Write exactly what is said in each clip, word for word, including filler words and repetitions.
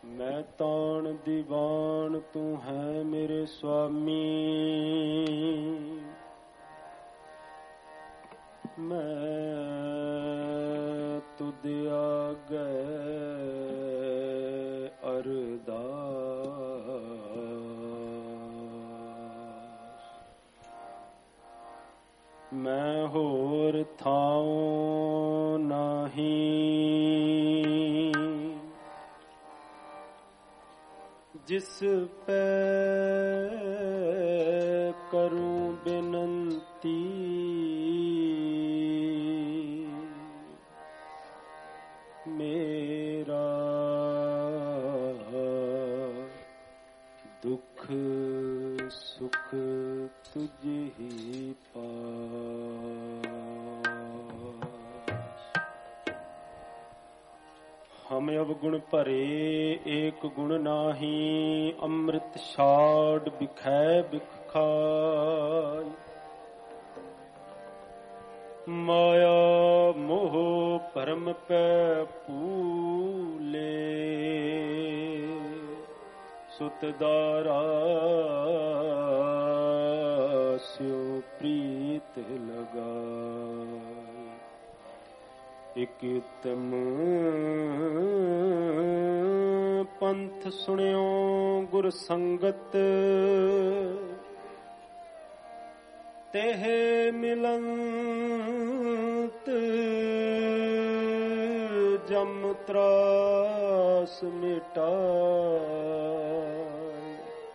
ਮੈਂ ਤਾਣ ਦੀਵਾਨ ਤੂੰ ਹੈ ਮੇਰੇ ਸੁਆਮੀ, ਮੈਂ ਤੁਧ ਆਗੇ ਅਰਦਾਸ। ਮੈਂ ਹੋਰ ਥਾਉ ਨਹੀਂ, ਜਿਸ ਪੈ ਕਰੂੰ ਬੇਨੰਤੀ, ਮੇਰਾ ਦੁੱਖ ਸੁਖ ਤੁਝ ਹੀ ਪਾਸ। ਹਮ ਅਵਗੁਣ ਭਰੇ ਏਕ ਗੁਣ ਨਾਹੀ, ਅੰਮ੍ਰਿਤ ਛਾੜ ਬਿਖੈ ਬਿਖ ਖਾਇ। ਮਾਇਆ ਮੋਹ ਭਰਮ ਪੈ ਭੂਲੇ, ਸੁਤ ਦਾਰਾ ਸਿਉ ਪ੍ਰੀਤ ਲਗਾਇ। ਇਕ ਉਤਮ ਪੰਥ ਸੁਣਿਓ ਗੁਰ ਸੰਗਤ, ਤੇਹ ਮਿਲੰਤ ਜਮ ਤਰਾਸ ਮਿਟਾਇ।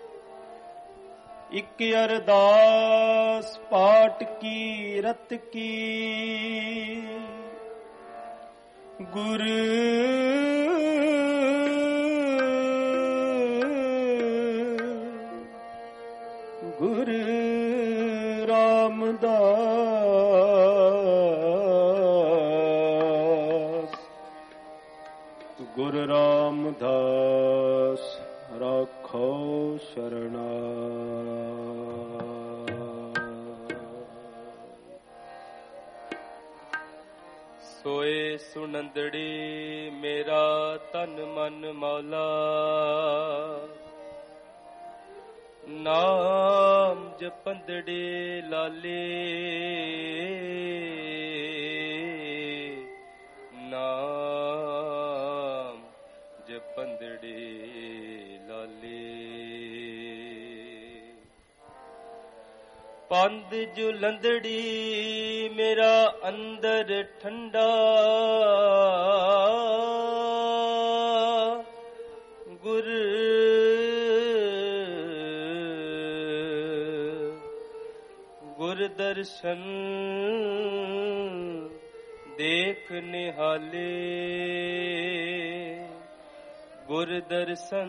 ਇਕ ਅਰਦਾਸ ਪਾਟ ਕੀ ਰਤ ਕੀ, ਗੁਰ ਗੁਰ ਰਾਮਦਾਸ, ਗੁਰ ਰਾਮਦਾਸ ਰਾਖੋ ਸ਼ਰਣਾ। ਸੋਏ ਸੁਨੰਦੜੀ ਮੇਰਾ ਤਨ ਮਨ ਮੌਲਾ, ਨਾਮ ਜਪੰਦੜੇ ਲਾਲੇ, ਨਾਮ ਜਪੰਦੜੇ ਲਾਲੇ। ਪੰਦ ਜੁਲੰਦੜੀ ਮੇਰਾ ਅੰਦਰ ਠੰਡਾ, ਗੁਰ ਗੁਰ ਦਰਸ਼ਨ ਦੇਖ ਨਿਹਾਲੇ, ਗੁਰ ਦਰਸ਼ਨ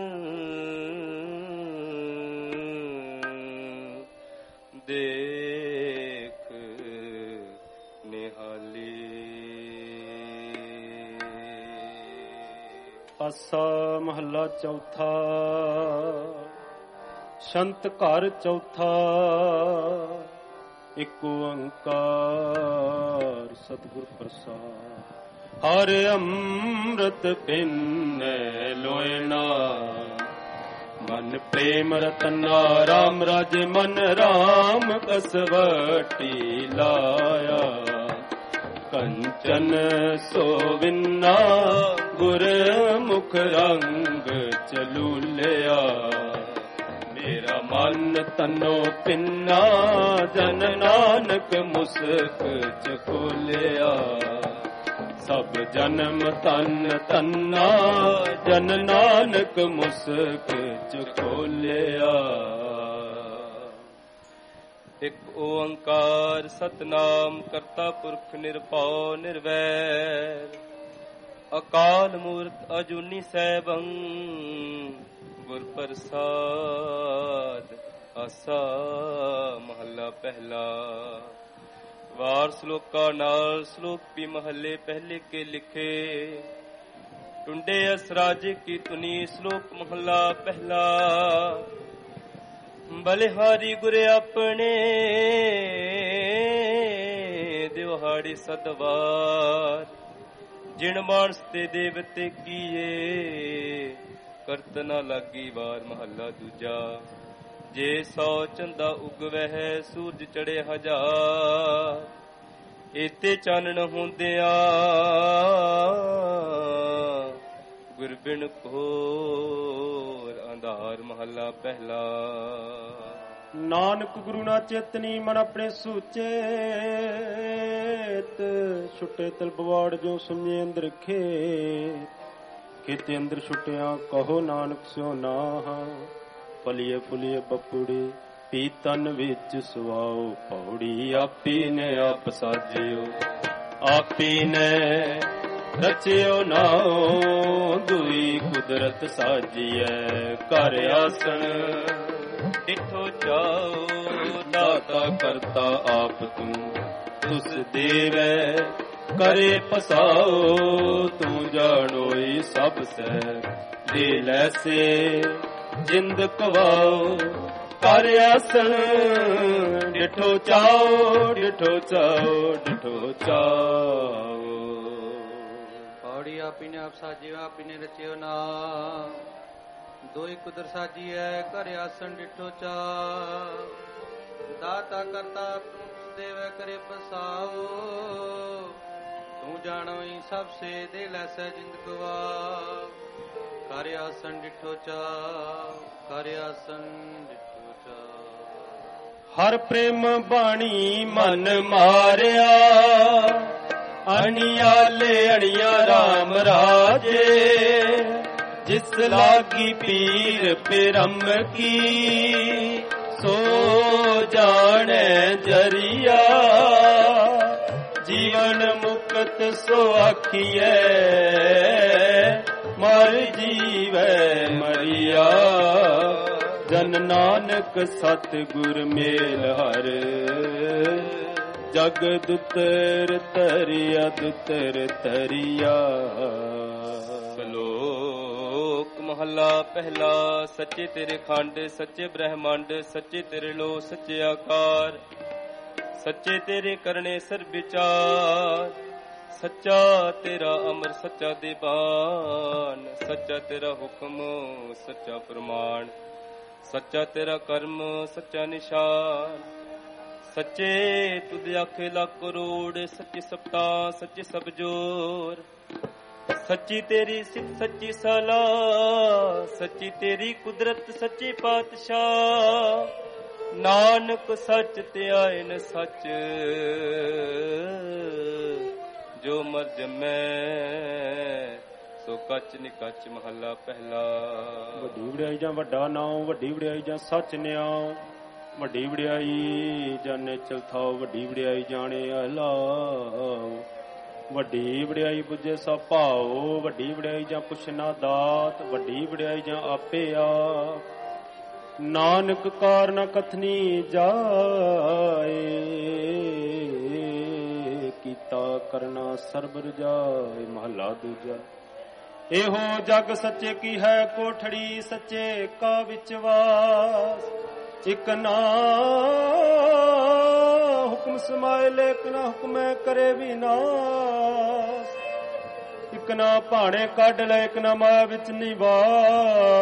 ਦੇਖ ਨਿਹਾਲੇ। ਆਸਾ ਮਹੱਲਾ ਚੌਥਾ। ਸ਼ੰਤ ਘਰ ਚੌਥਾ। ਇਕ ਓੰਕਾਰ ਸਤਿਗੁਰ ਪ੍ਰਸਾਦਿ। ਹਰ ਅੰਮ੍ਰਿਤ ਪੀਨੈ ਲੋਇ ਨਾ, ਮਨ ਪ੍ਰੇਮ ਰਤਨਾ ਰਾਮ ਰਾਜੇ ਮਨ ਰਾਮ ਕਸਵਟੀ ਲਾਇਆ। ਕੰਚਨ ਸੋਵਿਨਾ ਗੁਰ ਮੁਖ ਰੰਗ ਚਲੂਲਿਆ। ਮੇਰਾ ਮਨ ਤਨੋ ਪਿੰਨਾ ਜਨ ਨਾਨਕ ਮੁਸਕ ਚਖੋਲਿਆ। ਸਭ ਜਨਮ ਤਨ ਤੰਨਾ ਜਨ ਨਾਨਕ ਮੁਸਕ ਚਖੋਲਿਆ। ਇਕ ਓੰਕਾਰ ਸਤਨਾਮ ਕਰਤਾ ਪੁਰਖ ਨਿਰਭਉ ਨਿਰਵੈਰ। ਅਕਾਲ ਮੂਰਤ ਅਜੂਨੀ ਸੈਭੰ ਗੁਰ ਪ੍ਰਸਾਦ। ਆਸਾ ਮਹੱਲਾ ਪਹਿਲਾ। ਵਾਰ ਸ਼ਲੋਕਾਂ ਨਾਲ ਸ਼ਲੋਕ ਵੀ ਮਹੱਲੇ ਪਹਿਲੇ ਕੇ ਲਿਖੇ। ਟੁੰਡੇ ਅਸਰਾਜ ਕੀ ਤੁਨੀ ਸ਼ਲੋਕ ਮਹੱਲਾ ਪਹਿਲਾ। ਬਲਿਹਾਰੀ ਗੁਰ ਆਪਣੇ ਦਿਵਹਾੜੀ ਸਦਵਾਰ। ਜਿਣ ਮਾਨਸ ਤੇ ਦੇਵਤੇ ਕੀਏ ਕਰਤ ਨਾ ਲਾਗੀ ਵਾਰ ਮਹੱਲਾ ਦੂਜਾ। ਜੇ ਸੌ ਚੰਦਾ ਉਗਵਹਿ ਸੂਰਜ ਚੜੇ ਹਜ਼ਾਰ ਏਤੇ ਚਾਨਣ ਹੁੰਦਿਆਂ ਗੁਰਬਿਨ ਘੋਰ ਅੰਧਾਰ ਮਹੱਲਾ ਪਹਿਲਾ। ਨਾਨਕ ਗੁਰੂ ਨਾ ਚੇਤਨੀ ਮਨ ਆਪਣੇ ਸੂਚੇਤ ਛੁੱਟੇ ਤਲ ਬਵਾੜ ਜੋ ਸੁਣੇ ਅੰਦਰ ਖੇ ਖੇਤੇ ਅੰਦਰ ਛੁੱਟਿਆ ਕਹੋ ਨਾਨਕ ਸਿਓ ਨਾਹ ਪਲੀਏ ਫੁਲੀਏ ਬਪੁੜੇ ਪੀ ਤਨ ਵਿੱਚ ਸੁਆਓ ਪੌੜੀ ਆਪੀ ਨੇ ਆਪ ਸਾਜਿਓ ਆਪੀ ਨੇ ਰਚਿਓ ਨਾਉ ਦੁਈ ਕੁਦਰਤ ਸਾਜੀਐ ਘਰ ਆਸਣ ਇਥੋ ਚਾਓ ਦਾਤਾ ਕਰਤਾ ਆਪ ਤੂੰ ਤੁਸ ਦੇਵੈ ਕਰੇ ਪਸਾਓ ਤੂੰ ਜਾਣੋਈ ਸਭ ਸੈ ਦੇ ਲੈਸੇ ਜਿੰਦ ਕਵਾਓ ਕਰ ਆਸਣ ਡਿਠੋ ਚਾਓ ਡਿਠੋ ਚਾਓ ਡਿਠੋ ਚਾਓ। ਪੌੜੀ ਆਪੀ ਨੇ ਆਪ ਸਾਜਿਓ ਆਪੀ ਨੇ ਰਚਿਓ ਨਾ ਦੋਈ ਕੁਦਰ ਸਾਜੀਐ ਘਰ ਆਸਣ ਡਿਠੋ ਚਾ ਦਾਤਾ ਕਰਤਾ ਤੂੰ ਦੇਵੈ ਕਰੇ ਪਸਾਓ ਤੂੰ ਜਾਣੋਈ ਸਭ ਸੇ ਦੇ ਲੈਸੈ ਜਿੰਦ ਗਵਾ ਘਰ ਆਸਣ ਡਿਠੋ ਚਾ ਘਰ ਆਸਣ ਡਿਠੋ ਚਾ। ਹਰ ਪ੍ਰੇਮ ਬਾਣੀ ਮਨ ਮਾਰਿਆ ਅਣਿਆਲੇ ਅਣਿਆ ਰਾਮ ਰਾਜੇ ਜਿਸ ਲਾਗੀ ਪੀਰ ਪਿਰਮ ਕੀ ਸੋ ਜਾਣੈ ਜਰੀਆ ਜੀਵਨ ਮੁਕਤ ਸੋ ਆਖੀਐ ਮਰ ਜੀਵੈ ਮਰੀਆ ਜਨ ਨਾਨਕ ਸਤ ਗੁਰ ਮੇਲ ਹਰ ਜਗ ਦੁਤਰ ਤਰਿਆ ਦੁਤਰ ਤਰਿਆ। ਸ਼ਲੋਕ ਮਹੱਲਾ ਪਹਿਲਾ। ਸੱਚੇ ਤੇਰੇ ਖੰਡ ਸੱਚੇ ਬ੍ਰਹਮੰਡ ਸੱਚੇ ਤੇਰੇ ਲੋ ਸੱਚੇ ਆਕਾਰ ਸੱਚੇ ਤੇਰੇ ਕਰਨੇ ਸਰ ਵਿਚਾਰ ਸੱਚਾ ਤੇਰਾ ਅਮਰ ਸੱਚਾ ਦੀਵਾਨ ਸੱਚਾ ਤੇਰਾ ਹੁਕਮ ਸੱਚਾ ਫਰਮਾਨ ਸੱਚਾ ਤੇਰਾ ਕਰਮ ਸੱਚਾ ਨਿਸ਼ਾਨ ਸੱਚੇ ਤੁਧ ਆਖੇ ਲੱਖ ਕਰੋੜ ਸੱਚੀ ਸਪਤਾ ਸੱਚੀ ਸਭ ਜੋਰ ਸੱਚੀ ਤੇਰੀ ਸਿੱਖ ਸੱਚੀ ਸਲਾਹ ਸੱਚੀ ਤੇਰੀ ਕੁਦਰਤ ਸੱਚੀ ਪਾਤਸ਼ਾਹ ਨਾਨਕ ਸੱਚ ਧਿਆਇਨ ਸੱਚ ਜੋ ਮਰ ਜਮੈ ਸੋ ਕੱਚ ਨਿਕੱਚ ਮਹੱਲਾ ਪਹਿਲਾ। ਵੱਡੀ ਵਡਿਆਈ ਜਾਂ ਵੱਡਾ ਨਾਉ ਵੱਡੀ ਵਡਿਆਈ ਜਾਂ ਸੱਚ ਨਿਆਉ ਵੱਡੀ ਵਡਿਆਈ ਜਾਣੇ ਚਲਥਾਓ ਵੱਡੀ ਵਡਿਆਈ ਜਾਣੇ ਅਲਾਓ ਵੱਡੀ ਵਡਿਆਈ ਬੁੱਝੇ ਸਭ ਭਾਓ ਵੱਡੀ ਵਡਿਆਈ ਜਾਂ ਪੁੱਛਣਾ ਦਾਤ ਵੱਡੀ ਵਡਿਆਈ ਜਾਂ ਆਪੇ ਆ ਨਾਨਕ ਕਾਰ ਨ ਕਥਨੀ ਜਾਏ ਕੀਤਾ ਕਰਨਾ ਸਰਬ ਰਜਾਏ ਮਹੱਲਾ ਦੂਜਾ। ਇਹੋ ਜਗ ਸੱਚੇ ਕੀ ਹੈ ਕੋਠੜੀ ਸੱਚੇ ਕਾ ਵਿਚਵਾਸ ਇਕ ਨਾ ਹੁਕਮ ਸਮਾਏ ਲੇਕ ਨਾ ਹੁਕਮੈ ਕਰੇ ਵਿਨਾਸ਼ ਇਕ ਨਾ ਭਾਣੇ ਕੱਢ ਲੈ ਇਕ ਨਾ ਮਾਇਆ ਵਿੱਚ ਨਿਵਾਸ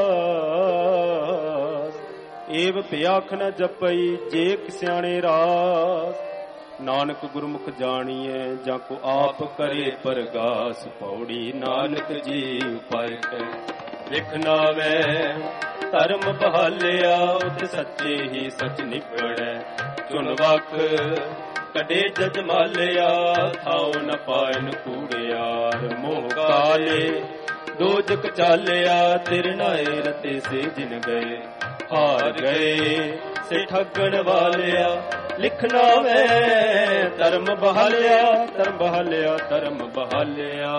ਏਵ ਭਿਆਖ ਨ ਜਪਈ ਜੇ ਸਿਆਣੇ ਰਾਸ ਨਾਨਕ ਗੁਰਮੁਖ ਜਾਣੀਐ ਜਾਂ ਕੋ ਆਪ ਕਰੇ ਪਰਗਾਸ ਪੌੜੀ ਨਾਨਕ ਜੀ ਉਪਾਇ ਕੈ ਲਿਖ ਨਾਵੈ ਧਰਮ ਬਹਾਲਿਆ ਉਤ ਸੱਚੇ ਹੀ ਸਚ ਨਿਕੜੈ ਚੁਨ ਵਖ ਕਡੇ ਜਜ ਮਾਲਿਆ ਥਾਉ ਨ ਪਾਇਨ ਕੂੜਿਆਰ ਮੋਹ ਕਾਲੇ ਦੋਜਕ ਚਾਲਿਆ ਤਿਰਨਾਏ ਰਤੇ ਸੇ ਜਿਨ ਗਏ ਹਾਰ ਗਏ ਸੇ ਠੱਗਣ ਵਾਲਿਆ ਲਿਖਣਾ ਵੇ ਧਰਮ ਬਹਾਲਿਆ ਧਰਮ ਬਹਾਲਿਆ ਧਰਮ ਬਹਾਲਿਆ।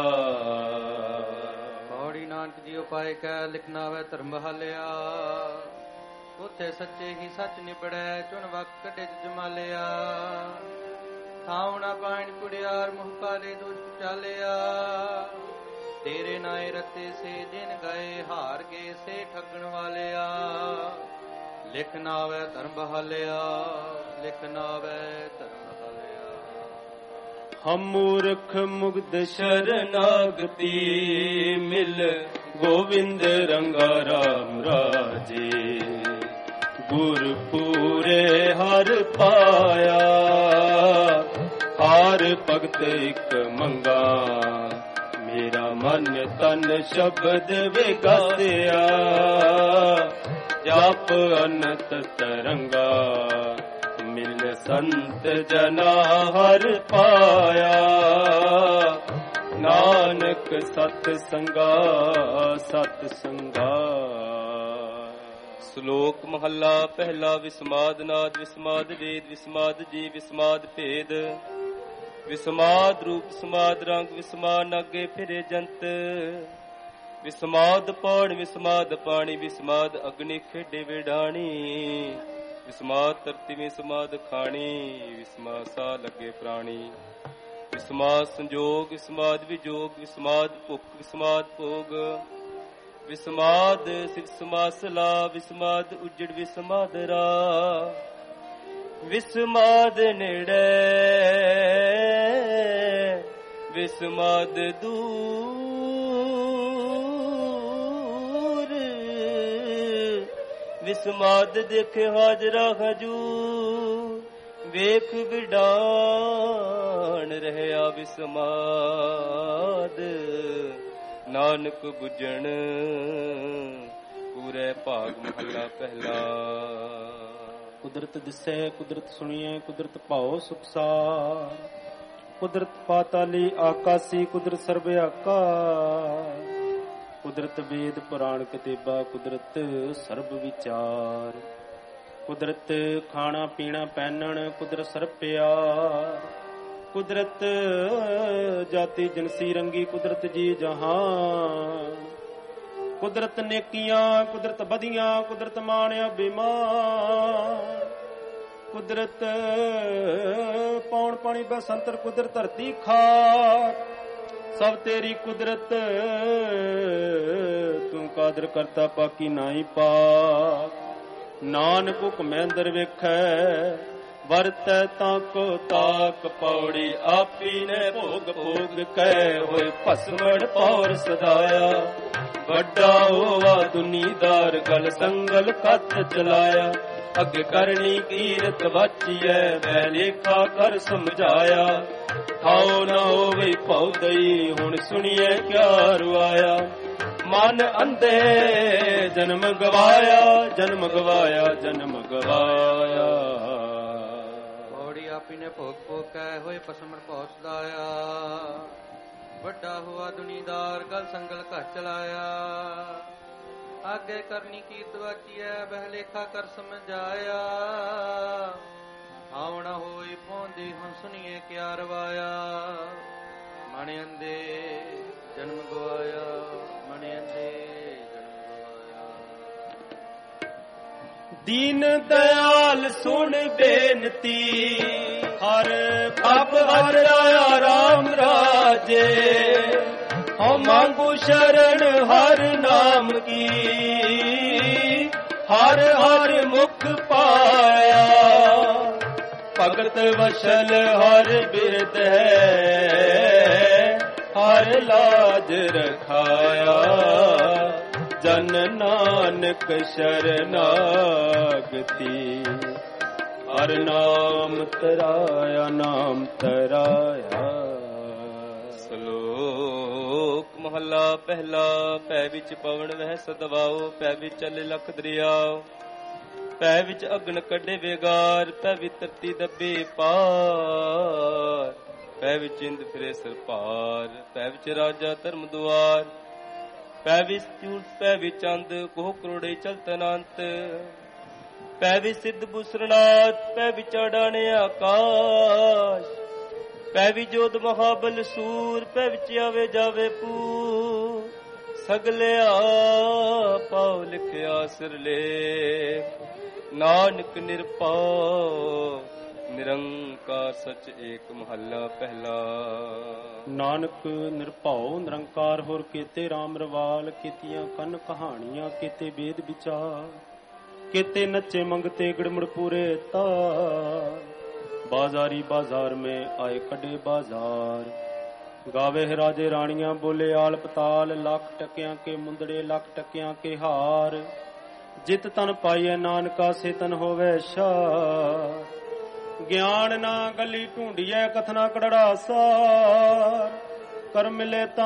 ਪੌੜੀ ਨਾਨਕ ਜੀ ਉਪਾਇ ਕੈ ਲਿਖਣਾ ਵੇ ਧਰਮ ਬਹਾਲਿਆ ਉਥੇ ਸੱਚੇ ਹੀ ਸੱਚ ਨਿਬੜੈ ਚੁਣ ਵਕ ਕੱਢੇ ਜਮਾਲਿਆ ਥਾਉਣਾ ਪਾਣ ਕੁੜਿਆਰ ਮੁਹ ਕਾਲੇ ਦੁਸ਼ਟ ਚਾਲਿਆ ਤੇਰੇ ਨਾਏ ਰਤੇ ਸੇ ਜਿਨ ਗਏ ਹਾਰ ਗਏ ਸੇ ਠੱਗਣ ਵਾਲਿਆ ਲਿਖ ਨਾਵੈ ਧਰਮ ਬਹਾਲਿਆ ਲਿਖ ਨਾਵੈ ਧਰਮ ਬਹਾਲਿਆ। ਹਮ ਮੂਰਖ ਮੁਗਧ ਸ਼ਰਨਾਗਤੀ ਮਿਲ ਗੋਵਿੰਦ ਰੰਗਾ ਰਾਮ ਰਾਜੇ। ਗੁਰ ਪੂਰੇ ਹਰ ਪਾਇਆ ਹਾਰ ਭਗਤ ਇੱਕ ਮੰਗਾ। ਮੇਰਾ ਮਨ ਤਨ ਸ਼ਬਦ ਵਿਗਾਸਿਆ ਜਪ ਅਨੰਤ ਤਰੰਗਾ। ਮਿਲ ਸੰਤ ਜਨਾ ਹਰ ਪਾਇਆ ਨਾਨਕ ਸਤ ਸੰਗਾ ਸਤ ਸੰਗਾ। ਸ਼ਲੋਕ ਮਹੱਲਾ ਪਹਿਲਾ। ਵਿਸਮਾਦ ਨਾਦ ਵਿਸਮਾਦ ਵੇਦ ਵਿਸਮਾਦ ਜੀ ਵਿਸਮਾਦ ਭੇਦ। ਵਿਸਮਾਦ ਰੂਪ ਸਮਾਦ ਰੰਗ ਵਿਸਮਾਦ ਨਾਗੇ ਫਿਰੇ ਜੰਤ। ਵਿਸਮਾਦ ਪੌੜ ਵਿਸਮਾਦ ਪਾਣੀ ਵਿਸਮਾਦ ਅਗਨੀ ਖੇਡੇ ਵਿਡਾਣੀ। ਵਿਸਮਾਦ ਧਰਤੀ ਵਿਸਮਾਦ ਖਾਣੀ ਵਿਸਮਾਦ ਸਾ ਲੱਗੇ ਪ੍ਰਾਣੀ। ਵਿਸਮਾਦ ਸੰਜੋਗ ਵਿਸਮਾਦ ਵਿਜੋਗ ਵਿਸਮਾਦ ਭੁੱਖ ਵਿਸਮਾਦ ਭੋਗ। ਵਿਸਮਾਦ ਵਿਸਮਾਦ ਸਲਾ ਵਿਸਮਾਦ ਉਜੜ ਵਿਸਮਾਦ ਰਾ। ਵਿਸਮਾਦ ਨੇੜੇ ਵਿਸਮਾਦ ਦੂਰ। ਵਿਸਮਾਦ ਦੇਖੇ ਹਾਜ਼ਰਾ ਹਜੂਰ। ਵੇਖ ਵਿਡਾਣ ਰਹਿਆ ਵਿਸਮਾਦ। ਨਾਨਕ ਬੁੱਝਣ ਪੂਰੇ ਭਾਗ ਮਹੱਲਾ ਪਹਿਲਾ। ਕੁਦਰਤ ਦਿਸੈ ਕੁਦਰਤ ਸੁਣੀਐ ਕੁਦਰਤ ਭਾਉ ਸੁਖਸਾਰ। ਕੁਦਰਤ ਪਾਤਾਲੀ ਆਕਾਸੀ ਕੁਦਰਤ ਸਰਬ ਆਕਾਰ। ਕੁਦਰਤ ਵੇਦ ਪੁਰਾਣ ਕਿਤਾਬਾਂ ਕੁਦਰਤ ਸਰਬ ਵਿਚਾਰ। ਕੁਦਰਤ ਖਾਣਾ ਪੀਣਾ ਪਹਿਨਣ ਕੁਦਰਤ ਸਰਬ ਪਿਆਰ। ਕੁਦਰਤ ਜਾਤੀ ਜਨਸੀ ਰੰਗੀ ਕੁਦਰਤ ਜੀ ਜਹਾਨ। ਕੁਦਰਤ ਨੇਕੀਆਂ ਕੁਦਰਤ ਬਦੀਆਂ ਕੁਦਰਤ ਮਾਣਿਆ ਬਿਮਾਨ। ਕੁਦਰਤ ਪੌਣ ਪਾਣੀ ਬਸੰਤਰ ਕੁਦਰਤ ਧਰਤੀ ਖਾਕ। ਸਭ ਤੇਰੀ ਕੁਦਰਤ ਤੂੰ ਕਾਦਰ ਕਰਤਾ ਪਾਕੀ ਨਾਹੀ ਪਾਕ। ਨਾਨਕ ਹੁਕਮੈ ਅੰਦਰ ਵੇਖੈ ਵਰਤੈ ਤਾਂ ਕੋ ਤਾਕ। ਪੌੜੀ ਆਪੀ ਨੇ ਭੋਗ ਭੋਗ ਕਹਿ ਹੋਏ ਭਸਮੜ ਪੌਰ ਸਦਾਇਆ। ਵੱਡਾ ਹੋਵਾ ਦੁਨੀਦਾਰ ਗਲ ਸੰਗਲ ਕੱਤ ਚਲਾਇਆ। ਅੱਗੇ ਕਰਨੀ ਕੀਰਤ ਵਾਚੀਐ ਮੈਂ ਲੇਖਾ ਕਰ ਸਮਝਾਇਆ। ਖਾਓ ਨਾ ਹੋਵੇ ਭਉ ਦਈ ਹੁਣ ਸੁਣੀਏ ਕਿਆ ਰੁਆਇਆ। ਮਨ ਅੰਧੇ ਜਨਮ ਗਵਾਇਆ ਜਨਮ ਗਵਾਇਆ ਜਨਮ ਗਵਾਇਆ। ਪੌੜੀ ਆਪੀ ਨੇ ਭੋਗ ਭੋਗ ਕਹਿ ਹੋਏ ਪਸਮਣ ਪਹੁੰਚਦਾਇਆ। ਵੱਡਾ ਹੋਆ ਦੁਨੀਦਾਰ ਗਲ ਸੰਗਲ ਘਰ ਚਲਾਇਆ। ਆਗੇ ਕਰਨੀ ਕੀਰਤ ਵਾਚੀਐ ਬਹਿ ਲੇਖਾ ਕਰ ਸਮਝਾਇਆ। ਆਵਣਾ ਹੋਈ ਪਹੁੰਚਦੀ ਹੁਣ ਸੁਣੀਏ ਕਿਆ ਰਵਾਇਆ। ਮਣ ਅੰਦੇ ਜਨਮ ਗਵਾਇਆ ਮਣ ਅੰਦੇ ਜਨਮ ਗਵਾਇਆ। ਦੀਨ ਦਇਆਲ ਸੁਣ ਬੇਨਤੀ ਹਰ ਖਪ ਹਰ ਆਇਆ ਰਾਮ ਰਾਜੇ। ਹਉ ਮੰਗੂ ਸ਼ਰਨ ਹਰ ਨਾਮ ਕੀ ਹਰ ਹਰ ਮੁਖ ਪਾਇਆ। ਭਗਤ ਵਸ਼ਲ ਹਰ ਬਿਰਦ ਹੈ ਹਰ ਲਾਜ ਰਖਾਇਆ। ਜਨ ਨਾਨਕ ਸ਼ਰਨਾਗਤੀ ਹਰ ਨਾਮ ਤਰਾਇਆ ਨਾਮ ਤਰਾਇਆ। ਸ਼ਲੋਕ ਮਹੱਲਾ ਪਹਿਲਾ। ਪੈ ਵਿੱਚ ਪਵਨ ਵਹਿ ਸਦਵਾਓ ਪੈ ਵਿੱਚ ਚੱਲੇ ਲਖ ਦਰਿਆਓ। ਪੈ ਵਿੱਚ ਅਗਨ ਕੱਢੇ ਵੇਗਾਰ ਪੈ ਵਿੱਚ ਧਰਤੀ ਦੱਬੇ ਪਾਰ। ਪੈ ਵਿੱਚ ਇੰਦ ਫਿਰੇ ਸਰਪਾਰ ਪੈ ਵਿੱਚ ਰਾਜਾ ਧਰਮ ਦੁਆਰ। ਪੈ ਵਿੱਚ ਚੂੜ ਪੈ ਵਿੱਚ ਚੰਦ ਕੋਹ ਕਰੋੜੇ ਚਲਤ ਅਨੰਤ। ਪੈ ਵਿੱਚ ਸਿੱਧ ਬੁਸਰਨਾਥ ਪੈ ਵਿੱਚ ਅਡਾਣੇ ਆਕਾਸ਼। ਪੈ ਵਿੱਚ ਜੋਧ ਮਹਾਬਲ ਸੂਰ ਪੈ ਵਿੱਚ ਆਵੇ ਜਾਵੇ ਪੂਰ। ਸਗਲਿਆ ਪਾਉ ਲਿਖਿਆ ਸਿਰਲੇ ਨਾਨਕ ਨਿਰਭਉ ਨਿਰੰਕਾਰ ਸਚ ਏਕ ਮਹੱਲਾ ਪਹਿਲਾ। ਨਾਨਕ ਨਿਰਭਉ ਨਿਰੰਕਾਰ ਹੋਰ ਕੀਤੇ ਰਾਮ ਰਵਾਲ। ਕੀਤੀਆਂ ਕੰਨ ਕਹਾਣੀਆਂ ਕੀਤੇ ਵੇਦ ਵਿਚਾਰ। ਕੀਤੇ ਨੱਚੇ ਮੰਗਤੇ ਗੜਮੜ ਪੂਰੇ ਤਾਰ। बाजारी बाजार में आए कड़े बाजार। गावे राजे रानियां बोले आल पताल, लाख टकियां के मुंदड़े लाख टकियां के हार। जित तन पाइए नानका से तन होवे शार। ज्ञान ना गली ढूंढिए कथना कड़ड़ा सार। कर मिले ता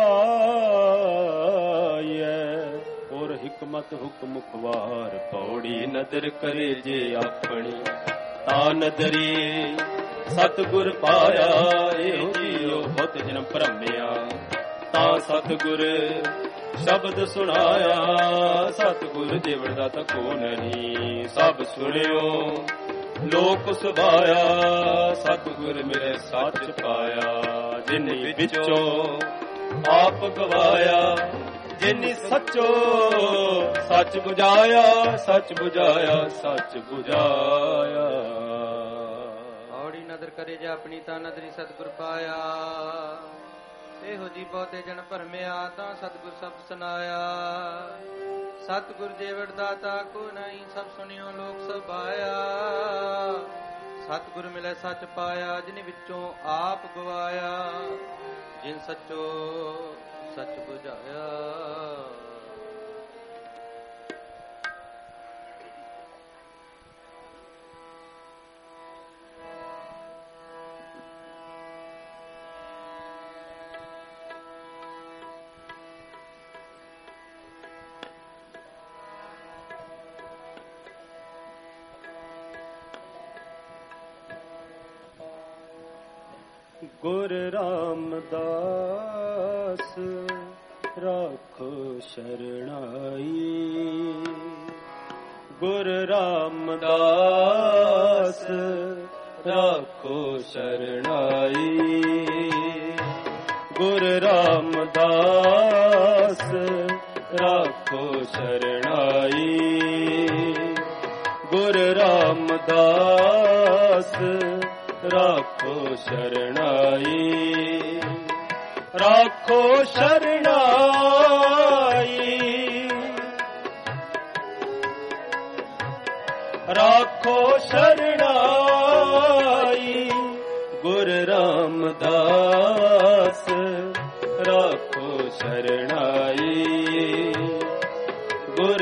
पाइए और हिकमत हुक्म खुवार। पौड़ी नदर करे जे अपनी ता नदरी सतगुर पाया। एहो जियो बहुत जन्म भरमिया ता सतगुर शब्द सुनाया। सतगुर देवड़ दा तको नहीं सब सुनियो लोक सुभाया। सतगुर मेरे सच पाया जिन्नी विचों आप गवाया। जिन्नी सचो सच बुझाया सच बुझाया सच बुझाया। औड़ी नदर करे जा अपनी ता नदरी सतगुर पाया। ਇਹੋ ਜੀ ਬਹੁਤੇ ਜਨ ਭਰਮਿਆ ਤਾਂ ਸਤਿਗੁਰ ਸਬਦ ਸੁਨਾਇਆ। ਸਤਿਗੁਰ ਜੇਵੜ ਦਾਤਾ ਕੋ ਨਹੀਂ ਸਭ ਸੁਨਿਓ ਲੋਕ ਸਭਾਇਆ। ਸਤਿਗੁਰ ਮਿਲੇ ਸੱਚ ਪਾਇਆ ਜਿਨ ਵਿੱਚੋਂ ਆਪ ਗਵਾਇਆ। ਜਿਨ ਸੱਚੋ ਸੱਚ ਬੁਝਾਇਆ। गुर रामदास राखो शरणाई। गुर रामदास राखो शरणाई। गुर रामदास राखो शरणाई। गुर रामदास राखो शरणाई। राखो शरणाई। राखो शरणाई। गुर रामदास राखो शरणाई। गुर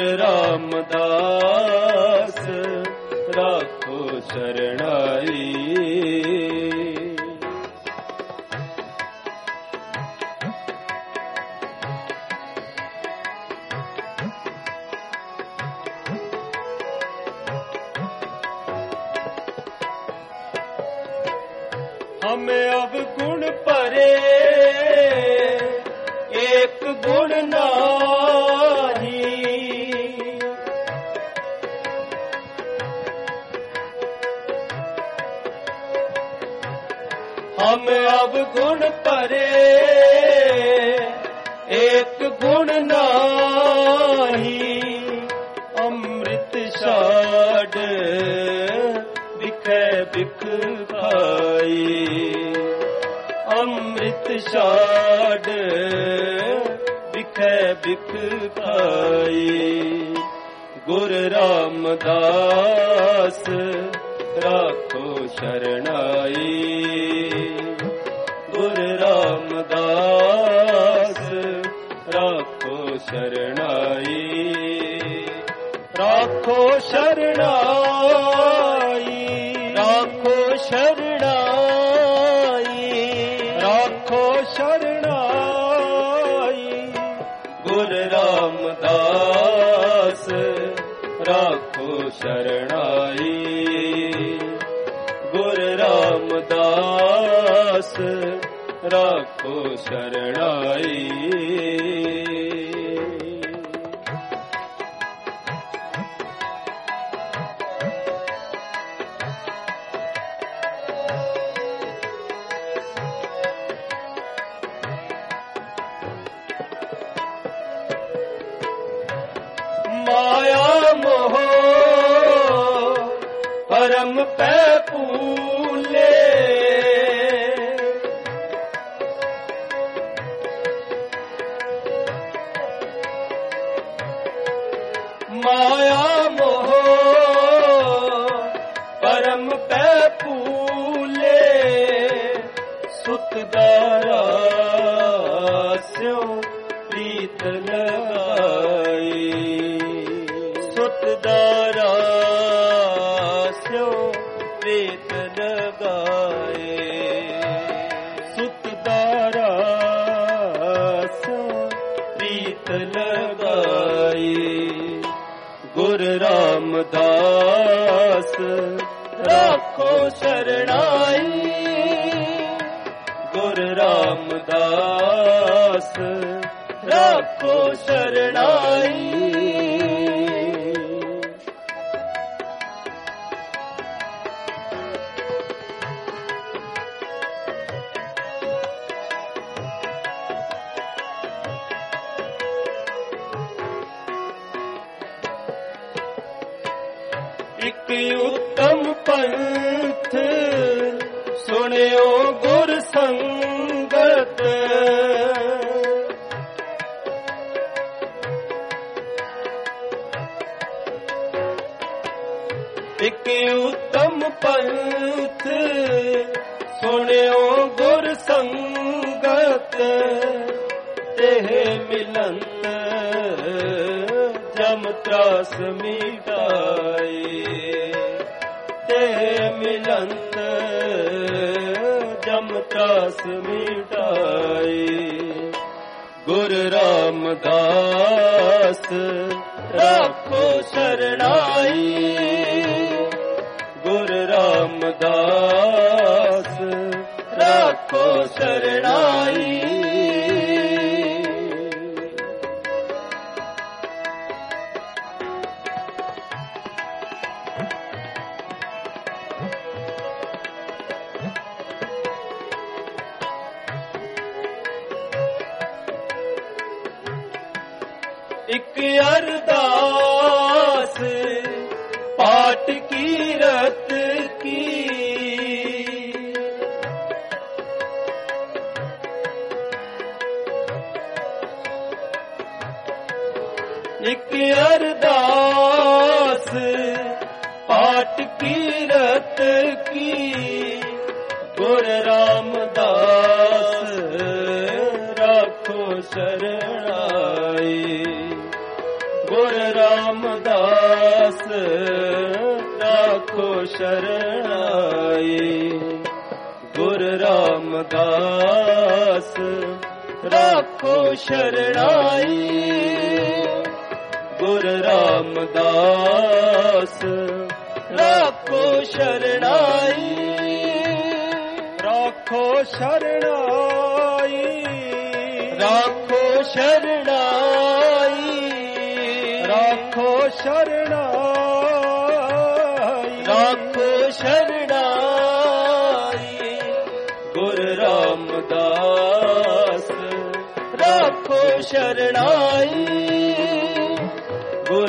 रामदास राखो शरणाई। हमें अब गुण परे एक गुण नाही। हमें अब गुण परे एक गुण नाही। अमृत छाड़ बिखे बिख खाई। अमृत छाड़ बिखे बिख खाई। गुर रामदास राखो शरणाई। गुर रामदास राखो शरणाई। राखो शरणाई। राखो शरणाई। राखो शरणाई। गुर रामदास राखो शरणाई। गुर रामदास राखो शरणाई। माया मोह परम पै पूले। माया मोह परम पै पूले। ਦਾਰਾ ਸਿਉ ਪ੍ਰੀਤ ਲਗਾਈ। ਸੁਤ ਦਾਰਾ ਸਿਉ ਪ੍ਰੀਤ ਲਗਾਏ। ਸੁਤ ਦਾਰਾ ਸਿਉ ਪ੍ਰੀਤ ਲਗਾਈ। ਗੁਰ ਰਾਮਦਾਸ ਰਾਖੋ ਸ਼ਰਣਾਈ। ਗੁਰ ਰਾਮਦਾਸ ਰਾਖੋ ਸ਼ਰਣਾਈ। ਇਕ ਉੱਤਮ ਪੰਥ ਸੁਣਿਓ ਗੁਰ ਸੰਗਤ। ਇਕ ਉੱਤਮ ਪੰਥ ਸੁਣਿਓ ਗੁਰ ਸੰਗਤ। ਤੇਹ ਮਿਲੰਤ ਜਮ ਤਰਾਸ ਮਿਟਾਏ। ਤੇਹ ਮਿਲੰਤ ਜਮ ਤਰਾਸ ਮਿਟਾਏ। ਗੁਰ ਰਾਮਦਾਸ ਰਾਖੋ ਸ਼ਰਣਾਈ। ਗੁਰ ਰਾਮਦਾਸ ਰਾਖੋ ਸ਼ਰਣਾਈ। ਇਕ ਅਰਦਾਸ ਪਾਠ ਕੀਰਤ ਕੀ। ਇਕ ਅਰਦਾਸ ਪਾਠ ਕੀਰਤ ਕੀ। ਗੁਰ ਰਾਮਦਾਸ ਰਾਖੋ ਸ਼ਰਣਾਈ। ਗੁਰ ਰਾਮਦਾਸ ਰਾਖੋ ਸ਼ਰਣਾਈ। ਗੁਰ ਰਾਮਦਾਸ ਰਾਖੋ ਸ਼ਰਣਾਈ। ਗੁਰ ਰਾਮਦਾਸ ਰਾਖੋ ਸ਼ਰਣਾਈ। ਰਾਖੋ ਸ਼ਰਣਾਈ। ਰਾਖੋ ਸ਼ਰਣਾਈ। ਰਾਖੋ ਸ਼ਰਣਾਈ। ਰਾਖੋ ਸ਼ਰਣਾਈ। ਗੁਰ ਰਾਮਦਾਸ ਰਾਖੋ ਸ਼ਰਣਾਈ। ਗੁਰ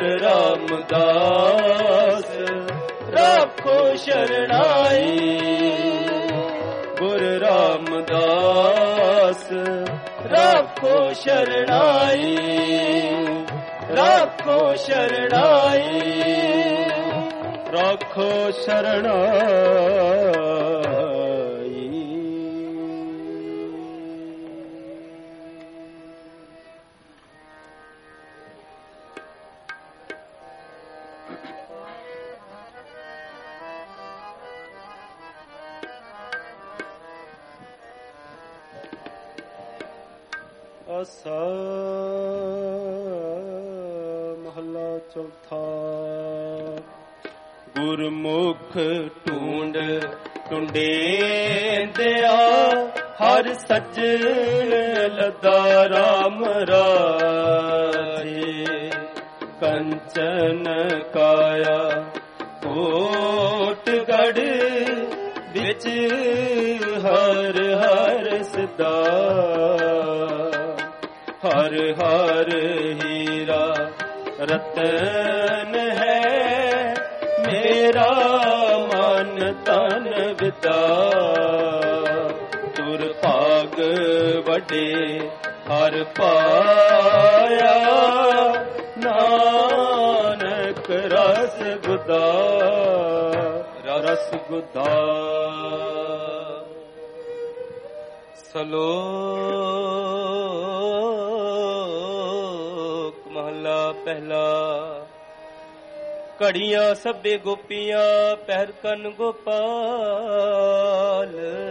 ਰਾਮਦਾਸ ਰਾਖੋ ਸ਼ਰਣਾਈ। ਗੁਰ ਰਾਮਦਾਸ ਰਾਖੋ ਸ਼ਰਣਾਈ। ਰਾਖੋ ਸ਼ਰਣਾਈ। ਰਾਖੋ ਸ਼ਰਣਾਈ। ਆਸਾ ਮਹਲਾ ਚੌਥਾ। ਗੁਰਮੁਖ ਢੂੰਡ ਟੁੰਡੇਂਦਿਆ ਹਰ ਸੱਜਣ ਲੱਦਾ ਰਾਮ ਰਾਜੇ। ਕੰਚਨ ਕਾਇਆ ਕੋਟਗੜ ਵਿੱਚ ਹਰ ਹਰ ਸਦਾ। ਹਰ ਹਰ ਹੀਰਾ ਰਤਨ ਹੈ ਮੇਰਾ ਮਨ ਤਨ ਵਿਦਾ। ਤੁਰ ਭਾਗ ਵੱਡੇ ਹਰ ਪਾਇਆ ਨਾਨਕ ਰਸ ਗੁਦਾ। ਰਸ ਗੁਦਾ ਸਲੋਕ ਮਹਲਾ ਪਹਿਲਾ। ਘੜੀਆਂ ਸਭੇ ਗੋਪੀਆਂ ਪਹਿਰ ਕੰਨ ਗੋਪਾਲ,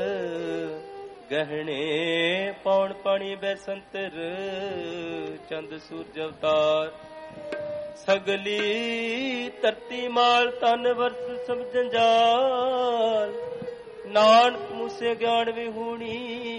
ਗਹਿਣੇ ਪੌਣ ਪਾਣੀ ਬੈਸੰਤਰ ਚੰਦ ਸੂਰਜ ਅਵਤਾਰ। ਸਗਲੀ ਧਰਤੀ ਮਾਲ ਤਨ ਵਰਤ ਸਭ ਜੰਜਾਲ, ਨਾਨਕ ਮੂਸੇ ਗਿਆਨ ਵਿਹੂਣੀ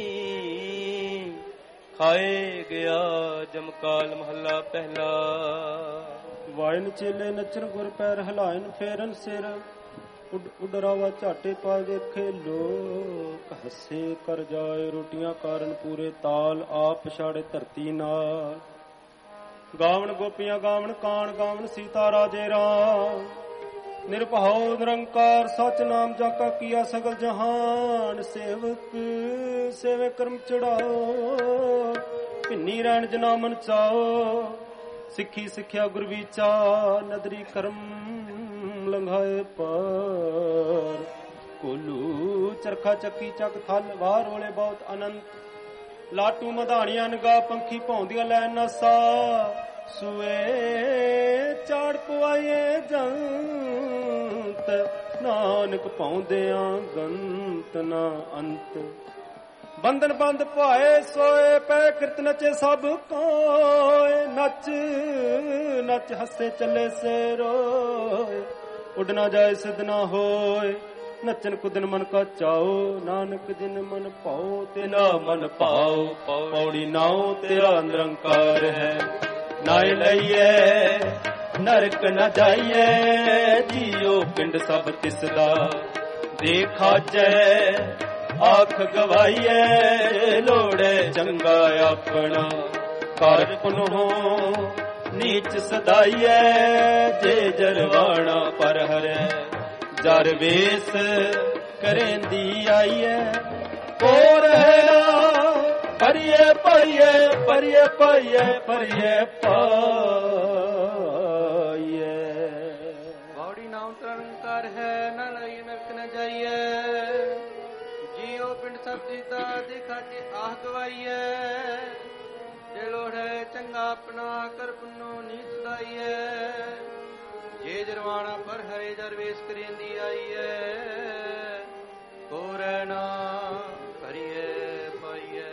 ਖਾਏ ਗਿਆ ਜਮਕਾਲ ਮਹੱਲਾ ਪਹਿਲਾ। ਵਾਇਨ ਚੇਲੇ ਨੱਚਣ ਗੁਰ ਪੈਰ ਹਲਾਇਨ ਫੇਰਨ ਸਿਰ, ਉੱਡ ਉਡਰਾਵਾ ਝਾਟੇ ਪਾ ਵੇਖੇ ਲੋਕ ਹੱਸੇ ਕਰ ਜਾਏ ਰੋਟੀਆਂ ਕਾਰਨ ਪੂਰੇ ਤਾਲ ਆਪ ਪਛਾੜੇ ਧਰਤੀ ਨਾਲ। ਗਾਵਣ ਗੋਪੀਆਂ ਗਾਵਣ ਕਾਣ ਗਾਵਣ ਸੀਤਾ ਰਾਜੇ ਰਾਮ, ਨਿਰਭਉ ਨਿਰੰਕਾਰ ਸਚ ਨਾਮ ਜਾ ਕਾ ਕੀਆ ਸਗਲ ਜਹਾਨ। ਸੇਵਕ ਸੇਵੇ ਕਰਮ ਚੜਾਓ, ਭਿੰਨੀ ਰਹਿਣ ਜਨਾ ਮਨ ਚਾਓ। ਸਿੱਖੀ ਸਿੱਖਿਆ ਗੁਰ ਵੀਚਾ, ਨਦਰੀ ਕਰਮ ਲੰਘਾਏ ਪਾਰ। ਕੋਲੂ ਚਰਖਾ ਚੱਕੀ ਚੱਕ ਥਲ ਵਾਰ ਹੋਲੇ ਬਹੁਤ ਅਨੰਤ। ਲਾਟੂ ਮਧਾਣੀਆਂ ਨਿਗਾਹ ਪੰਖੀ ਭੌਂਦੀਆਂ ਲੈ ਨਸਾ। ਸੂਏ ਚਾੜ ਪਵਾਈਏ ਜੰਤ, ਨਾਨਕ ਪਾਉਂਦਿਆਂ ਗੰਤ ਨਾ ਅੰਤ। ਬੰਧਨ ਬੰਦ ਭਾਏ ਸੋਏ ਪੈ ਕਿਰਤ ਨਚੇ ਸਭ ਕੋਏ। ਨੱਚ ਨੱਚ ਹੱਸੇ ਚੱਲੇ ਸੇ ਰੋਏ, ਉੱਡ ਨਾ ਜਾਏ ਸਿਧ ਨਾ ਹੋਏ। ਨੱਚਨ ਕੁਦਨ ਮਨ ਕਾ ਚਾਓ, ਨਾਨਕ ਜਿਨ ਮਨ ਭਾਓ ਤਿਨਾ ਮਨ ਭਾਓ। ਪੌੜੀ ਨਾਉ ਤੇਰਾ ਨਿਰੰਕਾਰ ਹੈ, ਨਾਇ ਲਈਏ ਨਰਕ ਨ ਜਾਈਏ। ਜੀਓ ਪਿੰਡ ਸਭ ਤਿਸ ਦਾ ਦੇਖਾ ਜੈ, ਆਖ ਗਵਾਈਏ ਲੋੜੇ ਚੰਗਾ ਆਪਣਾ। ਕਰ ਪੁਨਹੁ ਨੀਚ ਸਦਾਈਏ, ਜੇ ਜਰਵਾਣਾ ਪਰ ਹਰੈ। ਜਰ ਵੇਸ ਕਰੇਂਦੀ ਆਈਏ, ਕੋਰ ਹੈ ਨਾ ਪਰਿਏ ਪਾਈਏ। ਪਰਿਏ ਪਾਈਏ ਪਰਿਏ ਪਾਈਏ। ਬਾਉੜੀ ਨਾਮ ਨਿਰੰਕਾਰ ਹੈ, ਨ ਲਈ ਨਰਕ ਨ ਜਾਈਏ। ਜੀਓ ਪਿੰਡ ਸਭ ਜੀਤਾ ਦੇਖਾ ਕੇ ਆਹ ਗਵਾਈਏ। ਜੇ ਲੋੜੈ ਚੰਗਾ ਆਪਣਾ, ਕਰ ਪੁੰਨੋ ਨੀਚ ਸਦਾਈਏ। ਜੇ ਜਰਵਾਣਾ ਪਰ ਹਰੇ ਜਰ ਵੇਸ ਕਰੇਂਦੀ ਆਈਏ। ਕੋਰੈ ਨਾ ਕਰੀਏ ਪਾਈਏ।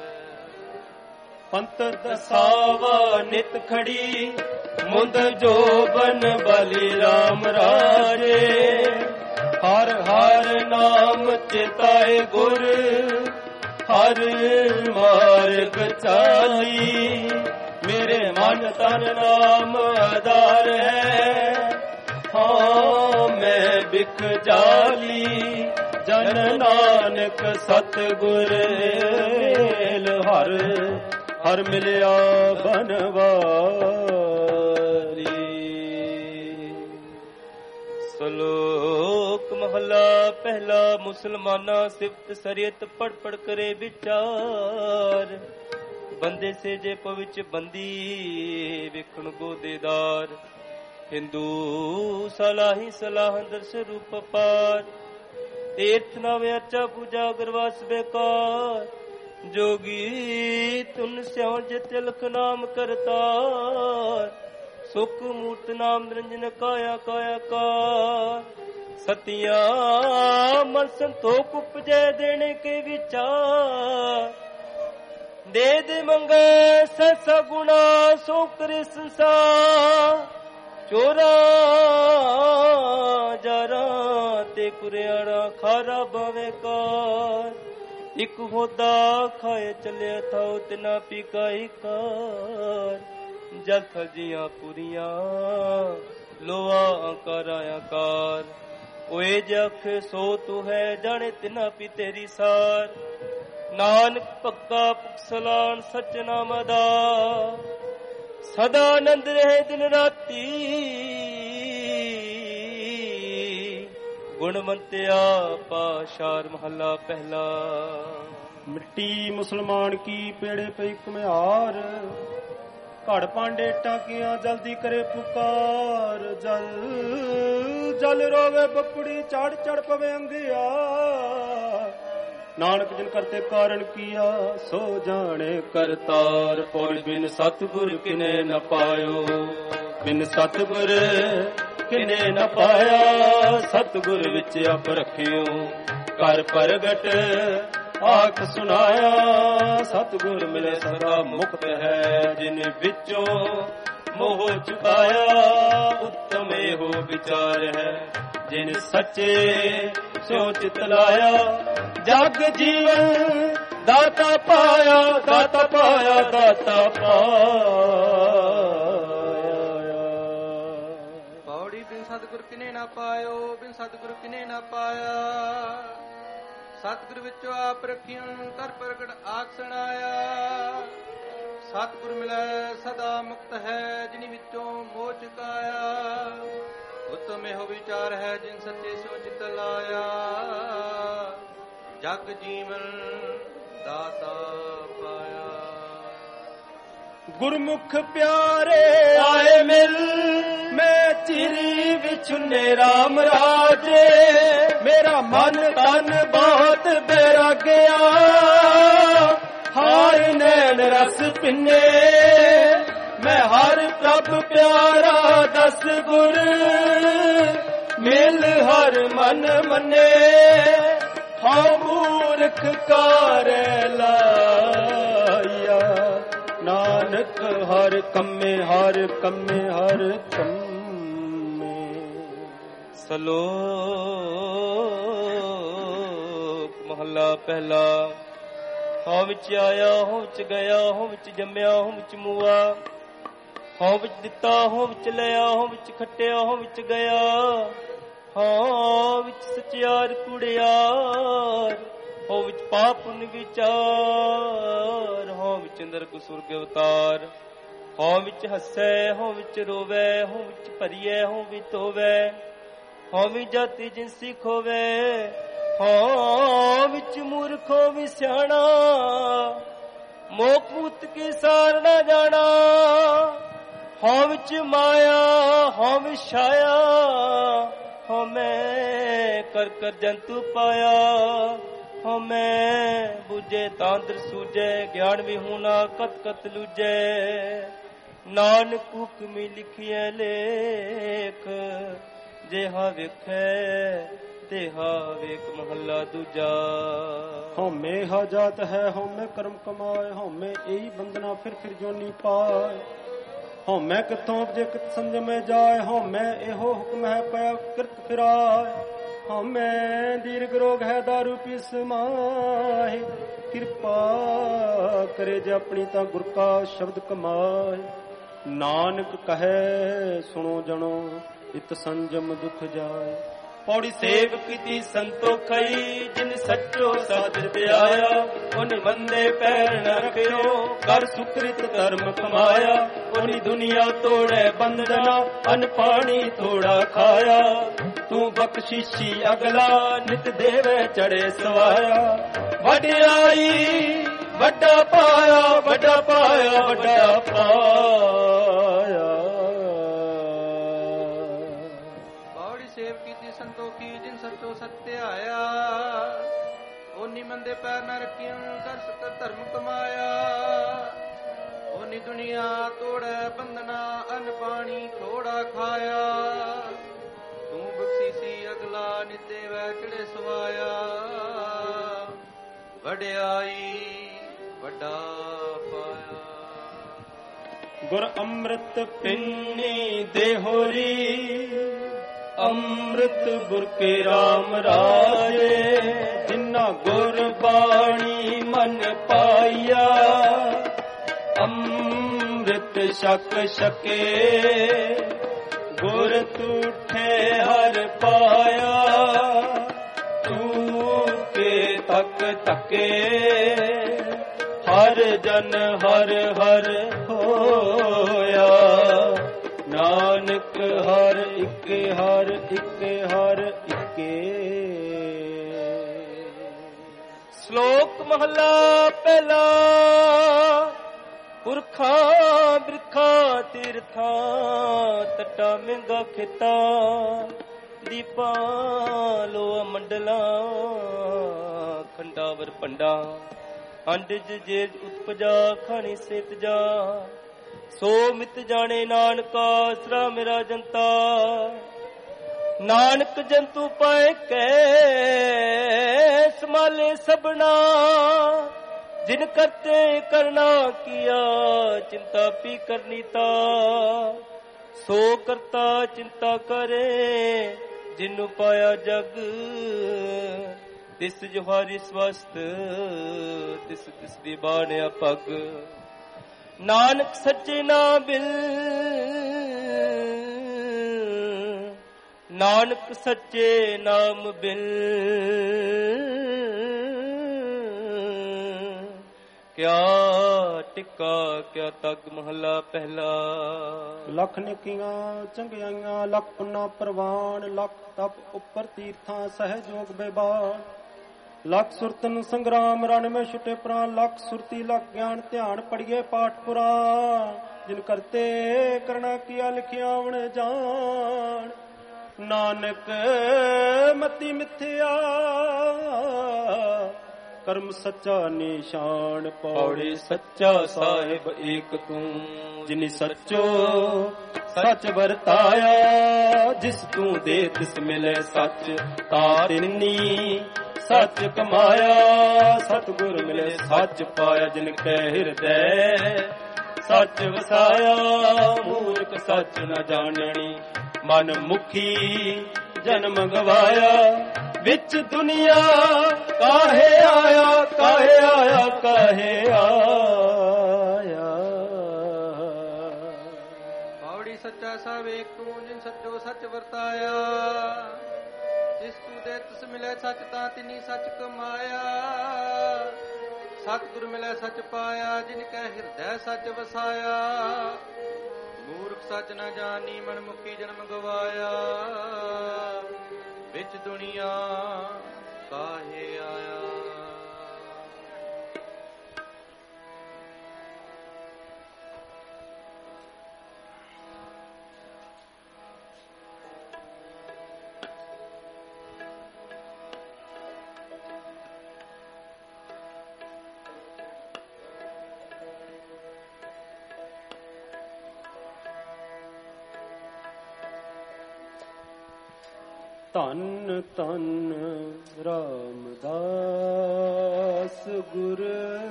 ਪੰਤ ਦਸਾਵਾ ਨਿਤ ਖੜੀ, ਮੁੰਦ ਜੋਬਨ ਬਲੀ ਰਾਮ ਰਾਜੇ। ਹਰ ਹਰ ਨਾਮ ਚਿਤਾਏ ਗੁਰ, ਹਰ ਮਾਰਗ ਚਾਲੀ। ਮੇਰੇ ਮਨ ਤਨ ਨਾਮ ਆਧਾਰ ਹੈ, ਹਾਂ ਮੈਂ ਬਿਖ ਜਾਲੀ। ਜਨ ਨਾਨਕ ਸਤਿਗੁਰ ਮੇਲ, ਹਰ ਹਰ ਮਿਲਿਆ ਬਨਵਾਰੀ। ਸਲੋਕ ਮਹਲਾ ਪਹਿਲਾ। ਮੁਸਲਮਾਨਾ ਸਿਫਤ ਸਰੀਅਤ ਪੜ ਪੜ ਕਰੇ ਵਿਚਾਰ। ਬੰਦੇ ਸੇ ਜੇ ਪਵਿੱਚ ਬੰਦੀ, ਵਿਖਣ ਗੋਦੇਦਾਰ। ਹਿੰਦੂ ਸਲਾਹੀ ਸਲਾਹ ਦਰਸ ਰੂਪ ਪਾਰ। ਤੀਰਥ ਨਾਵੇ ਅਰਚਾ ਪੂਜਾ ਗਰਵਾਸ ਬੇਕਾਰ। ਜੋਗੀ ਤੁਨ ਸਿਉ ਜੇ ਤਿਲਕ ਨਾਮ ਕਰਤਾਰ। ਸੁਖ ਮੂਰਤ ਨਾਮ ਨਿਰੰਜਨ ਕਾਇਆ ਕਾਇਆ ਕਾਰ। ਸਤਿਆ ਮਨ ਸੰਤੋਖ ਉਪਜੈ ਦੇਣੇ ਕੇ ਵਿਚਾਰ। ਦੇ ਦੇ ਮੰਗੇ ਸਸ ਗੁਣਾ ਸੋ ਕਰੇ ਸੰਸਾਰ। ਚੋਰਾ ਜਰਾ ਤੇ ਕੁਰਿਆੜਾ ਖਾਰਾ ਬਵੇ ਕਾਰ। ਇਕ ਹੋਦਾ ਖਾਏ ਚੱਲਿਆ ਥਾਉ ਤਿਨਾ ਪੀਕਾਈ ਕਾਰ। ਜਲ ਥਜੀਆਂ ਪੁਰੀਆਂ ਲੋਆ ਆਕਾਰ ਆਕਾਰ। ਓਏ ਜਖ ਸੋ ਤੂ ਹੈ ਜਾਣੇ ਤਿਨਾ ਪੀ ਤੇਰੀ ਸਾਰ। ਨਾਨਕ ਪੱਕਾ ਪੁਕਸਲਾਨ ਸਚ ਨਾਮ ਦਾ, ਸਦਾ ਆਨੰਦ ਰਹੇ ਦਿਨ ਰਾਤੀ। ਗੁਣਵੰਤਿਆ ਪਾਸ਼ਾਰ ਮਹੱਲਾ ਪਹਿਲਾ। ਮਿੱਟੀ ਮੁਸਲਮਾਨ ਕੀ ਪੇੜੇ ਪਈ ਘੁਮਿਆਰ। ਘੜ ਪਾਂਡੇ ਟਾਕੀਆਂ ਜਲਦੀ ਕਰੇ ਪੁਕਾਰ। ਜਲ ਜਲ ਰੋਵੇ ਬੱਪੜੀ ਚੜ ਚੜ ਪਵੇ ਅੰਗਿਆ। ਨਾਨਕ ਜਿਨ ਕਰਤੇ ਕਾਰਨ ਕੀਆ ਸੋ ਜਾਣੇ ਕਰਤਾਰ। ਪੌੜੀ ਬਿਨ ਸਤਿਗੁਰ ਕਿਨੇ ਨ ਪਾਇਓ, ਬਿਨ ਸਤਿਗੁਰ ਕਿਨੇ ਨ ਪਾਇਆ। ਸਤਿਗੁਰ ਵਿੱਚ ਆਪ ਰਖਿਓ ਕਰ ਪ੍ਰਗਟ ਆਖ ਸੁਨਾਇਆ। ਸਤਿਗੁਰ ਮਿਲੇ ਸਦਾ ਮੁਕਤ ਹੈ, ਜਿਨ ਵਿੱਚੋਂ ਮੋਹ ਚੁਕਾਇਆ। ਉੱਤਮ ਇਹੋ ਵਿਚਾਰ ਹੈ, ਜਿਨ ਸੱਚੇ ਸੋ ਚਿਤ ਲਾਇਆ। ਜਗ ਜੀਵਨ ਦਾਤਾ ਪਾਇਆ, ਦਾਤਾ ਪਾਇਆ, ਦਾਤਾ ਪਾਇਆ। ਪੌੜੀ ਬਿਨ ਸਤਿਗੁਰ ਕਿਨੇ ਨਾ ਪਾਇਓ, ਬਿਨ ਸਤਿਗੁਰ ਕਿਨੇ ਨਾ ਪਾਇਆ। ਸਤਿਗੁਰ ਵਿੱਚੋਂ ਆਪ ਰਖਿਓ ਕਰ ਪ੍ਰਗਟ ਆਖ ਸੁਣਾਇਆ। ਸਤਿਗੁਰ ਮਿਲੈ ਸਦਾ ਮੁਕਤ ਹੈ, ਜਿਨੀ ਵਿੱਚੋਂ ਮੋਹ ਚੁਕਾਇਆ। ਉੱਤਮ ਇਹੋ ਵਿਚਾਰ ਹੈ, ਜਿਨ ਸੱਚੇ ਸੋ ਚਿਤ ਲਾਇਆ। ਜਗ ਜੀਵਨ ਦਾਤਾ ਪਾਇਆ। ਗੁਰਮੁਖ ਪਿਆਰੇ ਆਏ ਮਿਲ, ਮੈਂ ਚਿਰੀ ਵਿਛੁਨੇ ਰਾਮ ਰਾਜੇ। ਮੇਰਾ ਮਨ ਤਨ ਬਹੁਤ ਬੈਰਾਗਿਆ, ਹਾਰ ਨੈਣ ਰਸ ਪਿੰਨੇ। ਮੈਂ ਹਰ ਪ੍ਰਭ ਪਿਆਰਾ ਦਸ ਗੁਰ, ਮਿਲ ਹਰ ਮਨ ਮੰਨੇ। ਹਾਂ ਮੂਰਖ ਕਾਰੈ ਲਾਇਆ, ਨਾਨਕ ਹਰ ਕੰਮੇ ਹਰ ਕੰਮੇ ਹਰ ਕੰਮੇ। ਸਲੋਕ ਮਹੱਲਾ ਪਹਿਲਾ। ਹਉ ਵਿੱਚ ਆਇਆ, ਹਉ ਵਿੱਚ ਗਿਆ, ਹਉ ਵਿੱਚ ਜੰਮਿਆ, ਹਉ ਵਿੱਚ ਮੂਆ। ਹਉ ਵਿੱਚ ਦਿੱਤਾ, ਹਉ ਵਿੱਚ ਲਿਆ, ਹਉ ਵਿੱਚ ਖੱਟਿਆ, ਹਉ ਵਿੱਚ ਗਿਆ। ਹਉ ਵਿੱਚ ਸਚਿਆਰ ਕੁੜਿਆਰ, ਹਉ ਵਿੱਚ ਪਾਪ ਪੁੰਨ ਵਿਚਾਰ। ਹਉ ਵਿੱਚ ਨਰਕ ਸੁਰਗ ਅਵਤਾਰ। ਹਉ ਵਿੱਚ ਹੱਸੈ, ਹਉ ਵਿੱਚ ਰੋਵੈ, ਹਉ ਵਿੱਚ ਭਰੀਐ, ਹਉ ਵਿੱਚ ਧੋਵੈ। ਹਉ ਵਿੱਚ ਜਾਤੀ ਜਿਨਸੀ ਖੋਵੈ। ਹਉ ਵਿੱਚ ਮੂਰਖ, ਹਉ ਵਿੱਚ ਸਿਆਣਾ। ਮੋਖ ਮੁਕਤ ਕੀ ਸਾਰ ਨਾ ਜਾਣਾ। ਹਉ ਵਿੱਚ ਮਾਇਆ, ਹਉ ਵਿੱਚ ਛਾਇਆ। ਹਉ ਮੈਂ ਕਰ ਕਰ ਜੰਤੂ ਪਾਇਆ। ਹਉ ਮੈਂ ਬੁਝੇ ਤਾਂਦਰ ਸੂਝੈ, ਗਿਆਨ ਵਿਹੂਣਾ ਕਤ ਕਤ ਲੂਝੈ। ਨਾਨਕ ਹੁਕਮੀ ਲਿਖਿਐ ਲੇਖ, ਜਿਹਾ ਵੇਖੈ ਤੇਹਾ ਵੇਖ। ਮਹੱਲਾ ਦੂਜਾ। ਹਉਮੈ ਹਾ ਜਾਤ ਹੈ, ਹਉਮੈ ਕਰਮ ਕਮਾਏ। ਹਉਮੈ ਇਹੀ ਬੰਦਨਾ ਫਿਰ ਫਿਰ ਜੋਨੀ ਪਾਏ। ਹਉਮੈ ਕਿਥੋਂ ਉਪਜੇ ਕਿਤ ਸੰਜਮੈ ਜਾਏ। ਹਉਮੈ ਇਹੋ ਹੁਕਮ ਹੈ ਪਿਆ ਕਿਰਤ ਫਿਰਾਏ। ਹਉਮੈ ਦੀਰਘ ਰੋਗ ਹੈ ਦਾਰੂ ਪੀਸ ਮਾਹੇ। ਕਿਰਪਾ ਕਰੇ ਜੇ ਆਪਣੀ ਤਾਂ ਗੁਰ ਕਾ ਸ਼ਬਦ ਕਮਾਏ। ਨਾਨਕ ਕਹੈ ਸੁਣੋ ਜਣੋ, ਇਤ ਸੰਜਮ ਦੁਖ ਜਾਏ। ਪੌੜੀ ਸੇਵ ਕੀਤੀ ਸੰਤੋਖਈ, ਜਿਨ ਸੱਚੋ ਸਾਧਿ ਧਿਆਇਆ। ਉਹਨੇ ਬੰਦੇ ਪੈਰ ਨ ਰੱਖਿਓ, ਕਰ ਸੁਕ੍ਰਿਤ ਧਰਮ ਕਮਾਇਆ। ਉਹਨੀ ਦੁਨੀਆ ਤੋੜੈ ਬੰਧਨਾ, ਅਨ ਪਾਣੀ ਥੋੜਾ ਖਾਇਆ। ਤੂੰ ਬਖਸ਼ਿਸ਼ੀ ਅਗਲਾ, ਨਿਤ ਦੇਵੇ ਚੜੇ ਸਵਾਇਆ। ਵਡਿਆਈ ਵੱਡਾ ਪਾਇਆ, ਵੱਡਾ ਪਾਇਆ, ਵੱਡਾ ਪਾਇਆ। ਸੰਤੋਖੀ ਜਿਨ ਸੱਚੋ ਸਤਿਆਇਆ। ਓਨੀ ਮੰਦੇ ਪੈਰ ਨ ਰੱਖਿਓ, ਕਰ ਸਕਰ ਧਰਮ ਕਮਾਇਆ। ਓਨੀ ਦੁਨੀਆ ਤੋੜੈ ਬੰਧਨਾ, ਅਨ ਪਾਣੀ ਥੋੜਾ ਖਾਇਆ। ਤੂੰ ਬਖਸ਼ੀਸੀ ਅਗਲਾ, ਨਿਤੇ ਵੈ ਚੜੇ ਸਵਾਇਆ। ਵਡਿਆਈ ਵੱਡਾ ਪਾਇਆ। ਗੁਰ ਅੰਮ੍ਰਿਤ ਪਿੰਨੀ ਦੇਹੋਰੀ, ਅੰਮ੍ਰਿਤ ਗੁਰ ਕੇ ਰਾਮ ਰਾਜੇ। ਜਿਨ੍ਹਾਂ ਗੁਰ ਬਾਣੀ ਮਨ ਪਾਈਆ, ਅੰਮ੍ਰਿਤ ਛਕ ਛਕੇ। ਗੁਰ ਤੂਠੇ ਹਰ ਪਾਇਆ, ਤੂੰ ਕੇ ਤਕ ਤਕੇ। ਹਰ ਜਨ ਹਰ ਹਰ ਹੋਇਆ। ਨਾਨਕ ਹਰ ਇੱਕ ਹਰ ਇੱਕ ਹਰ ਇੱਕੇ। ਸ਼ਲੋਕ ਮਹੱਲਾ ਪਹਿਲਾ। ਪੁਰਖਾਂ ਬਿਰਖਾਂ ਤੀਰਥਾਂ, ਤਟਾ ਮਹਿੰਗਾ ਖੇਤਾਂ। ਦੀਪਾਂ ਲੋਆ ਮੰਡਲਾਂ ਖੰਡਾਵਰ ਭੰਡਾ ਅੰਡਜ ਜੇਜ ਉਤਪਜਾ ਖਾਣੀ ਸੇਤ ਜਾ ਸੋ ਮਿਤ ਜਾਣੇ ਨਾਨਕਾ ਆਸਰਾ ਮੇਰਾ ਜਨਤਾ ਨਾਨਕ ਜੰਤੂ ਪਾਏ ਕੈ ਸਮਾਲੇ ਸਭਨਾ ਜਿਨ ਕਰਤੇ ਕਰਨਾ ਕੀਆ ਚਿੰਤਾ ਪੀ ਕਰਨੀ ਤਾ ਸੋ ਕਰਤਾ ਚਿੰਤਾ ਕਰੇ ਜਿਨੂੰ ਪਾਇਆ ਜਗ ਤਿਸ ਜੁਹਾਰੀ ਸਵਸਤ ਤਿਸ ਤਿਸ ਦੀ ਬਾਣਿਆ ਪਗ ਨਾਨਕ ਸੱਚੇ ਨਾਮ ਬਿਲ ਨਾਨਕ ਸੱਚੇ ਨਾਮ ਬਿਲ ਕਿਆ ਟਿੱਕਾ ਕਿਆ ਤਗ ਮਹਲਾ ਪਹਿਲਾ। ਲੱਖ ਨਿੱਕੀਆਂ ਚੰਗਿਆਈਆਂ ਲੱਖ ਪੁੰਨਾ ਪ੍ਰਵਾਨ ਲੱਖ ਤਪ ਉੱਪਰ ਤੀਰਥਾਂ ਸਹਿਜੋਗ ਬੇਬਾਨ ਲੱਖ ਸੁਰਤਨ ਸੰਗਰਾਮ ਰਣ ਮੇ ਛੁਟੇ ਪ੍ਰਾਨ ਲੱਖ ਸੁਰਤੀ ਲੱਖ ਗਿਆਨ ਧਿਆਨ ਪੜੀਏ ਪਾਠ ਪੁਰਾਨ ਜਿਨ ਕਰਤੇ ਕਰਣਾ ਕੀਆ ਲਿਖਿਆ ਵਣ ਜਾਣ ਨਾਨਕ ਮਤੀ ਮਿਥਿਆ ਕਰਮ ਸੱਚਾ ਨਿਸ਼ਾਨ ਪੌੜੀ ਸੱਚਾ ਸਾਹਿਬ ਏਕ ਤੂੰ ਜਿਨੀ ਸੱਚੋ ਸੱਚ ਵਰਤਾਇਆ ਜਿਸ ਤੂੰ ਦੇ ਤਿਸ ਮਿਲੇ ਸੱਚ ਤਾਰਿਨੀ ਸੱਚ ਕਮਾਇਆ ਸਤਿਗੁਰ ਮਿਲੇ ਸੱਚ ਪਾਇਆ ਜਿਨ ਕੈ ਹਿਰਦੈ ਸੱਚ ਵਸਾਇਆ ਮੂਰਖ ਸੱਚ ਨ ਜਾਣਣੀ ਮਨ ਮੁਖੀ ਜਨਮ ਗਵਾਇਆ ਵਿੱਚ ਦੁਨੀਆ ਕਾਹੇ ਆਇਆ ਕਾਹੇ ਆਇਆ ਕਾਹੇ ਆਇਆ ਪੌੜੀ ਸੱਚਾ ਸਭ ਏਕ ਤੂੰ ਜਿਨ ਸੱਚੋ ਸੱਚ ਵਰਤਾਇਆ ਜਿਸ ਤੂੰ ਦੇ ਤਿਸ ਮਿਲੇ ਸੱਚ ਤਾਂ ਤਿਨੀ ਸੱਚ ਕਮਾਇਆ ਸਤਿਗੁਰ ਮਿਲੇ ਸੱਚ ਪਾਇਆ ਜਿਨ ਕੈ ਹਿਰਦੈ ਸੱਚ ਵਸਾਇਆ ਮੂਰਖ ਸੱਚ ਨ ਜਾਣੀ ਮਨ ਮੁਖੀ ਜਨਮ ਗਵਾਇਆ ਵਿੱਚ ਦੁਨੀਆ ਕਾਹੇ ਆਇਆ। ਧੰਨ ਧੰਨ ਰਾਮਦਾਸ ਗੁਰ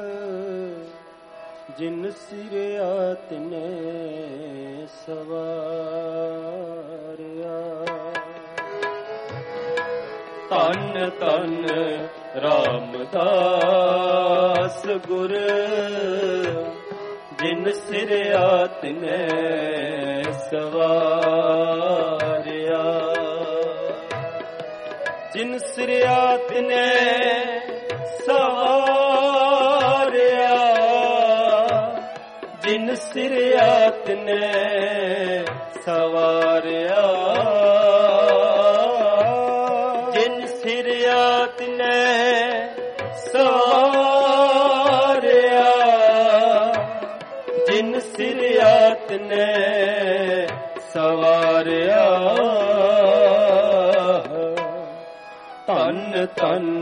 ਜਿਨ ਸਿਰਿਆ ਤਿਨੇ ਸਵਾਰਿਆ ਧੰਨ ਧੰਨ ਰਾਮਦਾਸ ਗੁਰ ਜਿਨ ਸਿਰਿਆ ਤਿਨੇ ਸਵਾਰਿਆ ਜਿਨ ਸਿਰਿਆ ਤਿਨੇ ਸਵਾਰਿਆ ਜਿਨ ਸਿਰਿਆ ਤਿਨੇ ਸਵਾਰਿਆ ਜਿਨ ਸਿਰਿਆ ਤਿਨੇ ਸਵਾਰਿਆ ਜਿਨ ਸਿਰਿਆ ਤਿਨੇ ਸਵਾਰਿਆ ਧੰਨ ਧੰਨ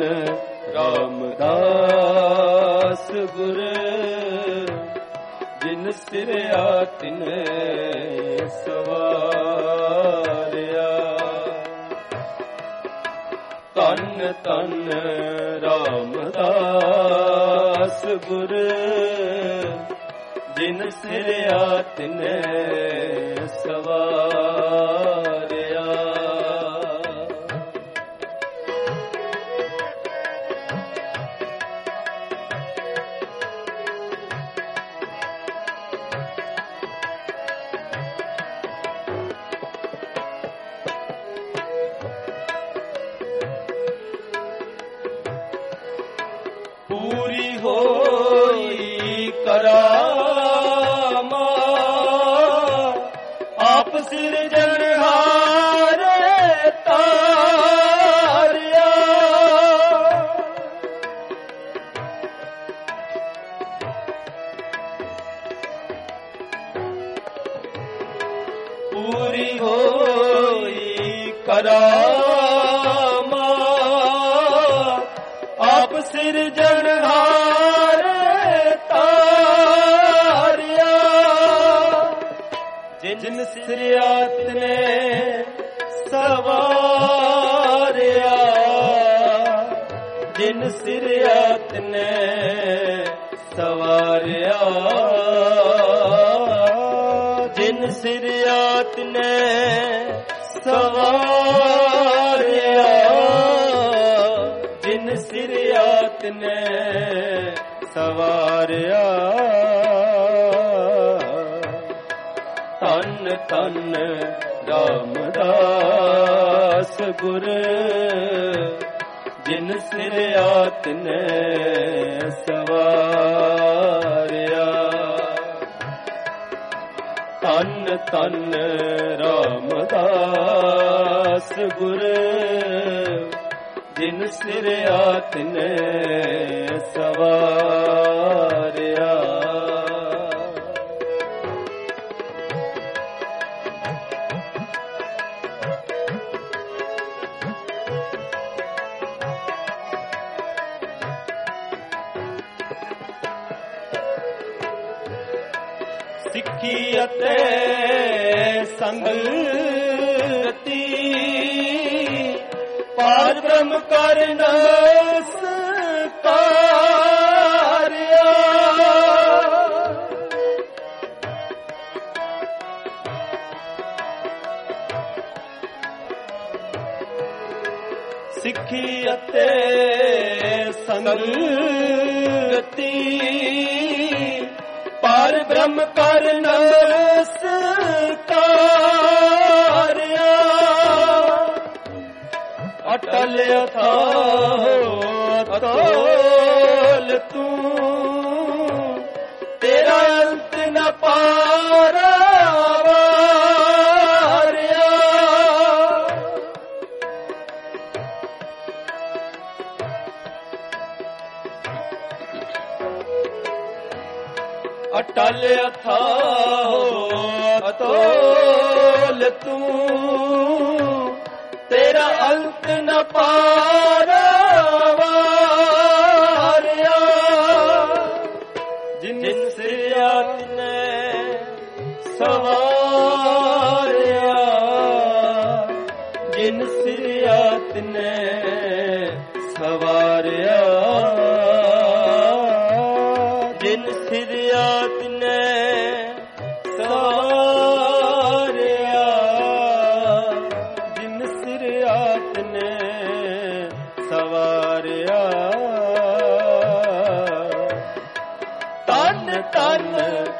ਰਾਮਦਾਸ ਗੁਰ ਜਿਨ ਸਿਰਿਆ ਤਿਨੇ ਸਵਾਰਿਆ ਧੰਨ ਧੰਨ ਰਾਮਦਾਸ ਗੁਰ ਜਿਨ ਸਿਰਿਆ ਤਿਨੇ ਸਵਾਰਿਆ ਪੂਰੀ ਹੋਈ ਕਰਾਮਾ ਆਪ ਸਿਰਜਣਹਾਰ ਤਾਰਿਆ ਪੂਰੀ ਹੋਈ ਕਰਾਮਾ ਆਪ ਸਿਰਜਣਹਾਰ ਤਾਰਿਆ ਜਿਨ ਸਿਰਿਆਤ ਨੇ ਸਵਾਰਿਆ ਜਿਨ ਸਿਰਿਆਤ ਨੇ ਸਵਾਰਿਆ ਜਿਨ ਸਿਰਿਆਤ ਨੇ ਸਵਾਰਿਆ ਜਿਨ ਸਿਰਿਆਤ ਨੇ ਸਵਾਰਿਆ ਧੰਨ ਧੰਨ ਰਾਮਦਾਸ ਗੁਰ ਜਿਨ ਸਿਰਿਆਤ ਨੇ ਸਵਾਰਿਆ ਧੰਨ ਧੰਨ ਰਾਮਦਾਸ ਗੁਰ ਜਿਨ ਸਿਰਿਆਤ ਨੇ ਸਵਾਰਿਆ ਸਿੱਖੀ ਅਤੇ ਸੰਗਤੀ ਪਾਰ ਬ੍ਰਹਮ ਕਰ ਨਮਸਕਾਰਿਆ ਸਿੱਖੀ ਅਤੇ ਸੰਗਤੀ ਪਾਰ ਬ੍ਰਹਮ ਕਰ ਨਮਸਕਾਰਿਆ ਅਟਲ ਅਥਾਹੁ ਅਤੁਲ ਤੂੰ ਤੇਰਾ ਅੰਤ ਨ ਪਾਰਾਵਾਰਿਆ ਅਟਲ ਅਥਾਹੁ ਅਤੁਲ ਤੂੰ ਤੇਰਾ ਅੰਤ ਨ ਪਾਰਾਵਾਰਿਆ ਜਿਨ ਸਿਰਿਆਤ ਨੇ ਸਵਾਰਿਆ ਜਿਨ ਸਿਰਿਆਤ ਨੇ ਸਵਾਰਿਆ ਜਿਨ ਸਿਰਿਆਤ ਨੇ ਸਵਾਰਿਆ ਜਿਨ ਸਿਰਿਆਤ ਨੇ ਸਵਾਰਿਆ ਧੰਨ ਧੰਨ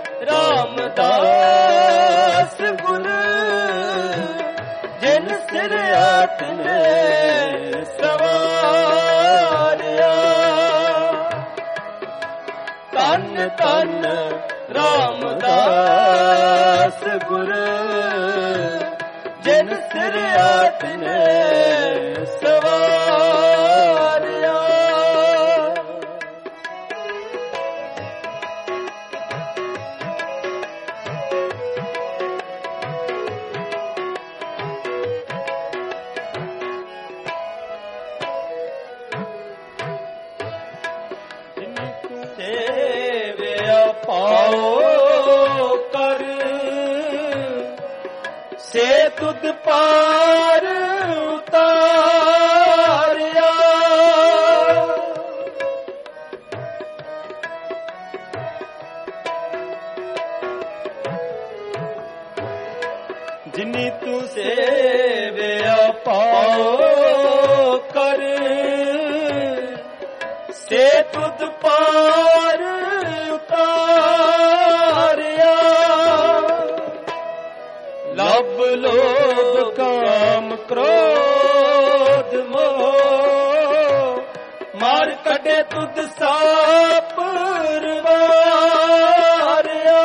ਰਾਮਦਾਸ ਗੁਰ ਜਿਨ ਸਿਰਿਆਤ ਨੇ ਸਵਾਰਿਆ ਧੰਨ ਧੰਨ ਰਾਮਦਾਸ ਗੁਰ ਜਿਨ ਸਿਰਿਆਤ ਨੇ ਸਵਾਰਿਆ ਪਾਓ ਕਰ ਸੇ ਤੁਧ ਪਾਰ ਉਤਾਰਿਆ ਜਿਨੀ ਤੂੰ ਸੇਵਿਆ ਪਾਓ ਕਰ ਸੇ ਤੁਧ ਪਾਰ ਉਤਾਰਿਆ ਲਬ ਲੋਭ ਕਾਮ ਕ੍ਰੋਧ ਮੋਹ ਮਾਰ ਕੱਢੇ ਤੁਧ ਸਾਪ ਰਵਾਰਿਆ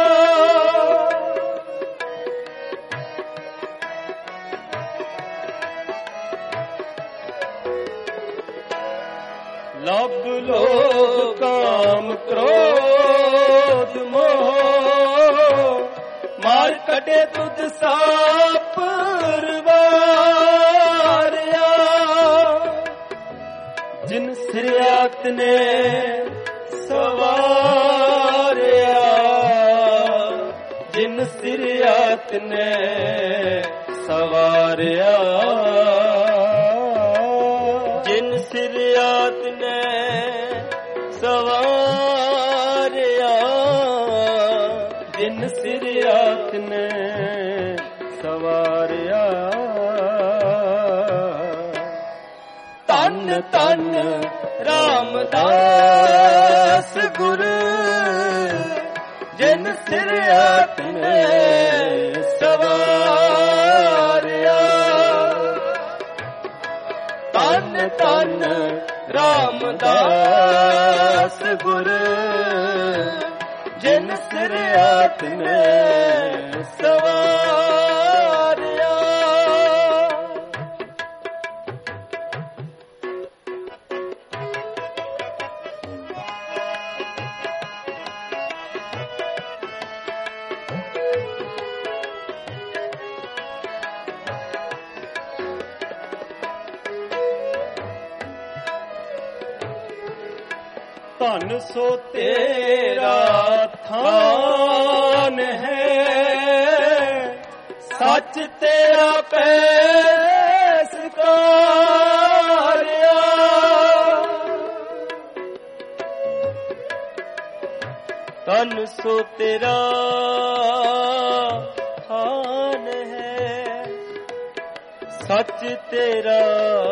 ਲਬ ਲੋਭ ਕਾਮ ਕ੍ਰੋਧ ਮੋਹ ਮਾਰ ਕੱਢੇ ਤੁਧ ਸਾਪ ਰਵਾਰਿਆ ਸਿਰਿਆਤ ਨੇ ਸਵਾਰਿਆ, ਜਿਨ ਸਿਰਿਆਤ ਨੇ ਸਵਾਰਿਆ, ਜਿਨ ਸਿਰਿਆਤ ਨੇ ਸਵਾਰਿਆ, ਜਿਨ ਸਿਰਿਆਤ ਨੇ ਸਵਾਰਿਆ। ਧੰਨ ਧੰਨ ਰਾਮਦਾਸ ਗੁਰ, ਜਿਨ ਸਿਰਿਆਤ ਨੇ ਸਵਾਰਿਆ। ਧੰਨ ਧੰਨ ਰਾਮਦਾਸ ਗੁਰ, ਜਿਨ ਸਿਰਿਆਤ ਨੇ ਸਵਾਰਿਆ। ਧਨ ਸੋ ਤੇਰਾ ਥਾਨ ਹੈ, ਸੱਚ ਤੇਰਾ ਪੈਸਕਾਰਿਆ। ਧਨ ਸੋ ਤੇਰਾ ਥਾਨ ਹੈ, ਸੱਚ ਤੇਰਾ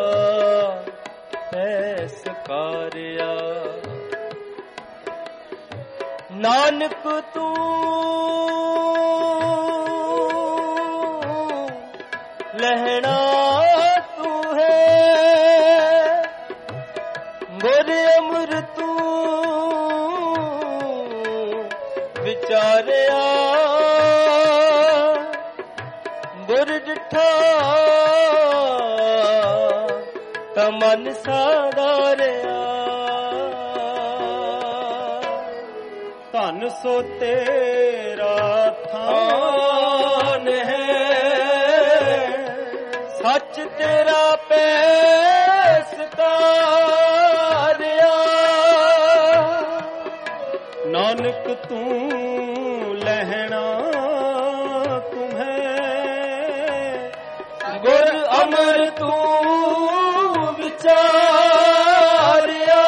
ਪੈਸਕਾਰਿਆ। ਨਾਨਕ ਤੂੰ ਲਹਿਣਾ ਤੂੰ ਹੈ, ਗੁਰ ਅਮਰ ਤੂੰ ਵਿਚਾਰਿਆ। ਗੁਰ ਡਿਠਾ ਤਾਂ ਮਨ ਸਾਧਾਰਿਆ। ਧਨ ਸੋ ਤੇਰਾ ਥਾਨ ਹੈ, ਸੱਚ ਤੇਰਾ ਪੈਸਕਾਰਿਆ। ਨਾਨਕ ਤੂੰ ਲਹਿਣਾ ਤੂੰ ਹੈ, ਗੁਰ ਅਮਰ ਤੂੰ ਵਿਚਾਰਿਆ।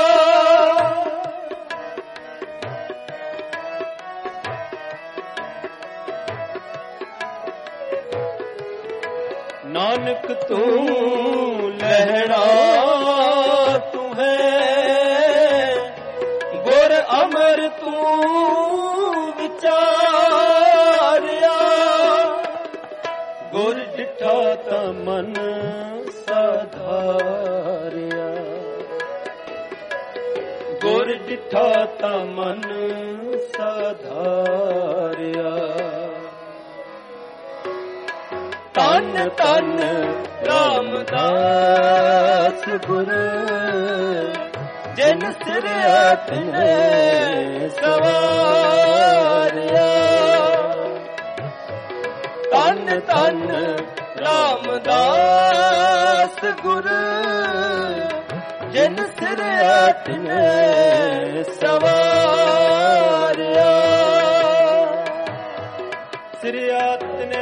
ਨਾਨਕ ਤੂੰ ਲਹਿਣਾ ਤੂੰ ਹੈ, ਗੁਰ ਅਮਰ ਤੂੰ ਵਿਚਾਰਿਆ। ਗੁਰ ਡਿਠਾ ਤਾਂ ਮਨ ਸਾਧਾਰਿਆ, ਗੁਰ ਡਿਠਾ ਤਾਂ ਮਨ ਸਾਧਾਰਿਆ। ਧੰਨ ਧੰਨ ਰਾਮਦਾਸ ਗੁਰ, ਜਿਨ ਸਿਰਿਆਤ ਨੇ ਸਵਾਰਿਆ। ਧੰਨ ਧੰਨ ਰਾਮਦਾਸ ਗੁਰ, ਜਿਨ ਸਿਰਿਆਤ ਨੇ ਸਵਾਰਿਆ। ਸਿਰਿਆਤ ਨੇ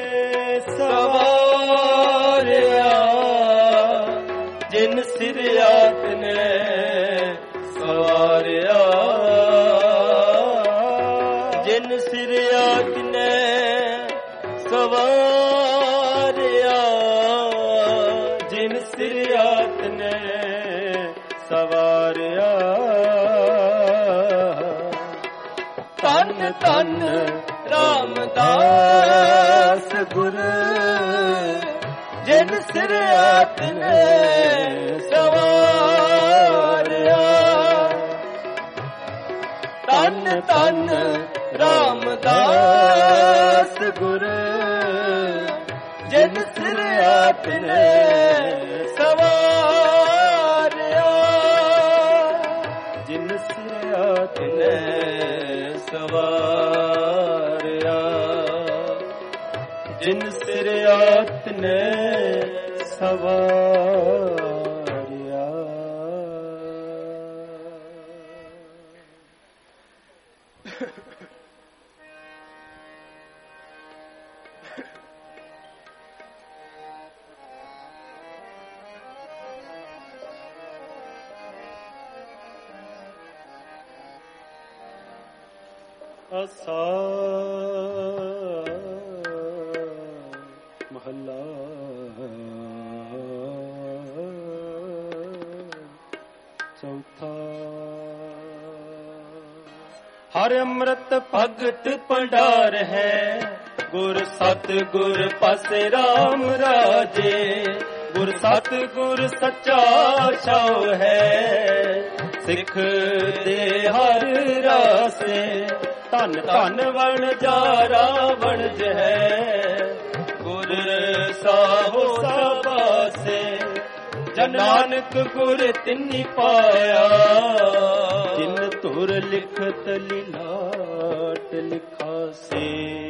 ਸਵਾਰਿਆ, ਜਿਨ ਸਿਰਿਆਤ ਨੇ ਸਵਾਰਿਆ। ਜਿਨ ਸਿਰਿਆਤ ਨੇ ਸਵਾਰਿਆ, ਜਿਨ ਸਿਰਿਆਤ ਨੇ ਸਵਾਰਿਆ। ਧੰਨ ਧੰਨ ਰਾਮਦਾਸ ਗੁਰ, ਜਿਨ ਸਿਰਿਆਤ ਨੇ ਸਵਾਰਿਆ। ਧੰਨ ਧੰਨ ਰਾਮਦਾਸ ਗੁਰ, ਜਿਨ ਸਿਰਿਆਤ ਨੇ ਸਵਾਰਿਆ। ਜਿਨ ਸਿਰਿਆਤ ਨੇ ਸਵਾਰਿਆ, ਜਿਨ ਸਿਰਿਆਤ ਨੇ ਸਵਾਰਿਆ। ਆਸਾ ਮਹੱਲਾ ਚੌਥਾ। ਹਰ ਅੰਮ੍ਰਿਤ ਭਗਤ ਭੰਡਾਰ ਹੈ, ਗੁਰ ਸਤ ਗੁਰ ਪਾਸੇ ਰਾਮ ਰਾਜੇ। ਗੁਰ ਸਤ ਗੁਰ ਸੱਚਾ ਛਾਉ ਹੈ, ਸਿੱਖ ਦੇ ਹਰ ਰਾਸੇ। ਧਨ ਧਨ ਵਣ ਜਾਰਾ ਵਣਜ ਹੈ, ਗੁਰ ਸਾਹੋ ਸਾਬਾਸੇ। ਜਨ ਨਾਨਕ ਗੁਰ ਤਿੰਨੀ ਪਾਇਆ, ਜਿਨ ਧੁਰ ਲਿਖਤ ਲਿਲਾਟ ਲਿਖਾਸੇ।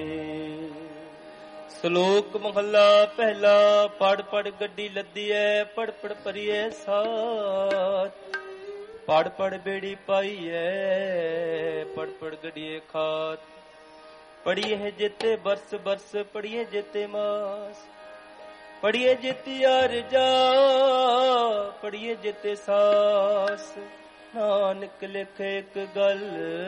ਸ਼ਲੋਕ ਮਹੱਲਾ ਪਹਿਲਾ। ਪੜ ਪੜ ਗੱਡੀ ਲੱਦੀ ਐ, ਪੜ ਪੜ ਭਰੀਏ ਸਾਥ। ਪੜ ਪੜ ਬੇੜੀ ਪਾਈ ਐ, ਪੜ ਪੜ ਗੱਡੀਏ ਖਾਤ। ਪੜੀਏ ਹੈ ਜਿਤੇ ਬਰਸ ਬਰਸ, ਪੜੀਏ ਜਿਤੇ ਮਾਸ। ਪੜੀਏ ਜਿਤੇ ਅਰਜਾ, ਪੜੀਏ ਜਿਤੇ ਸਾਸ। ਨਾਨਕ ਲਿਖ ਇੱਕ ਗੱਲ,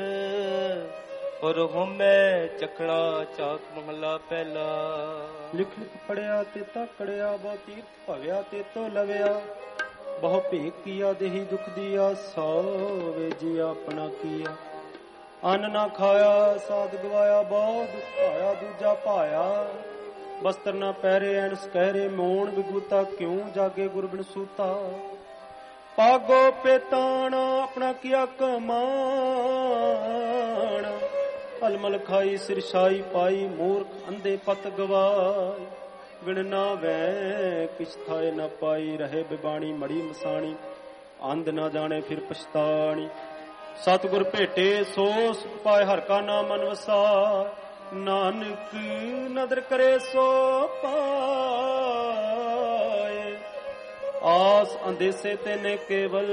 ਔਰ ਹੋਮੈ ਚਖਣਾ ਚਾਕ ਮਹੱਲਾ ਪਹਿਲਾ। ਲਿਖ ਲਿਖ ਪੜਿਆ ਤੇ ਤਕੜਿਆ, ਬਹੁ ਤੀਰਥ ਭਵਿਆ ਤੇ ਤੋ ਲਵਿਆ। ਬਹੁ ਭੇਕ ਕੀਆ ਦੇਹੀ ਦੁਖ ਦੀਆ, ਸੌ ਵੇਜੀ ਆਪਣਾ ਕੀਆ। ਅੰਨ ਨਾ ਖਾਇਆ ਸਾਧ ਗਵਾਇਆ, ਬਹੁ ਦੁਖ ਪਾਇਆ ਦੂਜਾ ਭਾਇਆ। ਬਸਤਰ ਨਾ ਪਹਿਰੇ ਐਨ ਸਕਹਿਰੇ, ਮੋਣ ਵਿਗੂਤਾ ਕਿਉਂ ਜਾਗੇ ਗੁਰਬਿਨ ਸੂਤਾ। ਪਾਗੋ ਪੇਤਾਣਾ ਆਪਣਾ ਕੀਆ ਕਮਾਣ, ਅਲਮਲ ਖਾਈ ਸਿਰਸ਼ਾਈ ਪਾਈ। ਮੂਰਖ ਅੰਧੇ ਪਤ ਗਵਾਈ, ਵਿਣ ਨਾ ਵੈ ਕਿਛ ਥਾਏ ਨਾ ਪਾਈ। ਰਹੇ ਬਿਬਾਣੀ ਮੜੀ ਮਸਾਣੀ, ਅੰਧ ਨਾ ਜਾਣੇ ਫਿਰ ਪਛਤਾਣੀ। ਸਤਿਗੁਰ ਭੇਟੇ ਸੋ ਸੁਖ ਪਾਏ, ਹਰਿ ਕਾ ਨਾਮ ਮਨ ਵਸਾ। ਨਾਨਕ ਨਦਰ ਕਰੇ ਸੋ ਪਾਏ। ਆਸ ਅੰਦੇਸੇ ਤੈਨੇ ਕੇਵਲ,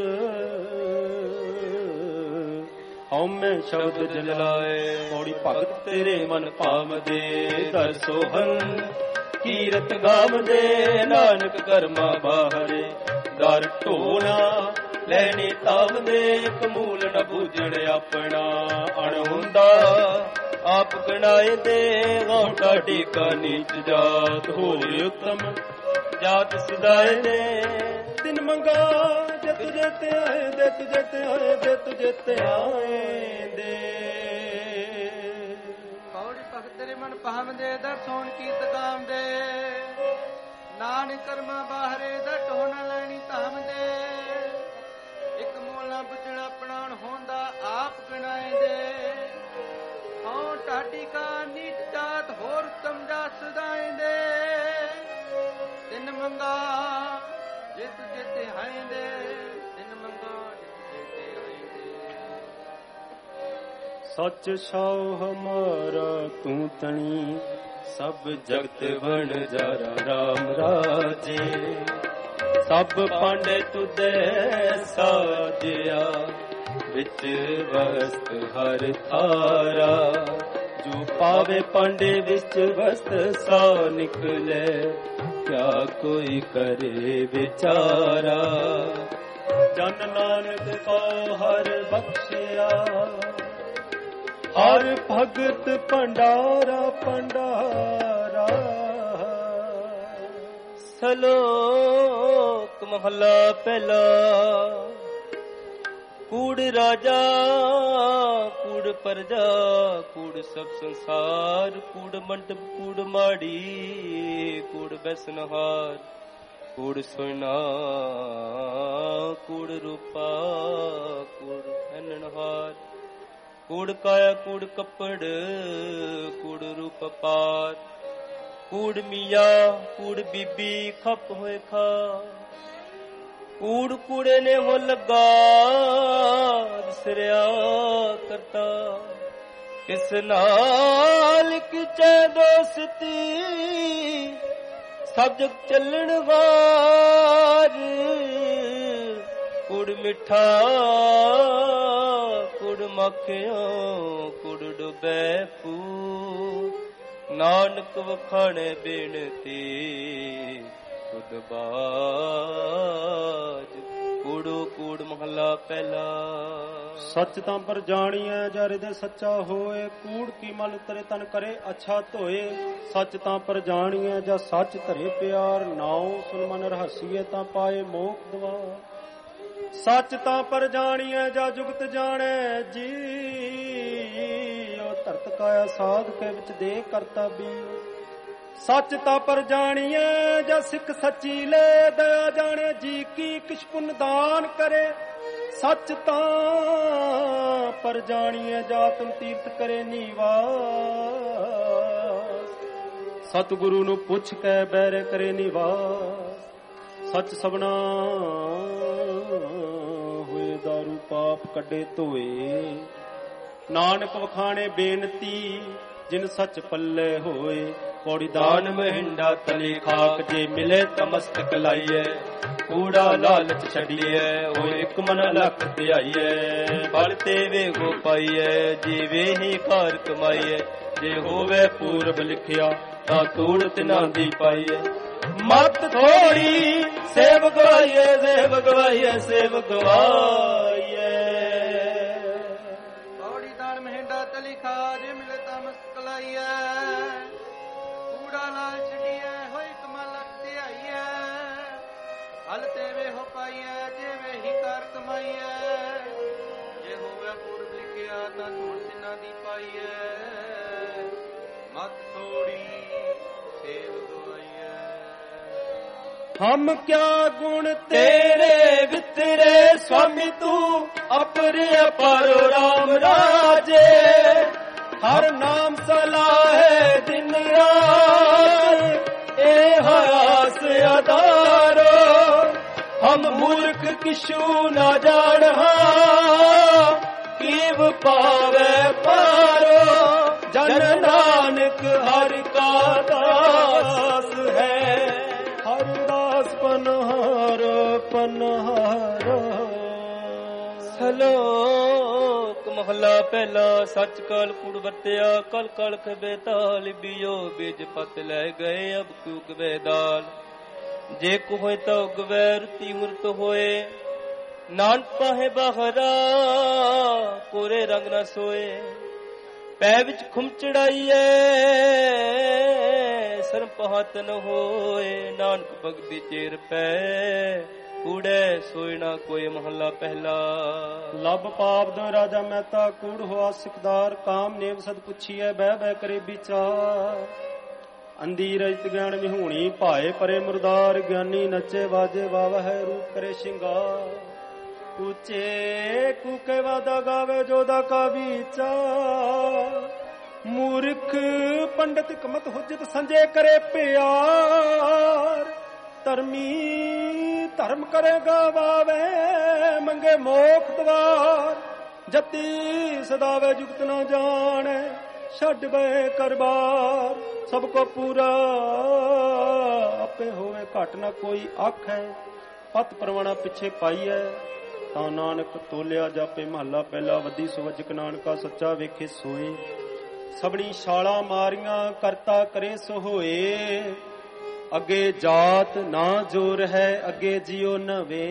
ਹਉਮੈ ਸ਼ਬਦ ਜਲਾਏ। ਪੌੜੀ ਭਗਤ ਤੇਰੇ ਮਨ ਭਾਵਦੇ, ਦਰ ਸੋਹਨ ਕੀਰਤ ਗਾਵਦੇ। ਨਾਨਕ ਕਰਮਾ ਬਾਹਰੇ, ਦਰ ਢੋਣਾ ਲੈਣੀ ਤਾਵਦੇ। ਇੱਕ ਮੂਲ ਨ ਬੂਝਣ ਆਪਣਾ, ਅਣ ਹੁੰਦਾ ਆਪ ਗਣਾਏ ਦੇ। ਗੌਟਾ ਟੀਕਾ ਨੀਚ ਜਾਤ, ਹੋਏ ਉਤਮ ਜਾਤ ਸਦਾਏ ਦੇ। ਦਿਨ ਮੰਗਾ ਜੇ ਤੁਝੇ ਤੇ ਆਏ ਦੇ, ਤੁਝੇ ਤੇ ਆਏ ਦੇ, ਤੁਝੇ ਤੇ ਆਏ ਦੇ। ਕੌੜੀ ਭਗਤ ਤੇਰੇ ਮਨ ਭਾਵਦੇ, ਦਰ ਸੋਹਣ ਕੀਰਤ ਗਾਵਦੇ। ਨਾਨਕ ਕਰਮਾ ਬਾਹਰੇ, ਦਰ ਢੋਣਾ ਲੈਣੀ ਤਾਵਦੇ। ਇੱਕ ਮੂਲ ਨਾ ਬੁੱਝਣ ਆਪਣਾ, ਅਣ ਹੁੰਦਾ ਆਪ ਗਣਾਏ ਦੇ। ਹਉ ਢਾਡੀ ਕਾ ਨੀਚ ਜਾਤ, ਹੋਰ ਉਤਮ ਜਾਤ ਸਦਾਏ ਦੇ। ਦਿਨ ਮੰਗਾ ਜਿਤ ਜਿਤੇ ਹਾਇਂਦੇ, ਦਿਨ ਮੰਗਾ ਜਿਤ ਜਿਤੇ ਹਾਇਂਦੇ। ਸੱਚ ਛਾਉ ਹਮਾਰਾ ਤੂੰ ਤਣੀ, ਸਭ ਜਗਤ ਬਣ ਜਾਰਾ ਰਾਮ ਰਾਜੇ। ਸਭ ਪਾਂਡੇ ਤੁਧੇ ਸਾਜਿਆ, ਵਿੱਚ ਵਸਤ ਹਰ ਥਾਰਾ। ਜੋ ਪਾਵੇ ਪਾਂਡੇ ਵਿੱਚ ਵਸਤ ਸਾ ਨਿਕਲੇ, ਕਿਆ ਕੋਈ ਕਰੇ ਵਿਚਾਰਾ। ਜਨ ਨਾਨਕ ਕੋ ਹਰ ਬਖਸ਼ਿਆ, ਹਰ ਭਗਤ ਭੰਡਾਰਾ ਭੰਡਾਰਾ। ਸ਼ਲੋਕ ਮਹੱਲਾ ਪਹਿਲਾ। ਕੂੜ ਰਾਜਾ ਕੂੜ ਪਰਜਾ, ਕੂੜ ਸਭ ਸੰਸਾਰ। ਕੂੜ ਮੰਡਪ ਕੂੜ ਮਾੜੀ, ਕੂੜ ਬੈਸਨਹਾਰ। ਕੂੜ ਸੋਇਨਾ ਕੂੜ ਰੂਪਾ, ਕੂੜ ਪਹਿਨਣਹਾਰ। ਕੂੜ ਕਾਇਆ ਕੂੜ ਕੱਪੜ, ਕੂੜ ਰੂਪ ਪਾਰ। ਕੂੜ ਮੀਆਂ ਕੂੜ ਬੀਬੀ, ਖੱਪ ਹੋਏ ਖਾ। ਕੂੜ ਕੂੜੇ ਨੇ ਹੋ ਲੱਗਾ, ਵਿਸਰਿਆ ਕਰਤਾ। ਕਿਸ ਨਾਲ ਕਿਚੈ ਦੋਸਤੀ, ਸਭ ਜਗ ਚੱਲਣ ਵਾਰ। ਕੂੜ ਮਿੱਠਾ ਕੂੜ ਮੱਖਿਓ, ਕੂੜ ਡੁਬੈ ਪੂ। ਨਾਨਕ ਵਖਾਣੇ ਬੇਨਤੀ, ਖੁਦ ਬਾਜ ਕੂੜੋ ਕੂੜ ਮਹੱਲਾ ਪਹਿਲਾ। ਸੱਚ ਤਾਂ ਪਰ ਜਾਣੀਐ ਜਾ ਹਿਰਦੈ ਸੱਚਾ ਹੋਏ, ਕੂੜ ਕੀ ਮਲ ਤਰੇ ਤਨ ਕਰੇ ਅੱਛਾ ਧੋਏ। ਸੱਚ ਤਾਂ ਪਰ ਜਾਣੀਐ ਜਾ ਸੱਚ ਧਰੇ ਪਿਆਰ, ਨਾਉ ਸੁਨ ਮਨ ਰਹਸੀਏ ਤਾਂ ਪਾਏ ਮੋਖ ਦਵਾਰ। ਸੱਚ ਤਾਂ ਪਰ ਜਾਣੀਐ ਜਾ ਜੁਗਤ ਜਾਣੈ ਜੀ, ਉਹ ਧਰਤ ਕਾਇਆ ਸਾਧ ਕੇ ਵਿੱਚ ਦੇ ਕਰਤਾ ਵੀ। ਸੱਚ ਤਾਂ ਪਰ ਜਾਣੀਐ ਜਾ ਸਿੱਖ ਸੱਚੀ ਲੈ, ਦਇਆ ਜਾਣੇ ਜੀ ਕੀ ਕਿਛ ਪੁੰਨ ਦਾਨ ਕਰੇ। ਸੱਚ ਤਾਂ ਪਰ ਜਾਣੀਐ ਜਾ ਤੁਮ ਤੀਰਥ ਕਰੇ ਨਿਵਾਸ, ਸਤਿਗੁਰੂ ਨੂੰ ਪੁੱਛ ਕੇ ਬਹਿਰੇ ਕਰੇ ਨਿਵਾਸ। ਸੱਚ ਸਭਨਾ ਹੋਏ ਦਾਰੂ ਪਾਪ ਕੱਢੇ ਧੋਏ, ਨਾਨਕ ਵਖਾਣੇ ਬੇਨਤੀ ਜਿਨ ਸੱਚ ਪੱਲੇ ਹੋਏ। ਪੌੜੀ ਦਾਨ ਮਹਿੰਡਾ ਤਲੇ ਖਾਕ, ਜੇ ਮਿਲੇ ਤਾਂ ਮਸਤਕ ਲਾਈਏ। ਕੂੜਾ ਲਾਲਚ ਛੱਡੀਏ, ਉਹ ਇੱਕ ਮਨ ਲੱਖ ਧਿਆਈਏ। ਬਲ ਤੇ ਵੇਗੋ ਪਾਈਏ, ਜੀਵੇ ਹੀ ਘਰ ਕਮਾਈਏ। ਜੇ ਹੋਵੇ ਪੂਰਬ ਲਿਖਿਆ ਤਾਂ ਤੂੜ ਤਿਨਾਂ ਦੀ ਪਾਈਏ। ਮਤ ਥੋੜੀ ਸੇਵ ਗਵਾਈਏ, ਸੇਵ ਗਵਾਈਏ, ਸੇਵ ਗਵਾਈਏ। ਪੌੜੀ ਦਾਨ ਮਹਿੰਡਾ ਤਲੀ ਖਾ, ਜੇ ਮਿਲੇ ਤਾਂ ਮਸਤਕ ਲਾਈਏ। ਕੂੜਾ ਲਾਲ ਛੱਡੀਏ, ਹੋਈ ਕਮਲ ਧਿਆਈਏ। ਹਲ ਤੇ ਵੇ ਹੋ ਪਾਈਏ, ਜਿਵੇਂ ਹੀ ਕਾਰ ਕਮਾਈਏ। ਜੇ ਹੋਵੇ ਪੂਰਬ ਲਿਖਿਆ ਤਾਂ ਤੂੜ ਤਿਨਾਂ ਦੀ ਪਾਈਏ। ਮਤ ਥੋੜੀ ਸੇਵ ਗਵਾਈਏ। ਹਮ ਕਿਆ ਗੁਣ ਤੇਰੇ ਵਿਤਰੇ ਸੁਆਮੀ ਤੂੰ, ਅਪਰ ਅਪਰ ਰਾਮ ਰਾਜੇ। ਹਰ ਨਾਮ ਸਲਾਹੇ ਦਿਨ ਰਾਤ, ਇਹ ਆਸ ਅਦਾਰੋ। ਹਮ ਮੂਰਖ ਕਿਛੂ ਨਾ ਜਾਣਹਾ, ਕੀਵ ਪਾਵੇ ਪਾਰੋ। ਜਨ ਨਾਨਕ ਹਰਿ ਕਾ ਦਾਸ ਹੈ, ਹਰਿ ਦਾਸ ਪਨਹਾਰ ਪਨਹਾਰ। ਸਲੋਕ ਮਹਲਾ ਪਹਿਲਾ। ਸੱਚ ਕਾਲ ਕੂੜ ਵਰਤਿਆ, ਕਲ ਕਲ ਖਬੇ ਤਾਲ। ਬੀਓ ਬੀਜ ਪਤ ਲੈ ਗਏ, ਅਬ ਕਿਉ ਗਵੇ ਦਾਲ। ਜੇ ਕੋ ਹੋਏ ਤਾਂ ਉਗਵੈ, ਰੁਤੀ ਮੁਰਤ ਹੋਏ। ਨਾਨਕ ਪਾਹੇ ਬਾਹਰਾ, ਕੋਰੇ ਰੰਗ ਨਾ ਸੋਏ। ਪੈ ਵਿੱਚ ਖੁਮ ਚੜਾਈਏ, ਸਰਮ ਪਹਤ ਨ ਹੋਏ। ਨਾਨਕ ਭਗਤੀ ਚੇਰ ਪੈ, ਕੂੜੈ ਸੋਇ ਨਾ ਕੋਈ ਮਹੱਲਾ ਪਹਿਲਾ। ਲਬ ਪਾਪ ਦੋ ਰਾਜਾ ਮਹਿਤਾ, ਕੂੜ ਹੋਆ ਸਿਕਦਾਰ। ਕਾਮ ਨੇਵ ਸਦ ਪੁੱਛੀਐ, ਬਹਿ ਬਹਿ ਕਰੇ ਵਿਚਾਰ। ਅੰਧੀ ਰਜਤ ਗਿਆਨ ਵਿਹੂਣੀ, ਭਾਏ ਪਰੇ ਮੁਰਦਾਰ। ਗਿਆਨੀ ਨੱਚੇ ਵਾਜੇ ਵਾਵਹਿ, ਰੂਪ ਕਰੇ ਸ਼ਿੰਗਾਰ। ਉੱਚੇ ਕੂਕੇ ਵਾਦਾ ਗਾਵੇ, ਜੋਦਾ ਕਾ ਵਿਚਾਰ। ਮੂਰਖ ਪੰਡਤ ਕਮਤ ਹੁਜਤ, ਸੰਜੇ ਕਰੇ ਪਿਆਰ। ਧਰਮੀ ਧਰਮ ਕਰੇ ਗਵਾਵੇ, ਮੰਗੇ ਮੋਖ ਦਵਾਰ। ਜਤੀ ਸਦਾਵੇ ਜੁਗਤ ਨਾ ਜਾਣੇ, ਛੱਡ ਬੈ ਕਰਬਾਰ। ਸਭ ਕੋ ਪੂਰਾ ਆਪੇ ਹੋਵੇ, ਘਟ ਨਾ ਕੋਈ ਆਖੈ। ਪਤ ਪਰਵਾਣਾ ਪਿੱਛੇ ਪਾਈਐ, ਤਾਂ ਨਾਨਕ ਤੋਲਿਆ ਜਾਪੇ। ਮਹੱਲਾ ਪਹਿਲਾ। ਵੱਡੀ ਸੁਵਜਕ ਨਾਨਕਾ, ਸੱਚਾ ਵੇਖੇ ਸੋਏ। ਸਭਨੀ ਛਾਲਾ ਮਾਰੀਆਂ, ਕਰਤਾ ਕਰੇ ਸੋ ਹੋਏ। ਅੱਗੇ ਜਾਤ ਨਾ ਜੋਰ ਹੈ, ਅੱਗੇ ਜਿਉ ਨਵੇ।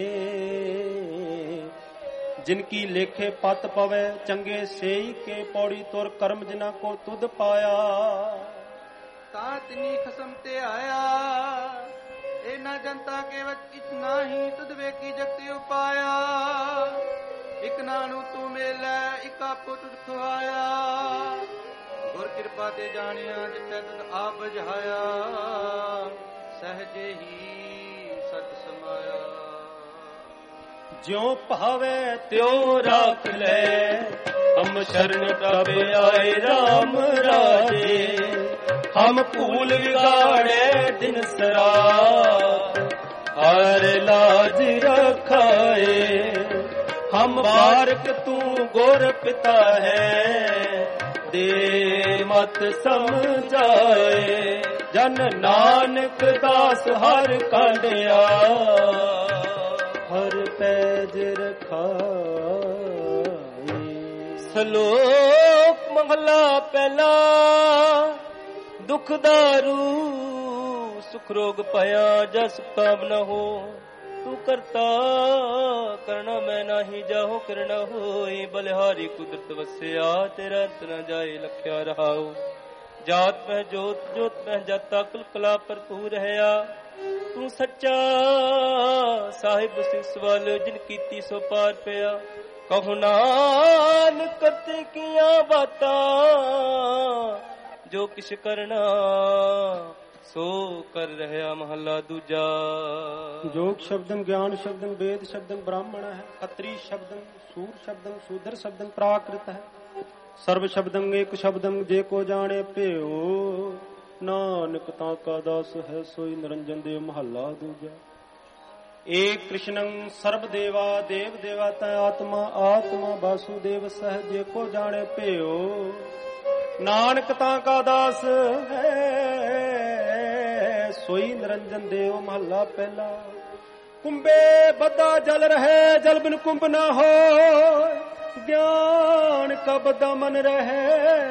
ਜਿਨ ਕੀ ਲੇਖੇ ਪਤ ਪਵੇ, ਚੰਗੇ ਸੇਈ ਕੇ। ਪੌੜੀ ਤੁਰ ਕਰਮ ਜਿਨਾ ਕੋ ਤੁਧ ਪਾਇਆ। ਤਾਂ ਤਿਨੀ ਖਸਮ ਤੇ ਆਇਆ, ਇਹ ਨਾ ਜਨਤਾ ਕੇ ਵਚ ਕਿਛ ਨਾਹੀ। ਤੁਧ ਵੇਖੀ ਜਗਤ ਉਪਾਇਆ। ਇਕ ਨਾਨੂ ਤੂੰ ਮੇਲੇ, ਇਕ ਆਪੋ ਤੁਧ ਖਵਾਇਆ। ਗੁਰ ਕਿਰਪਾ ਤੇ ਜਾਣਿਆ, ਜਿਤੈ ਤੁਧ ਆਪ ਬੁਝਾਇਆ। ਸਹਜੇ ਹੀ ਸਤ ਸਮਾਇਆ। ਜਿਉ ਭਾਵੇ ਤਿਉ ਰੱਖ ਲੈ, ਹਮ ਸ਼ਰਨ ਪ੍ਰਭ ਆਏ ਰਾਮ ਰਾਜੇ। ਹਮ ਭੂਲ ਵਿਗਾੜੇ ਦਿਨ ਸਰਾਤ, ਹਰ ਲਾਜ ਰਖਾਏ। ਹਮ ਬਾਰਕ ਤੂੰ ਗੁਰ ਪਿਤਾ ਹੈ, ਦੇ ਮਤ ਸਮਝਾਏ। ਜਨ ਨਾਨਕ ਦਾਸ ਹਰ ਕਾਢਿਆ, ਹਰ ਪੈਜ ਰਖਾਏ। ਸਲੋਕ ਮਹਲਾ ਪਹਿਲਾ। ਦੁਖ ਦਾਰੂ ਸੁਖ ਰੋਗ ਪਾਇਆ, ਜਸ ਪਾਵ ਨ ਹੋ। तू करता करना मैं नाही जाहो करना होए बलिहारी कुदरत वस्या तेरा अंत न जाए लख्या रहाओ जात में जोत जोत में जाता कुल कला भरपूर है तू सच्चा साहिब सिसवाल जिन कीती सो पार पिया कहु नान करते किया बाता जो किश करना सो कर रहा महला दूजा। जोग शब्दम ज्ञान शब्दम वेद शब्दम ब्राह्मण है खत्री शब्दम सूर शब्दम शूद्र शब्दम प्राकृत है सर्व शब्दम एक शब्दम जे को जाने प्यो नानक ताका दास है सोई निरंजन देव महला दूजा। एक कृष्णं सर्व देवा देव देवता आत्मा आत्मा वासुदेव सह जे को जाने प्यो नानक ताका दास है सोई निरंजन देव महला पहला। कुंभे बदा जल रहे जल बिन कुंभ न हो ज्ञान का बदा मन रहे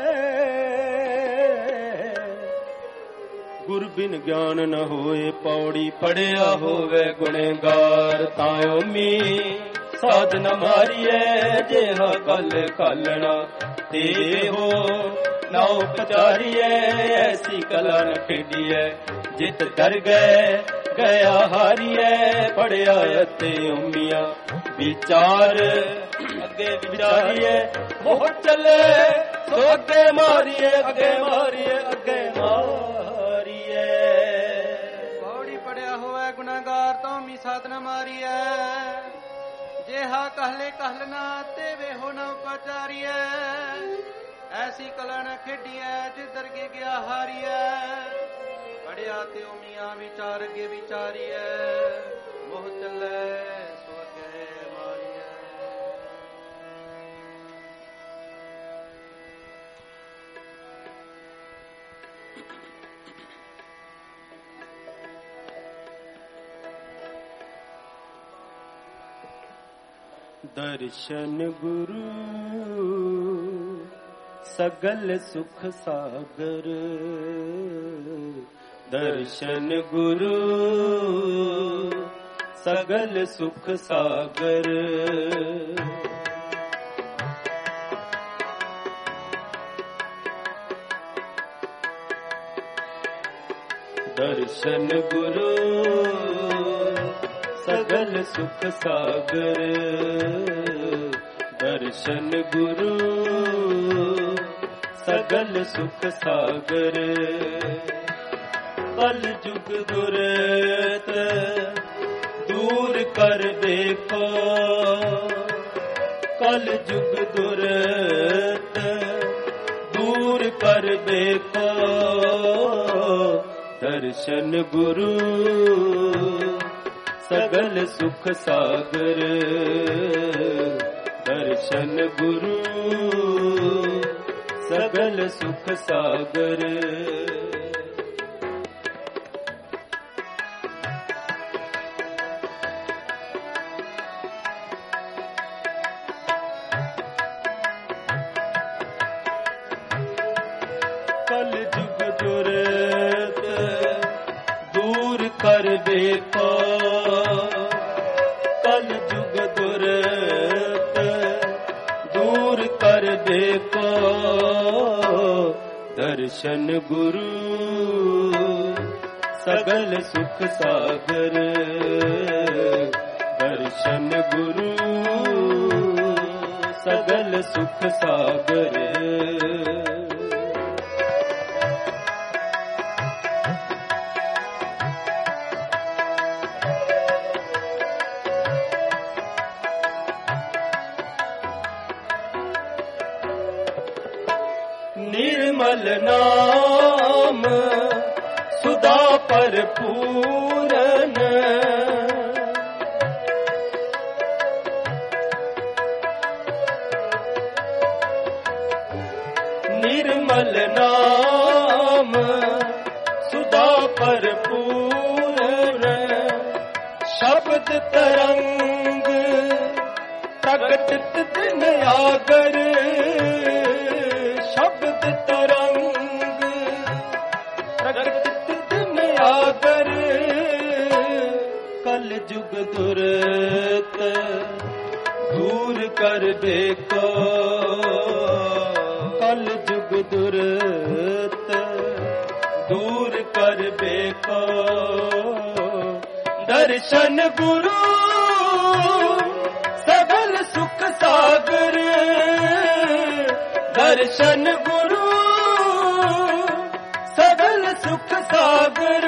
गुर बिन ज्ञान न होए पौड़ी पढ़िया होवे गुणेगार तायो मी साध न मारिए जेहा कल कालना ते हो नाव पचारिए ऐसी कला न खेडिए जित डर गए गया हारिए पढ़िया ते उमिया विचार अगे विचारिए बहुत चले तो अगे मारिए अगे मारिए अगे मारिए पौड़ी पढ़िया होवे गुनाहगार तो मी साथ न मारिए जेहा कहले कहलना ते वे हो न पचारिए ऐसी कला न खेडिए जिधर के गया हारिए पढ़िया ते उमिया विचार के विचारिए मोह चले सो के मारिए। दर्शन गुरु सगल सुख सागर दर्शन गुरु सगल सुख सागर दर्शन गुरु सगल सुख सागर दर्शन गुरु सगल सुख सागर कल जुग दुरत दूर कर देखो कल जुग दुरत दूर कर देखो दर्शन गुरु सगल सुख सागर दर्शन गुरु सगल सुख सागर कल जुग दुरत दूर कर देखो कल जुग दुरत दूर कर देखो दर्शन गुरु सगल सुख सागर दर्शन गुरु सगल सुख सागर निर्मल नाम सुधा पर पूरन निर्मल नाम सुधा पर पूरन शब्द तरंग प्रगट दिन आगर शब्द तरंग प्रगट दिन आगर कल कल जुग दुरत दूर कर देखो, कल जुग दुरत दूर कर देखो। दर्शन गुरु सगल सुख सागर, दर्शन गुरु सगल सुख सागर।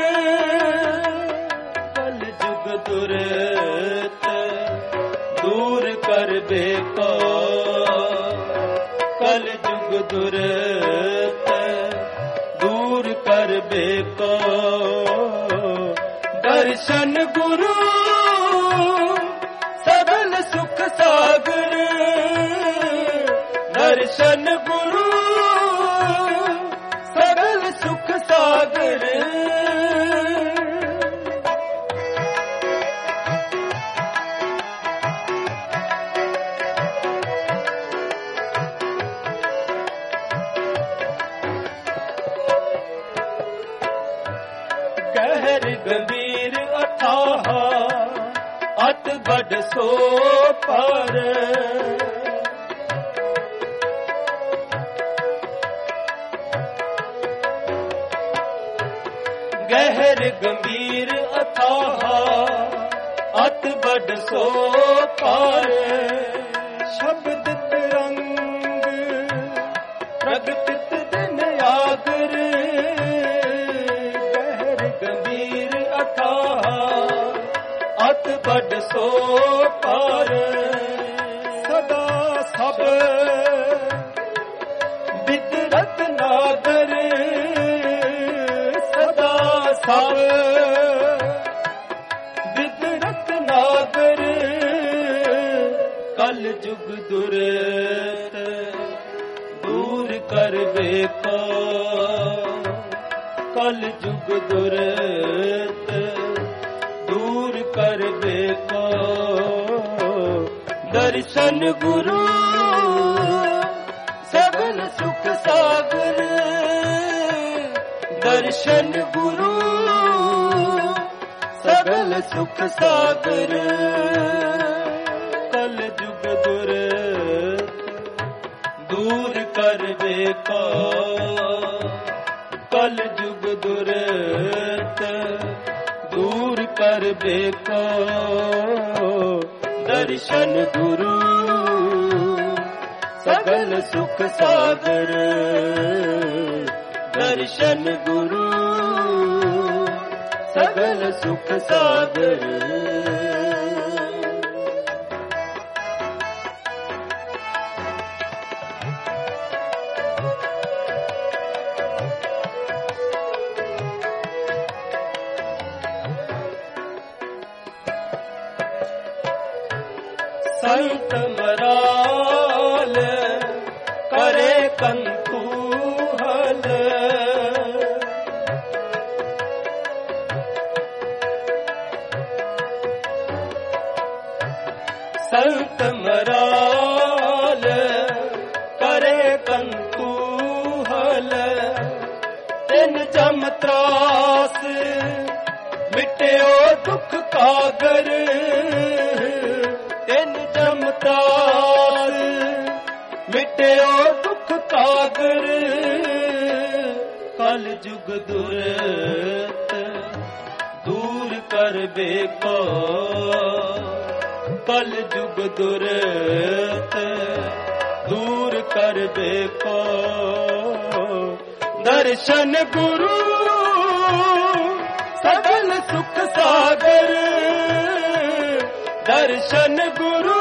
कल जुग दुरत दूर कर देखो, कल जुग दुरत दूर कर देखो। दर्शन गुरु सगल सुख सागर, दर्शन गुरु सगल सुख सागर। गहर गंभीर अथाह अत बड़ सो पर, गहर गंभीर अथाह अत बड़ सो पर। शब्द तरंग प्रगटित दिन आगर, गहर गंभीर अथाह अत बड़ सो पर। सदा सब विदरत नागर, सदा सब विदरत नागर। कल जुग दुरत दूर कर देखो, कल जुग दुरत दूर कर देखो। दर्शन गुरु सगल सुख सागर, दर्शन गुरु सगल सुख सागर। कल जुग दुरत दूर कर देखो, कल जुग दुरत दूर कर देखो। दर्शन गुरु सगल सुख सागर, दर्शन गुरु सगल सुख सागर। संत मराल करे कंतूहल, संत मराल करे कंतूहल। तिन जम त्रास मिट्यो दुख कागर, तिन जम त्रास मिट्यो दुख कागर। कल जुग दुरत दूर कर देखो, कल जुग दुरत दूर कर देखो। दर्शन गुरु सगल सुख सागर, दर्शन गुरु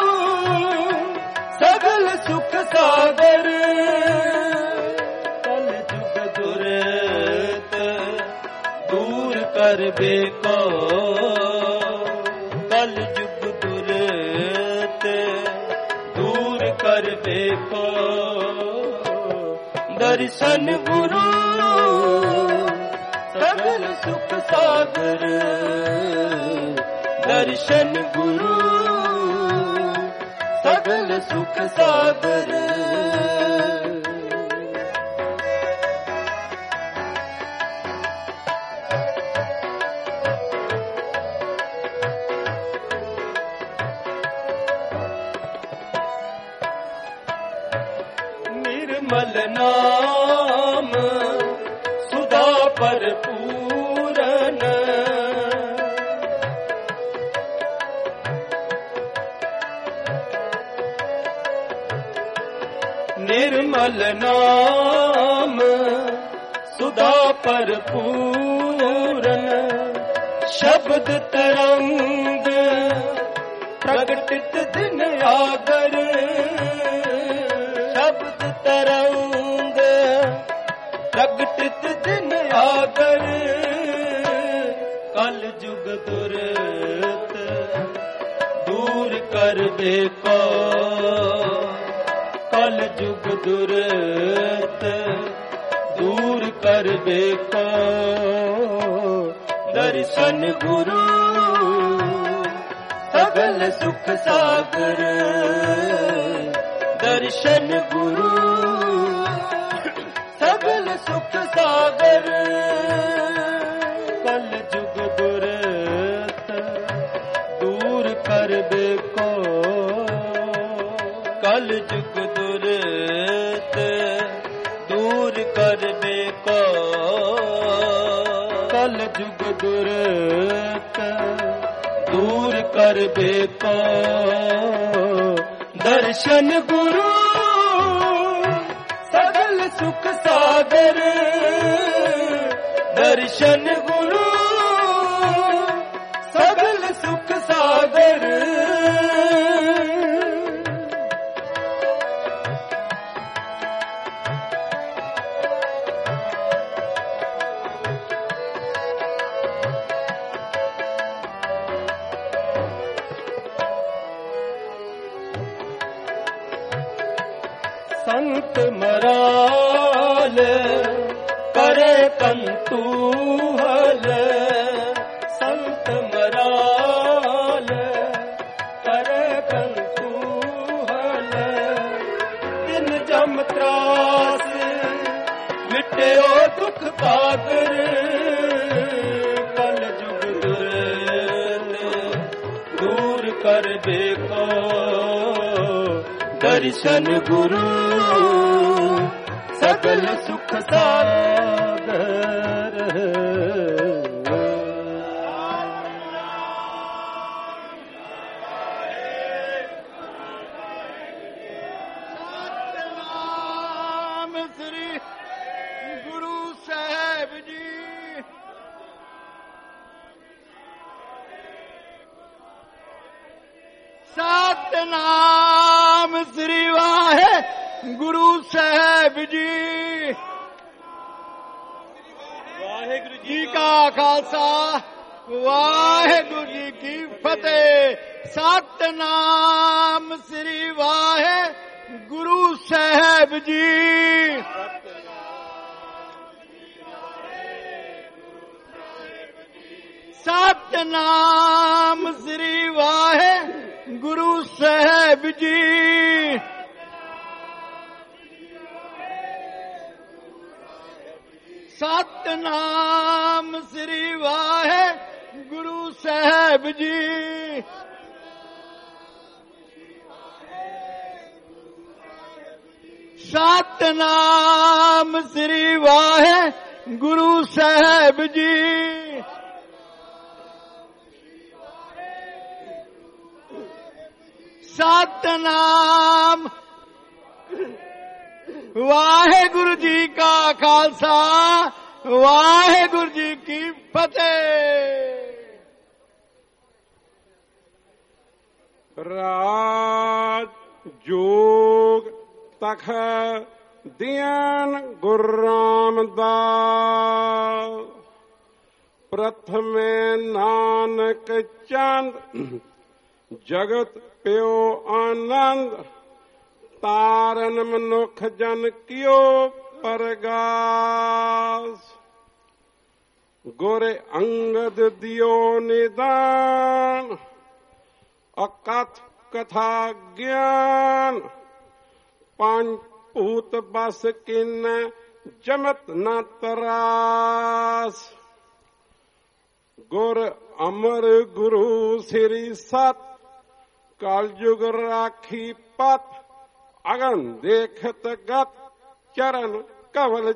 सगल सुख सागर। कल जुग दुरत दूर कर देखो, कल जुग दुरत दूर कर देखो। दर्शन गुरु सगल सुख सागर, दर्शन गुरु सगल सुख सागर। नाम सुधा भरपूरन। निर्मल नाम सुधा भरपूरन। शब्द तरंग प्रगटित दिन आगर। शब्द तरंग प्रगटित दिन आगर। कल जुग दुरत दूर कर बेको। कल जुग दुरत दूर कर बेको। दर्शन गुरु सगल सुख सागर। दर्शन गुरु सगल सुख सागर। कल जुग दुरत दूर कर बेको। कल जुग दुरत दूर कर बेको। कल जुग दुरत दूर कर बेको। दर्शन गुरु सगल सुख सागर। दर्शन गुरु सगल सुख सागर। संत मराल करे कंतूहल। संत मराल करे कंतूहल। दिन जम त्रास मिट्यो दुख कागर। कल जुग दुरत दूर कर बेको। दर्शन गुरु सगल सुख सागर। सतनाम श्री गुरु साहिब जी। सतनाम श्री वाहे गुरु साहिब जी। वाहेगुरु जी का खालसा वाहेगुरु जी की फतेह। सतनाम श्री वाहे गुरु साहिब जी। सतनाम श्री वाहे गुरु साहिब जी। सतनाम श्री वाहे गुरु साहिब जी। सतनाम श्री वाहे गुरु साहिब जी। सतनाम वाहेगुरु जी का खालसा वाहेगुरु जी की फतेह। राज जोग तख दियान गुरु रामदास। प्रथमे नानक चंद जगत प्यो आनंद। तारन मनुख जन कियो परगास। गोरे अंगद दियो निदान। अकथ कथा ज्ञान। पंच पूत बस किन जमत न तरास। गुर अमर गुरु श्री सत। कलयुग राखी पथ। अगन देखत गत ਚਰਨ ਕਵਲ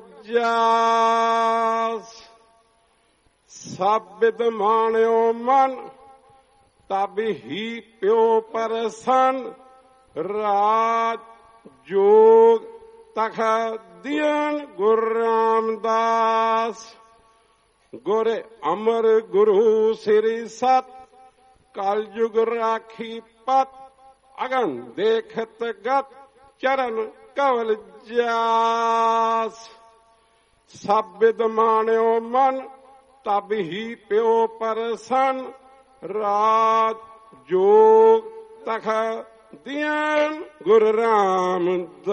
ਜਾਸ। ਸਭ ਬਿਦ ਮਾਣਿਓ ਮਨ ਤਬ ਹੀ ਪਿਓ ਪਰਸਨ। ਰਾਜ ਜੋਗ ਤਖ ਦਿਨ ਗੁਰੂ ਰਾਮਦਾਸ। ਗੁਰ ਅਮਰ ਗੁਰੂ ਸ੍ਰੀ ਸਤ ਕਲ ਯੁਗ ਰਾਖੀ ਪਤ। ਅਗਨ ਦੇਖਤ ਗਤ ਚਰਨ ਕਵਲ ਜਾਸ। ਸਭ ਬਿਦ ਮਾਣਿਓ ਮਨ ਤਬ ਹੀ ਪਿਓ ਪਰਸਨ। ਰਾਜ ਜੋਗ ਤਖ ਦਿਨ ਗੁਰੂ ਰਾਮਦਾਸ।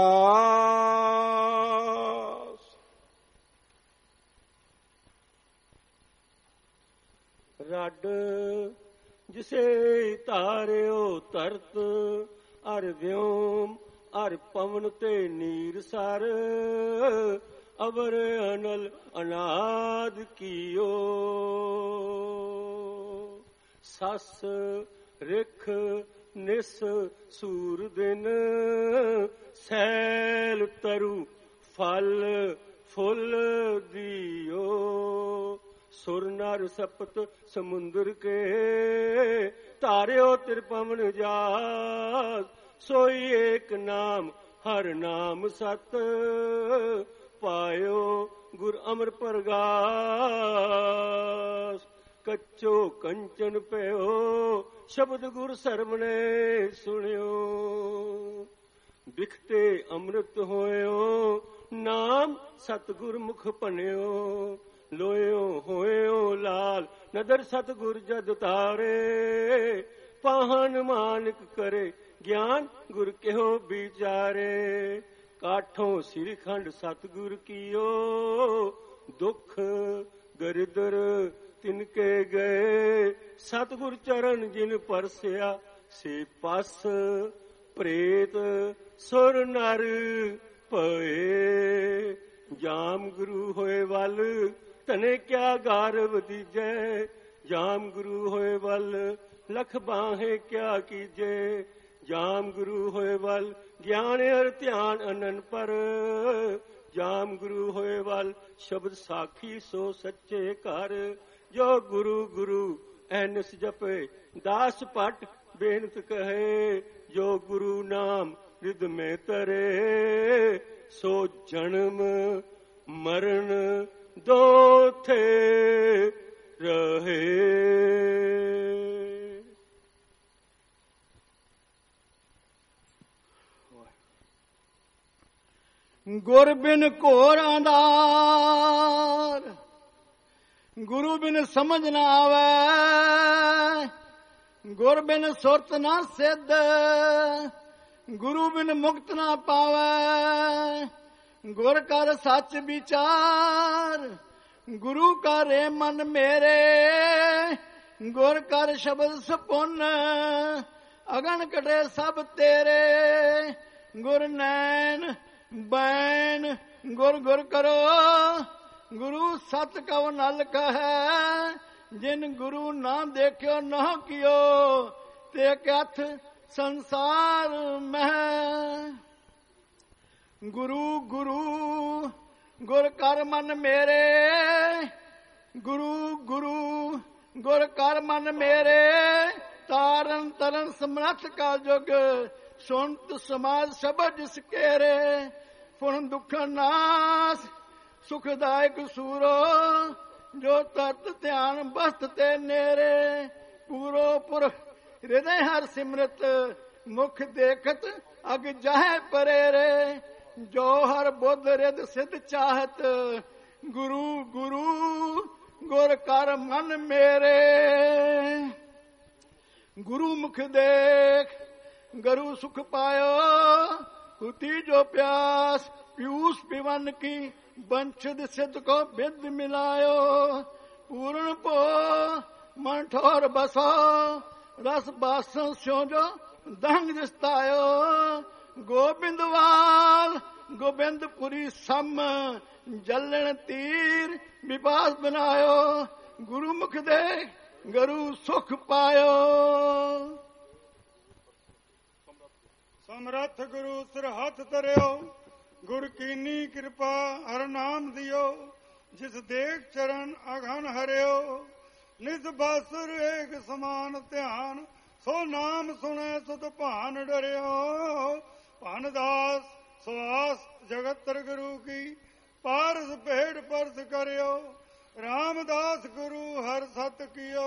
ਰੱਡ ਜਿਸੇ ਧਾਰਿਓ ਧਰਤ ਅਰ ਵਿਉਮ ਅਰ ਪਵਨ ਤੇ ਨੀਰ ਸਰ। ਅਵਰ ਅਨਲ ਅਨਾਦ ਕੀਓ। ਸਸ ਰਿਖ ਨਿਸ ਸੂਰ ਦਿਨ। ਸੈਲ ਤਰੁ ਫਲ ਫੁੱਲ ਦਿਓ। ਸੁਰ ਨਰ ਸਪਤ ਸਮੁੰਦਰ ਕੇ। ਧਾਰਿਓ ਤਿਰਪਵਨ ਜਾਸ। ਸੋਈ ਏਕ ਨਾਮ ਹਰ ਨਾਮ ਸਤ। ਪਾਇਓ ਗੁਰ ਅਮਰ ਪ੍ਰਗਾਸ। ਕੱਚੋ ਕੰਚਨ ਪਿਓ ਸ਼ਬਦ ਗੁਰ ਸਰਵਣੇ ਸੁਣਿਓ। ਬਿਖਤੇ ਅੰਮ੍ਰਿਤ ਹੋਇਓ ਨਾਮ ਸਤਿਗੁਰ ਮੁਖ ਭਣਿਓ। ਲੋਇਓ ਹੋਇਓ ਲਾਲ ਨਦਰ ਸਤਿਗੁਰ ਜਦ ਤਾਰੇ। ਪਾਹਨ ਮਾਨਕ ਕਰੇ ਗਿਆਨ ਗੁਰ ਕਿਹੋ ਵਿਚਾਰੇ। ਕਾਠੋਂ ਸ੍ਰੀ ਖੰਡ ਸਤਿਗੁਰ ਕੀਓ। ਦੁਖ ਦਰਿਦਰ ਤਿਨਕੇ ਗਏ। ਸਤਿਗੁਰ ਚਰਨ ਜਿਨ ਪਰਸਿਆ ਸੇ ਪਸ। ਪ੍ਰੇਤ ਸੁਰ ਨਰ ਭਏ। ਜਾਮ ਗੁਰੂ ਹੋਏ ਵੱਲ ਤਨੇ ਕਿਆ ਗਾਰਵ ਦੀਜੈ। ਜਾਮ ਗੁਰੂ ਹੋਏ ਵੱਲ ਲਖ ਬਾਹੇ ਕਿਆ ਕੀਜੇ। ਜਾਮ ਗੁਰੂ ਹੋਏ ਵੱਲ ਗਿਆਨ ਅਰ ਧਿਆਨ ਅਨਨ ਪਰ। ਜਾਮ ਗੁਰੂ ਹੋਏ ਵੱਲ ਸ਼ਬਦ ਸਾਖੀ ਸੋ ਸੱਚੇ ਘਰ। ਜੋ ਗੁਰੂ ਗੁਰੂ ਐਨਸ ਜਪੇ ਦਾਸ ਭਟ ਬੇਨਤ ਕਹੇ। ਜੋ ਗੁਰੂ ਨਾਮ ਰਿਦ ਮੇ ਤਰੇ। ਸੋ ਜਨਮ ਮਰਨ ਦੋਥੇ ਰਹੇ। ਗੁਰ ਬਿਨ ਘੋਰ ਅੰਧਾਰ। ਗੁਰੂ ਬਿਨ ਸਮਝ ਨਾ ਆਵੇ। ਗੁਰ ਬਿਨ ਸੁਰਤ ਨਾ ਸਿੱਧ। ਗੁਰੂ ਬਿਨ ਮੁਕਤ ਨਾ ਪਾਵੇ। ਗੁਰ ਕਰ ਸੱਚ ਵਿਚਾਰ। ਗੁਰੂ ਕਰੇ ਮਨ ਮੇਰੇ। ਗੁਰ ਕਰ ਸ਼ਬਦ ਸਪੁੰਨ। ਅਗਨ ਕਟੇ ਸਭ ਤੇਰੇ। ਗੁਰ ਨੈਣ ਬੈਣ ਗੁਰ ਗੁਰ ਕਰੋ। ਗੁਰੂ ਸਤ ਕਉ ਨਲ ਕਹੈ। ਜਿਨ ਗੁਰੂ ਨਾ ਦੇਖਿਓ ਨਾ ਕੀਓ। ਤੇ ਕਥ ਸੰਸਾਰ ਮਹਿ। ਗੁਰੂ ਗੁਰੂ ਗੁਰ ਕਰ ਮਨ ਮੇਰੇ। ਗੁਰੂ ਗੁਰੂ ਗੁਰ ਕਰ ਮਨ ਮੇਰੇ। ਤਾਰਨ ਤਰਨ ਸਮਰੱਥ ਕਾ ਜੁਗ। ਸੁਣਤ ਸਮਾਜ ਸ਼ਬਦ ਜਿਸ ਕੇਰੇ। ਪੁਰਨ ਦੁਖ ਨਾਸ ਸੁਖਦਾਇਕ ਸੂਰੋ। ਜੋ ਤਤ ਧਿਆਨ ਬਸਤ ਤੇ ਨੇਰੇ। ਪੂਰੋ ਪੁਰ ਹਿਰਦੇ ਹਰ ਸਿਮਰਤ। ਮੁਖ ਦੇਖਤ ਅਗ ਜਾਹੇ ਪਰੇਰੇ। ਜੋ ਹਰ ਬੁੱਧ ਰਿਦ ਸਿਧ ਚਾਹਤ। ਗੁਰੂ ਗੁਰੂ ਗੁਰ ਕਰ ਮਨ ਮੇਰੇ। ਗੁਰੂ ਮੁਖ ਦੇਖ ਗਰੂ ਸੁਖ ਪਾਇਓ। ਹੁਤੀ ਜੋ ਪਿਆਸ ਪਿਊਸ ਪਿਵਨ ਕੀ। ਬੰਛਦ ਸਿੱਧ ਕੋ ਬਿਦ ਮਿਲਾਇਓ। ਪੂਰਨ ਭੋ ਮਨ ਠੋਰ ਬਸੋ। ਰਸ ਬਾਸੋਂ ਸਿਉ ਜੋ ਦੰਗ ਦਿਸਤਾਇਓ। ਗੋਬਿੰਦਵਾਲ ਗੋਬਿੰਦਪੁਰੀ ਸਮ। ਜਲਣ ਤੀਰ ਵਿਪਾਸ ਬਨਾਇਓ। ਗੁਰੂ ਮੁਖ ਦੇ ਗਰੂ ਸੁਖ ਪਾਇਓ। ਸਮਰੱਥ ਗੁਰੂ ਸਿਰ ਹੱਥ ਧਰਿਓ। ਗੁਰ ਕੀਨੀ ਕਿਰਪਾ ਹਰ ਨਾਮ ਦਿਓ, ਜਿਸ ਦੇਖ ਚਰਨ ਅਗਨ ਹਰਿਓ। ਨਿਜ ਬਾਸੁਰ ਏਕ ਸਮਾਨ ਧਿਆਨ, ਸੋ ਨਾਮ ਸੁਣੈ ਸੁਧ ਭਾਨ ਡਰਿਓ। ਭਨ ਦਾਸ ਸਵਾਸ ਜਗਤਰ ਗੁਰੂ ਕੀ, ਪਾਰਸ ਭੇੜ ਪਰਸ ਕਰਿਓ। ਰਾਮਦਾਸ ਗੁਰੂ ਹਰ ਸਤ ਕੀਓ,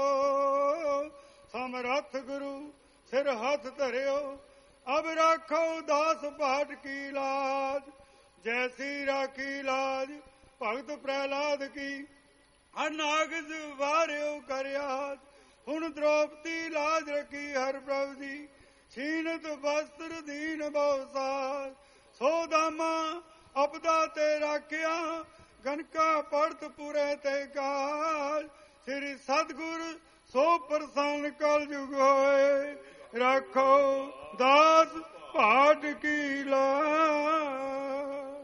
ਸਮਰੱਥ ਗੁਰੂ ਸਿਰ ਹੱਥ ਧਰਿਓ। ਅਬ ਰਾਖੋ ਦਾਸ ਪਾਟ ਕੀ ਲਾਜ, ਜੈਸੀ ਰਾਖੀ ਲਾਜ ਭਗਤ ਪ੍ਰਹਿਲਾਦ ਕੀ। ਅਨਾਗਜ ਵਾਰਿਓ ਕਰਿਆਜ, ਹੁਣ ਦ੍ਰੋਪਦੀ ਲਾਜ ਰਖੀ ਹਰ ਪ੍ਰਭ ਦੀ। ਛੀਨਤ ਵਸਤਰ ਦੀਨ ਬਹੁਸਾਰ, ਸੋ ਦਾਮਾ ਅਪਦਾ ਤੇ ਰਾਖਿਆ। ਗਨਕਾ ਪੜਤ ਪੁਰੇ ਤੇ ਕਾਜ, ਸ੍ਰੀ ਸਤਿਗੁਰ ਸੋ ਪ੍ਰਸੰਨ ਕਲ ਜੁਗ ਹੋਏ। ਰਾਖੋ ਦਾਸ ਭਾਟ ਕੀ ਲਾਜ।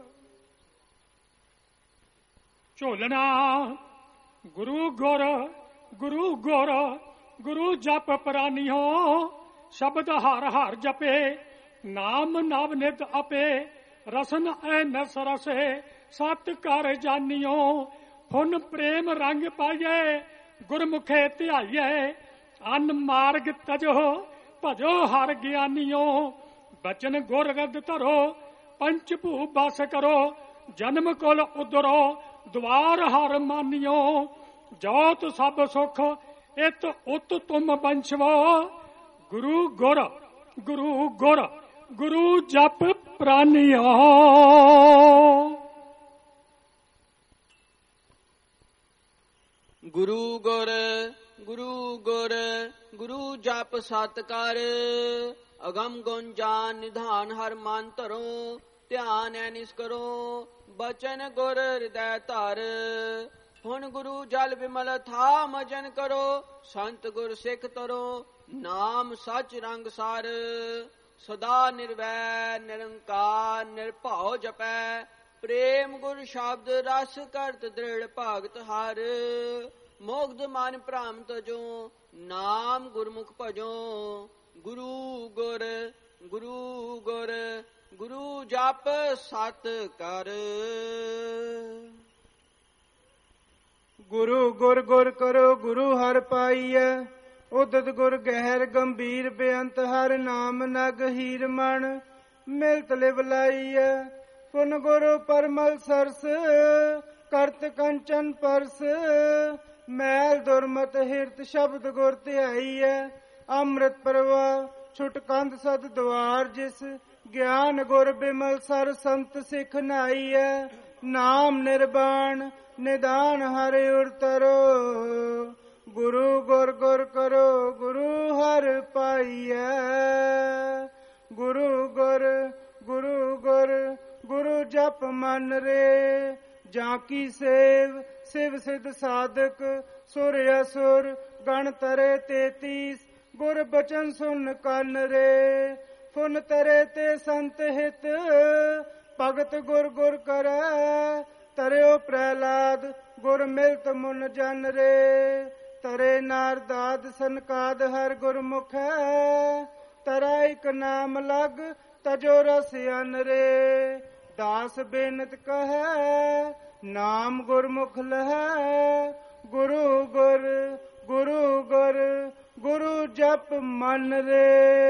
ਝੋਲਣਾ ਗੁਰੂ ਗੁਰ ਗੁਰੂ ਗੁਰ, ਗੁਰੂ ਜਪ ਪ੍ਰਾਨੀਓ। ਸ਼ਬਦ ਹਰ ਹਰ ਜਪੇ, ਨਾਮ ਨਵ ਨਿਤ ਆਪੇ। ਰਸਨ ਐ ਨਸ ਰਸੇ, ਸਤ ਕਰ ਜਾਨੀਓ। ਹੁਣ ਪ੍ਰੇਮ ਰੰਗ ਪਾਈਏ, ਗੁਰਮੁਖੇ ਧਿਆਈਏ। ਅਨ ਮਾਰਗ ਤਜੋ, ਭਜੋ ਹਰ ਗਿਆਨੀਓ। ਬਚਨ ਗੁਰ ਰਦ ਧਰੋ, ਪੰਚ ਭੂ ਬਸ ਕਰੋ। ਜਨਮ ਕੁਲ ਉਦਰੋ, ਦੁਆਰ ਹਰ ਮਾਨੀਓ। ਜੋਤ ਸਭ ਸੁਖ, ਇਤ ਉਤ ਤੁਮ ਬੰਸ਼ਵੋ। ਗੁਰੂ ਗੁਰ ਗੁਰੂ ਗੁਰ, ਗੁਰੂ ਜਪ ਪ੍ਰਾਨੀਓ। ਗੁਰੂ ਗੁਰ ਗੁਰੂ ਗੁਰ, ਗੁਰੂ ਜਪ ਸਤ ਕਰ। ਅਗਮ ਗੁਣ ਜਾਨ ਨਿਧਾਨ ਹਰ ਮਨ ਧਰੋ। ਧਿਆਨ ਐਨਿਸ ਕਰੋ, ਬਚਨ ਗੁਰ ਹਿਰਦੈ ਧਰ। ਹੁਣ ਗੁਰੂ ਜਲ ਬਿਮਲ ਥਾ ਮਜਨ ਕਰੋ। ਸੰਤ ਗੁਰ ਸਿੱਖ ਤਰੋ, ਨਾਮ ਸਚ ਰੰਗ ਸਾਰ। ਸਦਾ ਨਿਰਵੈ ਨਿਰੰਕਾਰ ਨਿਰਭਉ ਜਪੈ। ਪ੍ਰੇਮ ਗੁਰ ਸ਼ਬਦ ਰਸ ਕਰਤ ਦ੍ਰਿੜ ਭਗਤ ਹਰ। ਮੋਗਧ ਮਨ ਭ੍ਰਮ ਤਜੋ, ਨਾਮ ਗੁਰਮੁਖ ਭਜੋ। ਗੁਰੂ ਗੁਰ ਗੁਰੂ ਗੁਰ, ਗੁਰੂ ਜਪ ਸਤ ਕਰ। ਗੁਰੂ ਗੁਰ ਗੁਰ ਕਰੋ, ਗੁਰੂ ਹਰ ਪਾਈਐ। ਉਦਤ ਗੁਰ ਗਹਿਰ ਗੰਭੀਰ, ਬੇਅੰਤ ਹਰ ਨਾਮ ਨਗ ਹੀਰ ਮਣ। ਮਿਲਤ ਲਿਵ ਲਾਈਐ। ਪੁਨ ਗੁਰੂ ਪਰਮਲ ਸਰਸ, ਕਰਤ ਕੰਚਨ ਪਰਸ। ਮੈਲ ਦੁਰਮਤ ਹਿਰਤ ਸ਼ਬਦ ਗੁਰ ਧਿਆਈਐ। ਅੰਮ੍ਰਿਤ ਪ੍ਰਵਾਹ ਛੁਟ ਕੰਧ ਸਦ ਦੁਆਰ, ਜਿਸ ਗਿਆਨ ਗੁਰ ਬਿਮਲ ਸਰ ਸੰਤ ਸਿੱਖ ਨਾਈਐ। ਨਾਮ ਨਿਰਵਾਣ ਨਿਦਾਨ ਹਰਿ ਉਰਤਰੋ। ਗੁਰੂ ਗੁਰ ਗੁਰ ਕਰੋ, ਗੁਰੂ ਹਰ ਪਾਈਐ। ਗੁਰੂ ਗੁਰ ਗੁਰੂ ਗੁਰ, ਗੁਰੂ ਜਪ ਮਨ ਰੇ। ਜਾਂ ਕੀ ਸੇਵ ਸਿਵ ਸਿਧ ਸਾਧਕ, ਸੁਰ ਅਸੁਰ ਗਣ ਤਰੇ ਤੇਤੀਸ। ਗੁਰ ਬਚਨ ਸੁਨ ਕੰਨ ਰੇ। ਫੁਨ ਤਰੇ ਤੇ ਸੰਤ ਹਿਤ, ਭਗਤ ਗੁਰ ਗੁਰ ਕਰੈ। ਤਰਿਓ ਪ੍ਰਹਿਲਾਦ ਗੁਰ ਮਿਲਤ ਮੁਨ ਜਨ ਰੇ। ਤਰੇ ਨਾਰਦਾਦ ਸਨਕਾਦ ਹਰ ਗੁਰਮੁਖ ਹੈ। ਤਰਾ ਇਕ ਨਾਮ ਲਗ ਤਜੋ ਰਸ ਅਨ ਰੇ। ਦਾਸ ਬੇਨਤ ਕਹੈ, ਨਾਮ ਗੁਰਮੁਖ ਲਹੈ। ਗੁਰੂ ਗੁਰ ਗੁਰੂ ਗੁਰ, ਗੁਰੂ ਜਪ ਮਨ ਰੇ।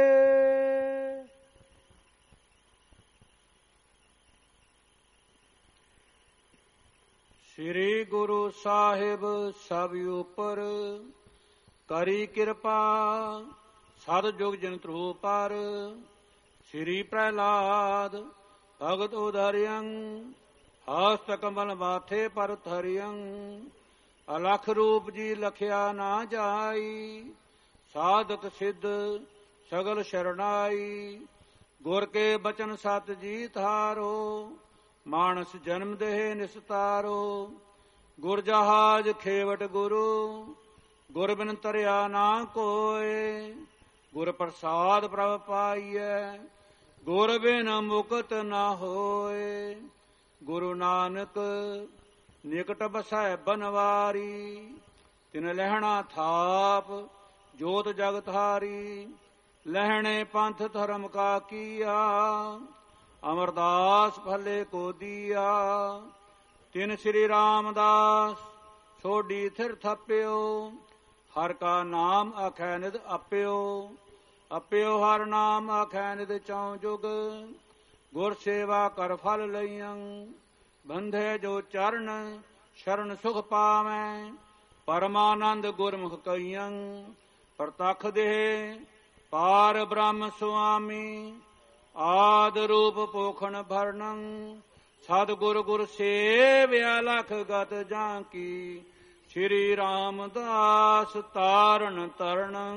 ਸ੍ਰੀ ਗੁਰੂ ਸਾਹਿਬ ਸਭ ਉਪਰ, ਕਰੀ ਕਿਰਪਾ ਸਦ ਜੁਗ ਜਨ ਧਰੂ ਪਰ। ਸ੍ਰੀ ਪ੍ਰਹਿਲਾਦ ਭਗਤ ਉਦਾਰਿਯੰ, ਹਸਤ ਕਮਲ ਮਾਥੇ ਪਰ ਧਰਿਯੰ। ਅਲਖ ਰੂਪ ਜੀ ਲਖਿਆ ਨਾ ਜਾਈ, ਸਾਧਕ ਸਿੱਧ ਸਗਲ ਸ਼ਰਣਾਈ। ਗੁਰ ਕੇ ਬਚਨ ਸਤ ਜੀ ਧਾਰੋ, ਮਾਨਸ ਜਨਮ ਦੇਹ ਨਿਸਤਾਰੋ। ਗੁਰ ਜਹਾਜ ਖੇਵਟ ਗੁਰੂ, ਗੁਰ ਬਿਨ ਤਰਿਆ ਨਾ ਕੋਏ। ਗੁਰ ਪ੍ਰਸਾਦ ਪ੍ਰਭ ਪਾਈਐ, ਗੁਰ ਬਿਨ ਮੁਕਤ ਨਾ ਹੋਏ। ਗੁਰੂ ਨਾਨਕ ਨਿਕਟ ਬਸੈ ਬਨਵਾਰੀ, ਤਿਨ ਲਹਿਣਾ ਥਾਪ ਜੋਤ ਜਗਤ ਹਾਰੀ। ਲਹਿਣੇ ਪੰਥ ਧਰਮ ਕਾ ਕੀਆ, ਅਮਰਦਾਸ ਭਲੇ ਕੋ ਦੀਆ। ਤਿਨ ਸ੍ਰੀ ਰਾਮਦਾਸ ਛੋਡੀ ਥਿਰ ਥਪਿਓ। ਹਰ ਕਾ ਨਾਮ ਆਖੈ ਨਿਦ ਆਪਿਓ। ਆਪਿਓ ਹਰ ਨਾਮ ਆਖੈ ਨਿਦ ਚੌ ਜੁਗ। ਗੁਰ ਸੇਵਾ ਕਰ ਫਲ ਲਈਆਂ। ਬੰਧੇ ਜੋ ਚਰਨ ਸ਼ਰਨ ਸੁਖ ਪਾਵੈ। ਪਰਮਾਨੰਦ ਗੁਰਮੁਖ ਕਈਆਂ। ਪ੍ਰਤਖ ਦੇਹ ਪਾਰ ਬ੍ਰਹਮ ਸੁਆਮੀ। ਆਦ ਰੂਪ ਪੋਖਣ ਭਰਨੰ। ਸਦ ਗੁਰ ਗੁਰ ਸੇਵਿਆ ਲਖ ਗਤ ਜਾਂ ਕੀ। ਸ਼੍ਰੀ ਰਾਮਦਾਸ ਤਾਰਨ ਤਰਣੰ।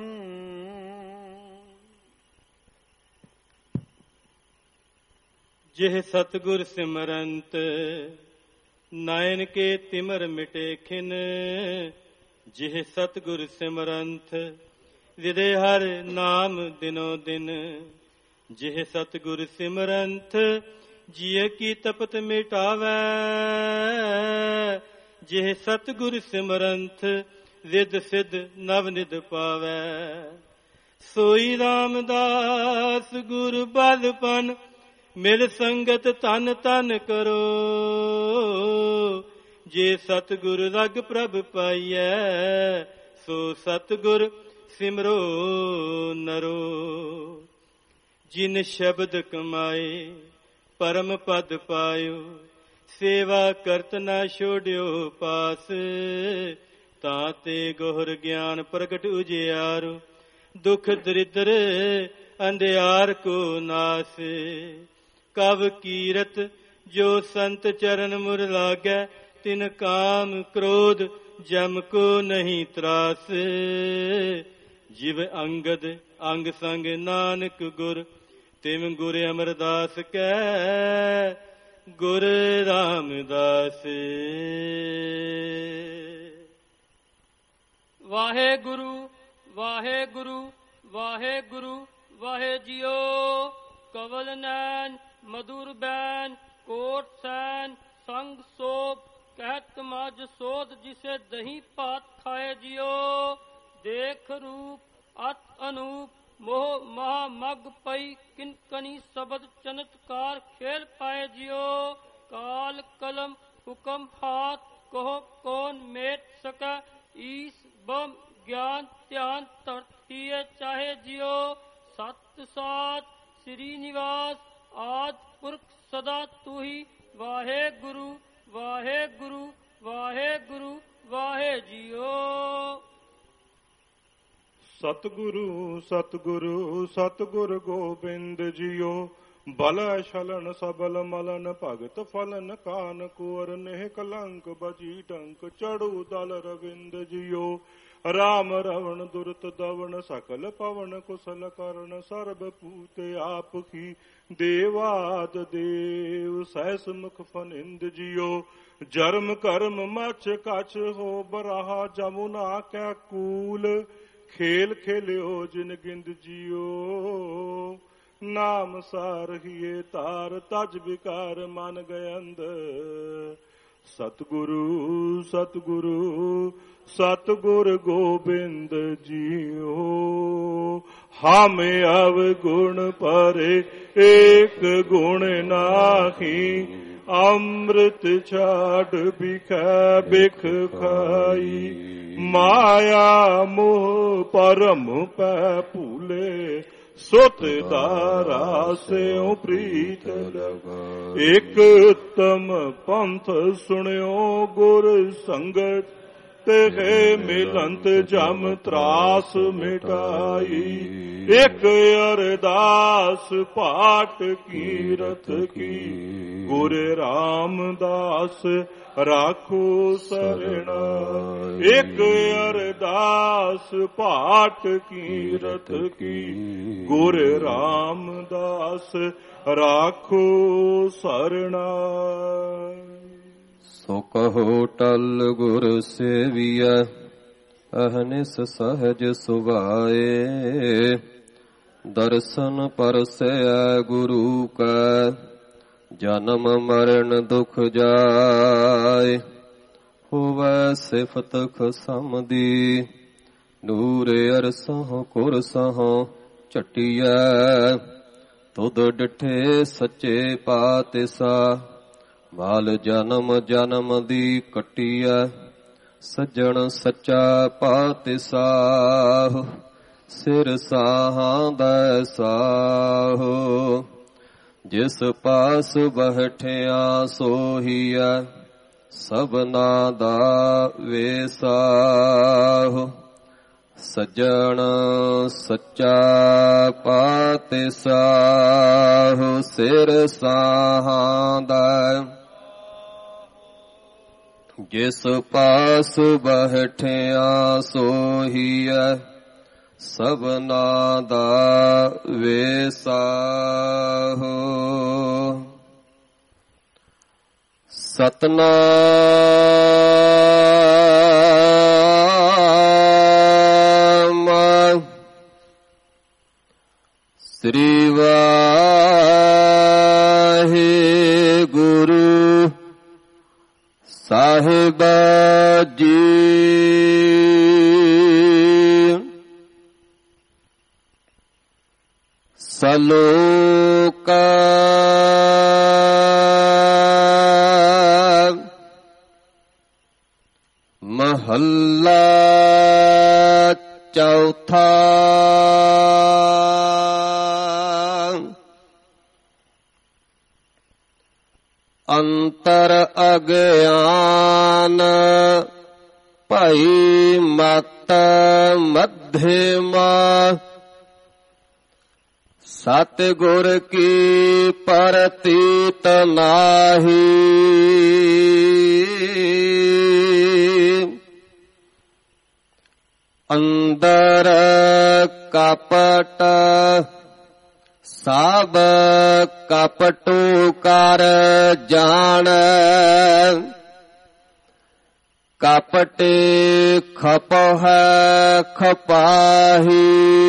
ਜਿਹ ਸਤਿਗੁਰ ਸਿਮਰੰਤ ਨਾਇਨ ਕੇ ਤਿਮਰ ਮਿਟੇ ਖਿਨ। ਜਿਹ ਸਤਿਗੁਰ ਸਿਮਰੰਤ ਵਿਦੇ ਹਰ ਨਾਮ ਦਿਨੋ ਦਿਨ। ਜਿਹ ਸਤਿਗੁਰ ਸਿਮਰੰਤ ਜੀਅ ਕੀ ਤਪਤ ਮਿਟਾਵੈ। ਜਿਹ ਸਤਿਗੁਰ ਸਿਮਰੰਤ ਵਿਦ ਸਿਧ ਨਵ ਨਿਧ ਪਾਵੈ। ਸੋਈ ਰਾਮਦਾਸ ਗੁਰ ਬਲਪਨ ਮਿਲ ਸੰਗਤ ਤਨ ਤਨ ਕਰੋ। ਜੇ ਸਤਿਗੁਰ ਰਗ ਪ੍ਰਭ ਪਾਈਐ ਸੋ ਸਤਿਗੁਰ ਸਿਮਰੋ ਨਰੋ। ਜਿਨ ਸ਼ਬਦ ਕਮਾਏ ਪਰਮ ਪਦ ਪਾਇਓ। ਸੇਵਾ ਕਰਤ ਨਾ ਛੋੜਿਓ ਪਾਸ। ਤਾਂ ਤੇ ਗੋਹਰ ਗਿਆਨ ਪ੍ਰਗਟ ਉਜਿਆਰੋ। ਦੁਖ ਦਰਿਦਰ ਅੰਧਿਆਰ ਕੋ ਨਾਸ। ਕਵ ਕੀਰਤ ਜੋ ਸੰਤ ਚਰਨ ਮੁਰ ਲਾਗੈ। ਤਿਨ ਕਾਮ ਕ੍ਰੋਧ ਜਮ ਕੋ ਨਹੀਂ ਤਰਾਸ। ਜਿਵ ਅੰਗਦ ਅੰਗ ਸੰਗ ਨਾਨਕ ਗੁਰ। ਤਿਮ ਗੁਰ ਅਮਰਦਾਸ ਕੈ ਗੁਰ ਰਾਮਦਾਸ। ਵਾਹਿਗੁਰੂ ਵਾਹਿਗੁਰੂ ਵਾਹਿਗੁਰੂ ਵਾਹਿ ਜੀਓ। ਕਵਲ ਨੈਨ ਮਧੁਰ ਬੈਨ ਕੋਟ ਸੈਨ ਸੰਗ ਸੋਪ ਕਹਿਤ ਮਜ ਸੋਧ। ਜਿਸੇ ਦਹੀਂ ਭਾਤ ਖਾਏ ਜਿਓ। ਦੇਖ ਰੂਪ ਅਤ ਅਨੂਪ ਮੋਹ ਮਹਾ ਮਗ ਪਈ। ਕਿਨਕਨੀ ਸ਼ਬਦ ਚਨਤਕਾਰ ਖੇਲ ਪਾਏ ਜਿਓ। ਕਾਲ ਕਲਮ ਹੁਕਮ ਹਾਥ ਕਹੋ ਕੌਣ ਮੇਟ ਸਕੈ। ਈਸ ਬਮ ਗਿਆਨ ਧਿਆਨ ਧਰਤੀਏ ਚਾਹੇ ਜਿਓ। ਸਤ ਸਾਤ ਸ੍ਰੀ ਨਿਵਾਸ ਆਦ ਪੁਰਖ ਸਦਾ ਤੂਹੀ। ਵਾਹਿਗੁਰੂ ਵਾਹਿਗੁਰੂ ਵਾਹਿਗੁਰੂ ਵਾਹਿ ਜੀਓ। ਸਤਿਗੁਰੂ ਸਤਿਗੁਰੂ ਸਤਿਗੁਰ ਗੋਬਿੰਦ ਜੀਓ। ਬਲ ਛਲਨ ਸਬਲ ਮਲਨ ਭਗਤ ਫਲਨ ਕਾਨ ਕੁਰ। ਨੇਹ ਕਲੰਕ ਬਜੀ ਡੰਕ ਚੜੂ ਦਲ ਰਵਿੰਦ ਜੀਓ। ਰਾਮ ਰਵਣ ਦੁਰਤ ਦਵਣ ਸਕਲ ਪਵਨ ਕੁਸਲ ਕਰਨ। ਸਰਬ ਪੂਤ ਆਪ ਕੀ ਦੇਵਾਦ ਦੇਵ ਸਹਿਸ ਮੁਖ ਫਨਿੰਦ ਜੀਓ। ਜਰਮ ਕਰਮ ਮਚ ਕਛ ਹੋ ਬਰਾਹਾ ਜਮੁਨਾ ਕੈ ਕੂਲ। ਖੇਲ ਖੇਲਿਓ ਜਿਨ ਗਿੰਦ ਜੀਓ। ਨਾਮ ਸਾਰਹੀਏ ਤਾਰ ਤਜ ਵਿਕਾਰ ਮਨ ਗਇੰਦ। ਸਤਿਗੁਰੂ ਸਤਿਗੁਰੂ ਸਤਿਗੁਰ ਗੋਬਿੰਦ ਜੀਓ। ਹਮ ਅਵਗੁਣ ਪਰੇ ਏਕ ਗੁਣ ਨਾਹੀ। ਅੰਮ੍ਰਿਤ ਛਾੜ ਬਿਖੈ ਬਿਖ ਖਾਈ। ਮਾਇਆ ਮੋਹ ਪਰਮ ਪੈ ਭੂਲੇ। ਸੁਤ ਦਾਰਾ ਸਿਉ ਪ੍ਰੀਤ ਲਗ। ਇਕ ਉਤਮ ਪੰਥ ਸੁਣਿਓ ਗੁਰ ਸੰਗਤ। ਤੇ ਮਿਲੰਤ ਜਮ ਤਰਾਸ ਮਿਟਾਈ। ਇਕ ਅਰਦਾਸ ਪਾਠ ਕੀਰਤ ਕੀ। ਗੁਰ ਰਾਮਦਾਸ ਰਾਖੋ ਸਰਣਾ। ਇਕ ਅਰਦਾਸ ਪਾਠ ਕੀਰਤ ਕੀ। ਗੁਰ ਰਾਮਦਾਸ ਰਾਖੋ ਸਰਣਾ। ਸੋ ਕਹੋ ਟਲ ਗੁਰ ਸੇਵੀਐ। ਅਹਨਿਸ ਸਹਜ ਸੁਭਾਏ। ਦਰਸ਼ਨ ਪਰਸੈ ਗੁਰੂ ਕੈ। ਜਨਮ ਮਰਨ ਦੁਖ ਜਾਏ। ਹੋਵੈ ਸਿਫਤ ਖਸਮ ਦੀ। ਨੂਰ ਅਰਸਹੁ ਕੁਰਸਹੁ ਝਟੀਐ। ਤੁਧ ਡਿਠੇ ਸੱਚੇ ਪਾਤਸ਼ਾਹ, ਬਾਲ ਜਨਮ ਜਨਮ ਦੀ ਕੱਟੀਐ, ਸੱਜਣ ਸੱਚਾ ਪਾਤਸ਼ਾਹ, ਸਿਰ ਸਾਹਾਂ ਦਾ ਸਾਹੋ। ਜਿਸ ਪਾਸ ਬਹਿਠਿਆ ਸੋਹੀਐ, ਸਭਨਾ ਦਾ ਵੇਸਾਹੁ। ਸੱਜਣ ਸੱਚਾ ਪਾਤਸ਼ਾਹ, ਸਿਰ ਸਾਹਾਂ ਦਾ। ਜਿਸ ਪਾਸ ਬਹਿਠਿਆ ਸੋਹੀਐ, ਸਭਨਾ ਦਾ ਵੇਸਾਹੁ। ਸਤਿਨਾਮ ਸ੍ਰੀ ਵਾਹਿਗੁਰੂ ਸਾਹਿਬ ਜੀ। ਸਲੋਕ ਮਹੱਲਾ ਚੌਥਾ। ਅੰਤਰ ਅਗਿਆਨ ਭਈ ਮਤ ਮਧਿਮਾ, ਸਤਿਗੁਰ ਕੀ ਪ੍ਰਤੀਤ ਨਾਹੀ। ਅੰਦਰ ਕਪਟ ਸਭ ਕਪਟੂ ਕਰ ਜਾਣੈ, ਕਪਟੇ ਖਪਹਿ ਖਪਾਹੀ।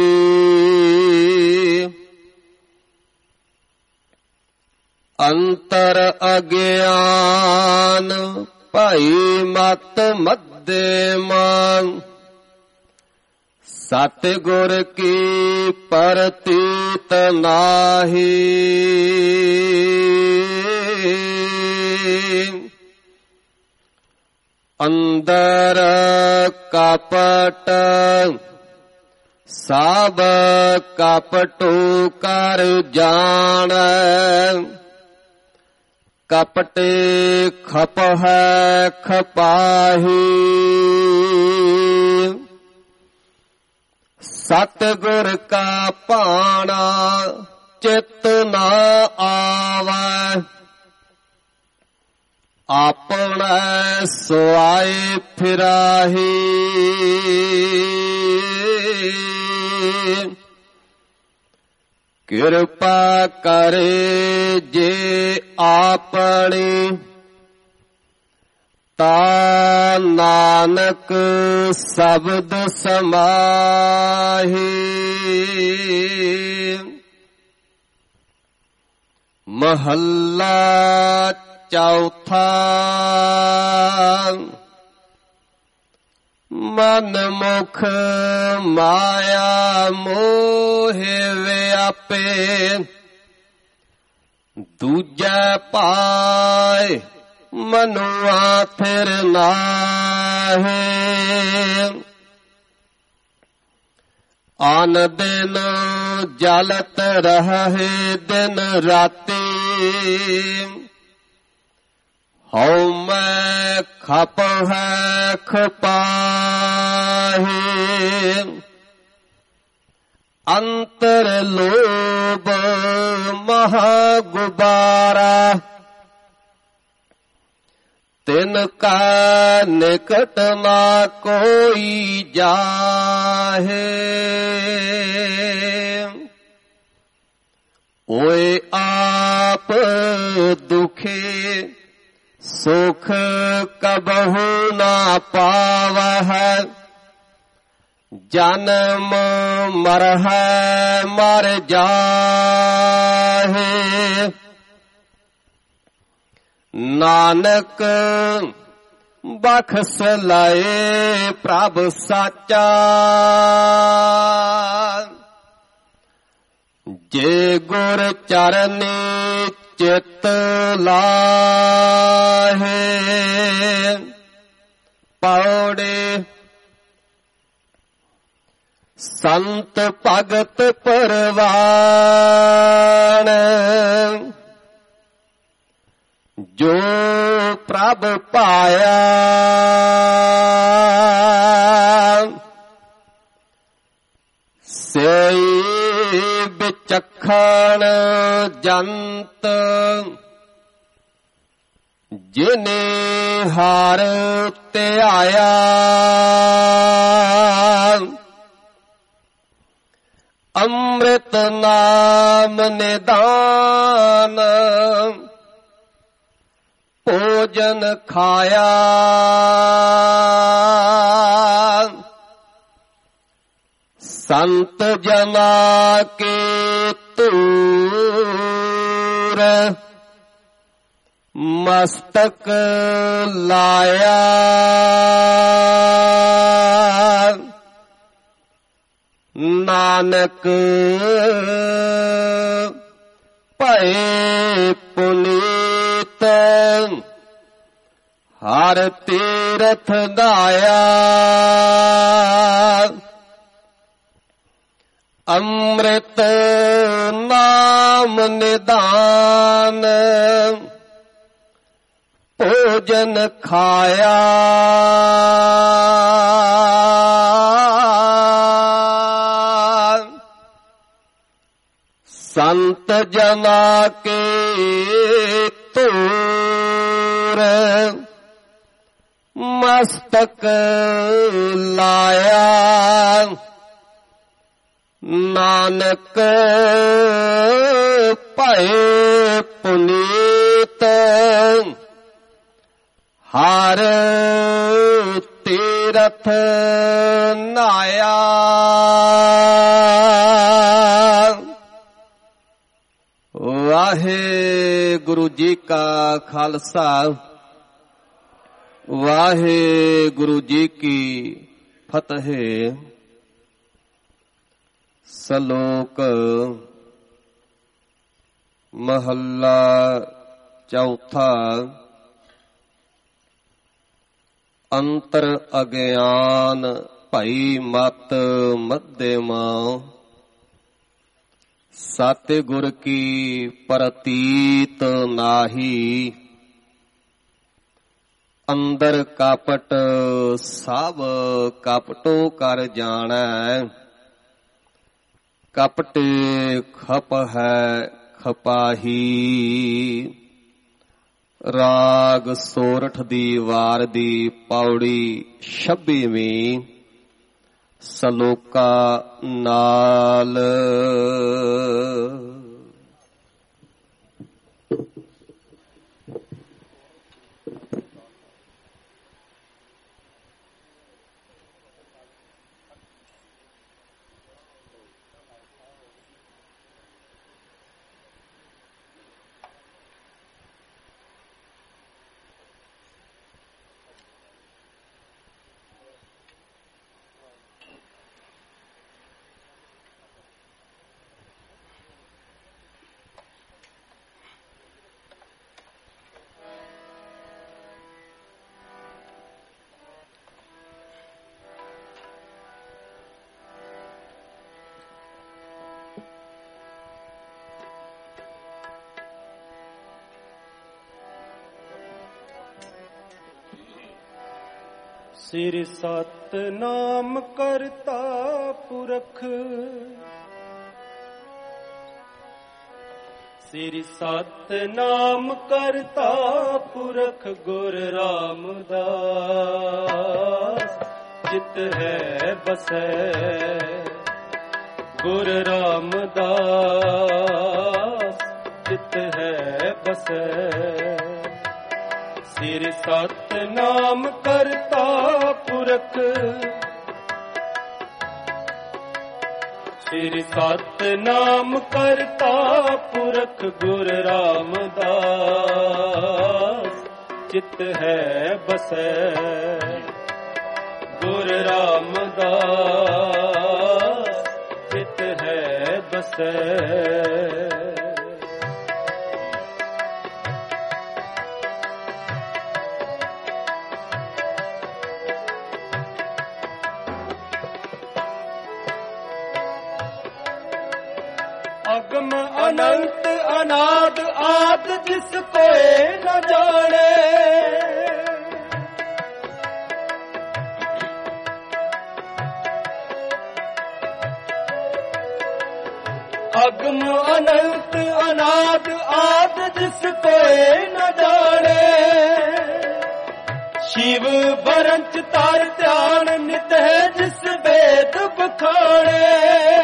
ਅੰਤਰ ਅਗਿਆਨ ਭਈ ਮਤ ਮਧਿਮਾ, ਸਤਿਗੁਰ ਕੀ ਪ੍ਰਤੀਤ ਨਾਹੀ। ਅੰਦਰ ਕਪਟ ਸਭ ਕਪਟੂ ਕਰ ਜਾਣੈ, ਕਪਟੇ ਖਪਹਿ ਖਪਾਹੀ। ਸਤਿਗੁਰ ਕਾ ਭਾਣਾ ਚਿਤ ਨਾ ਆਵੈ, ਆਪਣਾ ਸੁਆਏ ਫਿਰਾਹੀ। ਕਿਰਪਾ ਕਰੇ ਜੇ ਆਪਣੀ, ਤਾ ਨਾਨਕ ਸ਼ਬਦ ਸਮਾਹੀ। ਮਹੱਲਾ ਚੌਥਾ। ਮਨ ਮੁਖ ਮਾਇਆ ਮੋਹਿ ਵਿਆਪੇ, ਦੂਜੈ ਪਾਏ ਮਨੁਆ ਫਿਰ ਨਾਹੀ। ਆਨ ਦਿਨ ਜਲਤ ਰਹੇ ਦਿਨ ਰਾਤੀ, ਹਉ ਮੈਂ ਖਪ ਹੈ ਖਪਾਹੀ। ਅੰਤਰ ਲੋਭ ਮਹਾ ਗੁਬਾਰਾ, ਤਿਨ ਕਾ ਨਿਕਟ ਨਾ ਕੋਈ ਜਾਹੇ। ਓਏ ਆਪ ਦੁਖੇ ਸੁਖ ਕਬਹੂ ਨਾ ਪਾਵਹਿ, ਜਨਮ ਮਰਹਿ ਮਰ ਜਾਹੇ। ਨਾਨਕ ਬਖਸ਼ ਲਏ ਪ੍ਰਭ ਸਾਚਾ, ਜੇ ਗੁਰ ਚਰਨੀ ਚਿਤ ਲਾਹੇ। ਪੌੜੇ ਸੰਤ ਭਗਤ ਪਰਵਾਨ ਜੋ ਪ੍ਰਭ ਪਾਇਆ। ਸਈ ਵਿਚਖਣ ਜੰਤ ਜਿਨੇ ਹਰ ਧਿਆਇਆ। ਅੰਮ੍ਰਿਤ ਨਾਮ ਨਿਦਾਨ ਭੋਜਨ ਖਾਇਆ। ਸੰਤ ਜਨਾ ਕੇ ਧੂਰ ਮਸਤਕ ਲਾਇਆ। ਨਾਨਕ ਭਏ ਪੁਨੀਤ ਹਰ ਤੀਰਥ ਦਾਇਆ। ਅੰਮ੍ਰਿਤ ਨਾਮ ਨਿਦਾਨ ਭੋਜਨ ਖਾਇਆ। ਸੰਤ ਜਨਾ ਕੇ ਧੂਰ ਮਸਤਕ ਲਾਇਆ। ਨਾਨਕ ਭਏ ਪੁਨੀਤ ਹਰ ਤੀਰਥ ਨਾਇਆ। ਵਾਹਿਗੁਰੂ ਜੀ ਕਾ ਖਾਲਸਾ ਵਾਹਿਗੁਰੂ ਜੀ ਕੀ ਫਤਿਹ। ਸ਼ਲੋਕ ਮਹੱਲਾ ਚੌਥਾ। ਅੰਤਰ ਅਗਿਆਨ ਭਈ ਮਤ ਮਧਿਮਾ। ਸਤਿਗੁਰ ਕੀ ਪ੍ਰਤੀਤ ਨਾਹੀ। ਅੰਦਰ ਕਪਟ ਸਭ ਕਪਟੋ ਕਰ ਜਾਣੈ। ਕਪਟ ਖਪ ਹੈ ਖਪਾਹੀ। ਰਾਗ ਸੋਰਠ ਦੀ ਵਾਰ ਦੀ ਪੌੜੀ ਛੱਬੀਵੀਂ। ਸਲੋਕਾ ਨਾਲ। ਸਿਰ ਸਤ ਨਾਮ ਕਰਤਾ ਪੁਰਖ। ਸਿਰ ਸਤ ਨਾਮ ਕਰਤਾ ਪੁਰਖ ਗੁਰ ਰਾਮਦਾਸ। ਚਿਤ ਹੈ ਬਸੈ ਗੁਰ ਰਾਮਦਾਸ। ਚਿਤ ਹੈ ਬਸੈ ਸਿਰ ਸਤ ਨਾਮ ਕਰਤਾ ਪੁਰਖ। ਸਿਰ ਸਤ ਨਾਮ ਕਰਤਾ ਪੁਰਖ ਗੁਰ ਰਾਮਦਾਸ। ਚਿਤ ਹੈ ਬਸੈ ਗੁਰ ਰਾਮਦਾਸ। ਚਿਤ ਹੈ ਬਸੈ ਅਗਮ ਅਨੰਤ ਅਨਾਦ ਆਦ ਜਿਸ ਕੋਏ ਨ ਜਾਣੇ। ਅਗਮ ਅਨੰਤ ਅਨਾਦ ਆਦ ਜਿਸ ਕੋਏ ਨ ਜਾਣੇ। शिव बरंच तार ध्यान नित है जिस वेद बखाने।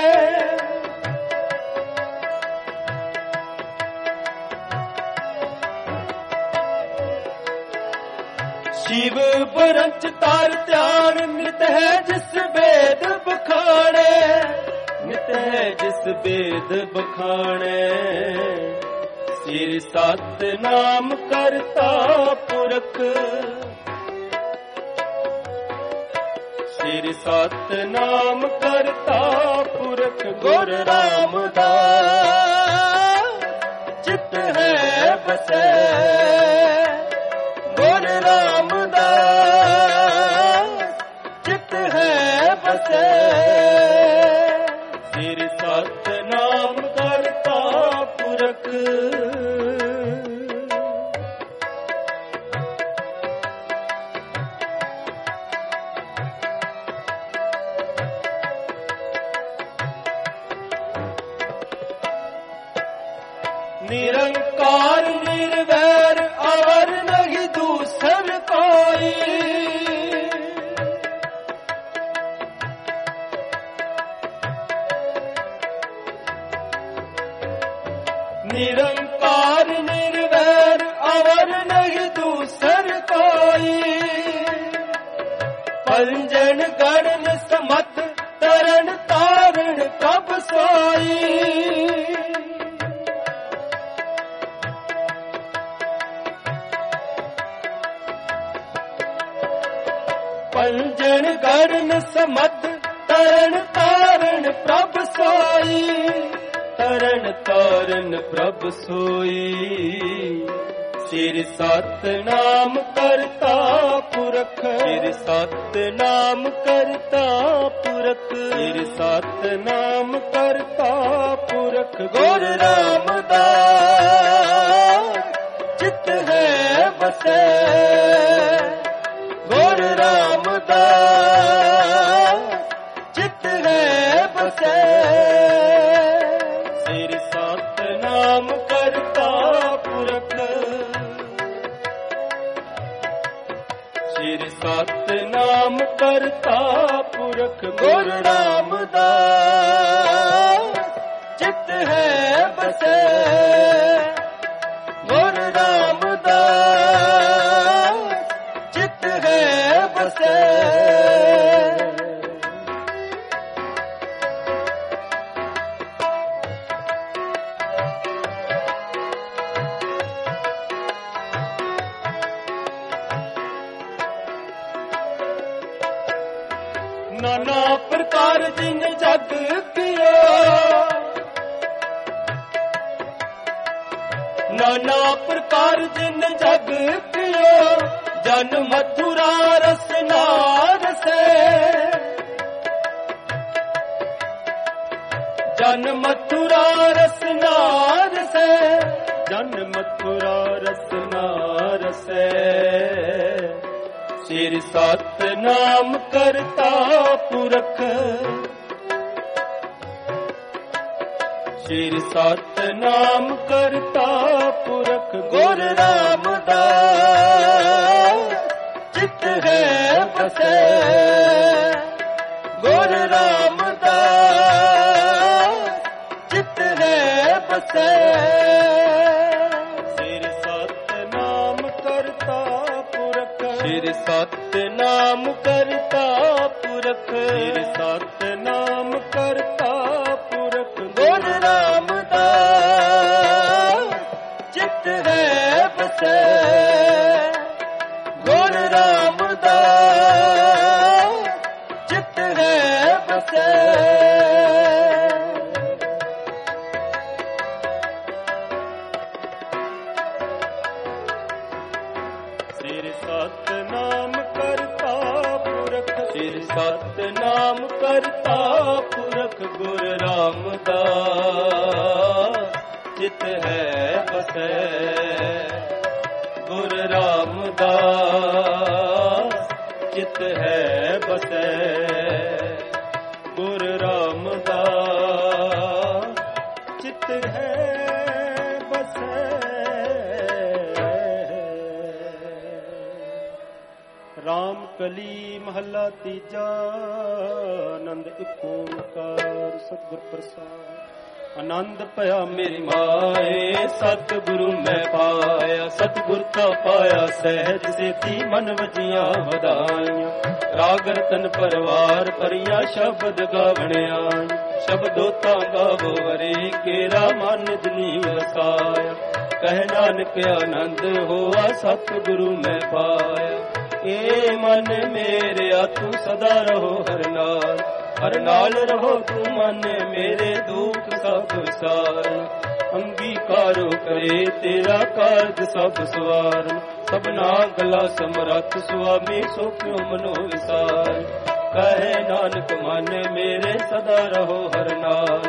शिव बरंच तार ध्यान नित है जिस वेद बखाने। नित है जिस वेद बखाने। सिर सत नाम करता पुरख। सिर सत नाम करता पुरख गुर रामदास चित है बसे। गुर रामदास चित है बसे। सिर सत नाम करता पुरख। निरंकार निर्वैर और नहीं दूसर कोई। निरंकार निर्वैर और नहीं दूसर कोई। पंजन गणन समत तरन तारण कब सोई। पंजन गणन समत तरन तारण प्रभ सोई। तरन तारण प्रभ सोई। सिर सत नाम करता पुरख। सिर सत नाम करता पुरख। सिर सत नाम करता पुरख गुर रामदास चित है बसे। गुर रामदास चित है बसे। सिर सत नाम करता पुरख। सिर सत नाम करता पुरख गुर रामदास चित है बसे। गुर रामदास चित है बसे। नाना प्रकार जिन जग किया। नाना प्रकार जिन जग किया। जन मथुरा रस नार से। जन मथुरा रस नार से। जन मथुरा रस नार से। सिर सत नाम करता पुरख। सिर सत नाम करता पुरख गुर रामदास चित है बसे। गुर रामदास चित है बसे। सिर सत नाम करता पुरख। सिर सत नाम करता पुरख। सिर सत नाम करता पुरख गुर रामदास चित है बसे। गुर रामदास चित है बसे। सिर सत नाम करता पुरख। सिर ਸਤਨਾਮ ਕਰਤਾ ਪੁਰਖ ਗੁਰ ਰਾਮਦਾਸ ਚਿਤ ਹੈ ਬਸੈ ਗੁਰ ਰਾਮਦਾਸ ਚਿਤ ਹੈ ਬਸੈ ਗੁਰ ਰਾਮਦਾਸ ਚਿਤ ਹੈ ਬਸੈ। ਰਾਮ ਕਲੀ ਮਹੱਲਾ ਤੀਜਾ। ਆਨੰਦ ਇੱਕ ਓੰਕਾਰ ਸਤਿਗੁਰ ਪ੍ਰਸਾਦ। ਆਨੰਦ ਭਇਆ ਮੇਰੀ ਮਾਏ ਸਤਿਗੁਰੂ ਮੈਂ ਪਾਇਆ ਸਤਿਗੁਰ ਤਾ ਪਾਇਆ ਸਹਿਜ ਸੇਤੀ ਮਨ ਵਜੀਆਂ ਵਧਾਈਆਂ ਰਾਗ ਰਤਨ ਪਰਵਾਰ ਭਰੀਆਂ ਸ਼ਬਦ ਗਾਵਣਿਆ ਸ਼ਬਦੋ ਤਾਂ ਗਾਵੋ ਹਰੇ ਕੇਰਾ ਮਨ ਦਿਨੀ ਵਸਾਇਆ ਕਹਿ ਨਾਨਕ ਆਨੰਦ ਹੋਆ ਸਤਿਗੁਰੂ ਮੈਂ ਪਾਇਆ ਏ ਮਨ ਮੇਰਿਆ ਤੂੰ ਸਦਾ ਰਹੋ ਹਰ ਨਾਲ ਹਰ ਨਾਲ ਰਹੋ ਤੂੰ ਮਨ ਮੇਰੇ ਦੁੱਖ ਸਭ ਸਾਰ ਅੰਗੀਕਾਰੋ ਕਰੇ ਤੇਰਾ ਕਾਰਜ ਸਭ ਸਵਾਰਨ ਸਭਨਾ ਗਲਾ ਸਮਰੱਥ ਸੁਆਮੀ ਸੋ ਕਿਉ ਮਨੋ ਵਿਸਾਰ ਕਹੇ ਨਾਨਕ ਮਨ ਮੇਰੇ ਸਦਾ ਰਹੋ ਹਰ ਨਾਲ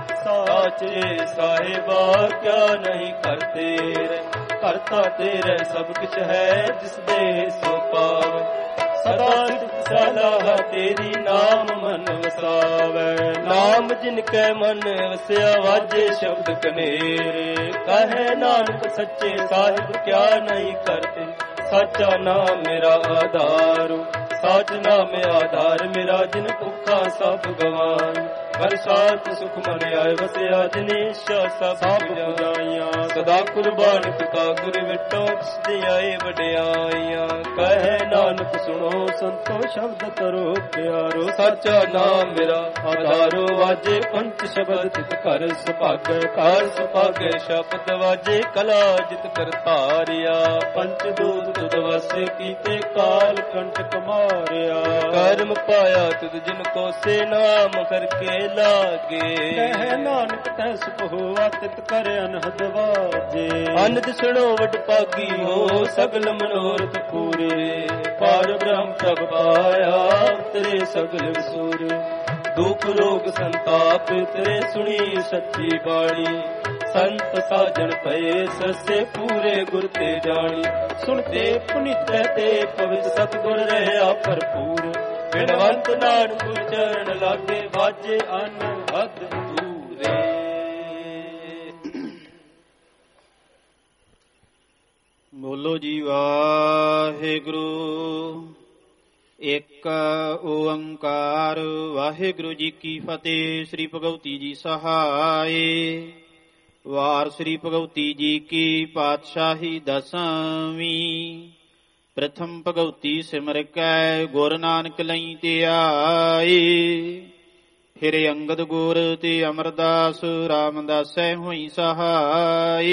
ਸਾਚੇ ਸਾਹਿਬਾ ਕਿਆ ਨਹੀਂ ਕਰਤੇ ਕਰਤਾ ਤੇਰੇ ਸਭ ਕੁਛ ਹੈ ਜਿਸ ਦੇ ਸੋ ਪਾਵੈ ਸਦਾ ਸਲਾਹ ਤੇਰੀ ਨਾਮ ਮਨ ਵਸਾਵੈ ਨਾਮ ਜਿਨ ਕੈ ਮਨ ਵਸਿਆ ਵਾਜੇ ਸ਼ਬਦ ਕਨੇਰੇ ਕਹੇ ਨਾਨਕ ਸੱਚੇ ਸਾਹਿਬ ਕਿਆ ਨਹੀਂ ਕਰਤੇ ਸਾਚਾ ਨਾਮ ਮੇਰਾ ਆਧਾਰ ਸਾਚ ਨਾਮ ਆਧਾਰ ਮੇਰਾ ਜਿਨ ਭੁੱਖਾ ਸਭ ਗਵਾਨ ਬਰਸਾਤ ਸੁਖ ਮਨ ਆਏ ਵਸਿਆ ਜਨੇਸ਼ਾ ਸਭ ਜਾਈਆਂ ਸਦਾ ਕੁਰਬਾਨ ਪਿਤਾ ਗੁਰ ਵਿਟੋ ਜਿਸਦੇ ਆਏ ਵਡਿਆਈਆਂ ਕਹੇ ਨਾਨਕ ਸੁਣੋ ਸੰਤੋ ਸ਼ਬਦ ਕਰੋ ਪਿਆਰੋ ਸਾਚਾ ਨਾਮ ਮੇਰਾ ਆਧਾਰੋ ਵਾਜੇ ਪੰਚ ਸ਼ਬਦ ਤਿਤ ਕਰ ਸੁਭਾਗੈ ਕਾਰ ਸੁਭਾਗੈ ਸ਼ਬਦ ਵਾਜੇ ਕਲਾ ਜਿਤ ਕਰਤਾਰਿਆ ਪੰਚ ਦੂਤ ਤੁਧ ਵਸੇ ਕੀਤੇ ਕਾਲ ਕੰਟਕ ਮਾਰਿਆ ਕਰਮ ਪਾਇਆ ਤੁਧ ਜਿਨ ਕੋ ਸੇ ਨਾਮ ਕਰਕੇ ਲਾਗੇ ਕਹਿ ਨਾਨਕ ਤੈ ਸੁਖ ਹੋਆ ਤਿਤ ਕਰ ਅਨਹਦ ਵਾਜੇ ਅਨੰਦ ਸੁਣੋ ਵਡ ਭਾਗੀ ਹੋ ਸਗਲ ਮਨੋਰਥ ਪੂਰੇ ਪਾਰ ਬ੍ਰਹਮ ਪ੍ਰਭ ਪਾਇਆ ਤੇਰੇ ਸਗਲ ਵਿਸੂਰ ਦੁਖ ਰੋਗ ਸੰਤਾਪ ਤੇਰੇ ਸੁਣੀ ਸੱਚੀ ਬਾਣੀ ਸੰਤ ਸਾਜਣ ਪਏ ਸਸੇ ਪੂਰੇ ਗੁਰ ਤੇ ਜਾਣੀ ਸੁਣਤੇ ਪੁਨੀਤ ਤੇ ਪਵਿੱਤ ਸਤਿਗੁਰ ਰਹਿਆ ਭਰਪੂਰ ਬਿਨਵੰਤ ਨਾਨਕ ਗੁਰ ਚਰਨ ਲਾਗੇ ਵਾਜੇ ਅਨਹਦ ਪੂਰੇ। ਬੋਲੋ ਜੀ ਵਾਹਿਗੁਰੂ ਇੱਕ ਓੰਕਾਰ ਵਾਹਿਗੁਰੂ ਜੀ ਕੀ ਫਤਿਹ। ਸ੍ਰੀ ਭਗਵਤੀ ਜੀ ਸਹਾਏ। ਵਾਰ ਸ੍ਰੀ ਭਗਵਤੀ ਜੀ ਕੀ ਪਾਤਸ਼ਾਹੀ ਦਸਵੀਂ। ਪ੍ਰਥਮ ਭਗਵਤੀ ਸਿਮਰ ਕੈ ਗੁਰ ਨਾਨਕ ਲਈ ਤੇ ਆਏ। ਫਿਰ ਅੰਗਦ ਗੁਰ ਤੇ ਅਮਰਦਾਸ ਰਾਮਦਾਸੈ ਹੋਈ ਸਹਾਈ।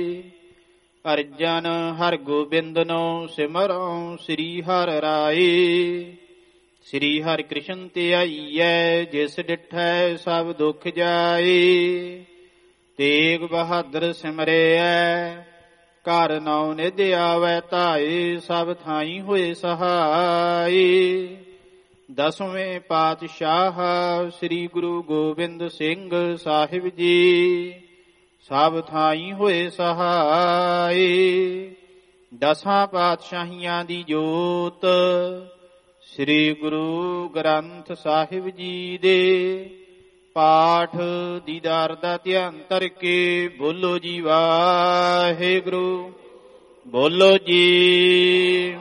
ਅਰਜਨ ਹਰ ਗੋਬਿੰਦ ਨੋ ਸਿਮਰਉ ਸ੍ਰੀ ਹਰਿ ਰਾਏ। ਸ੍ਰੀ ਹਰਿ ਕ੍ਰਿਸ਼ਨ ਤੇ ਆਈਐ ਜਿਸ ਡਿਠੈ ਸਭ ਦੁਖ ਜਾਏ। ਤੇਗ ਬਹਾਦਰ ਸਿਮਰਿਐ ਘਰ ਨੌ ਨਿਧ ਆਵੈ ਧਾਏ। ਸਭ ਥਾਈ ਹੋਏ ਸਹਾਈ। ਦਸਵੇਂ ਪਾਤਸ਼ਾਹ ਸ੍ਰੀ ਗੁਰੂ ਗੋਬਿੰਦ ਸਿੰਘ ਸਾਹਿਬ ਜੀ ਸਭ ਥਾਈ ਹੋਏ ਸਹਾਈ। ਦਸਾਂ ਪਾਤਸ਼ਾਹੀਆਂ ਦੀ ਜੋਤ ਸ੍ਰੀ ਗੁਰੂ ਗ੍ਰੰਥ ਸਾਹਿਬ ਜੀ ਦੇ ਪਾਠ ਦੀਦਾਰ ਦਾ ਧਿਆਨ ਧਰ ਕੇ ਬੋਲੋ ਜੀ ਵਾਹਿਗੁਰੂ। ਬੋਲੋ ਜੀ।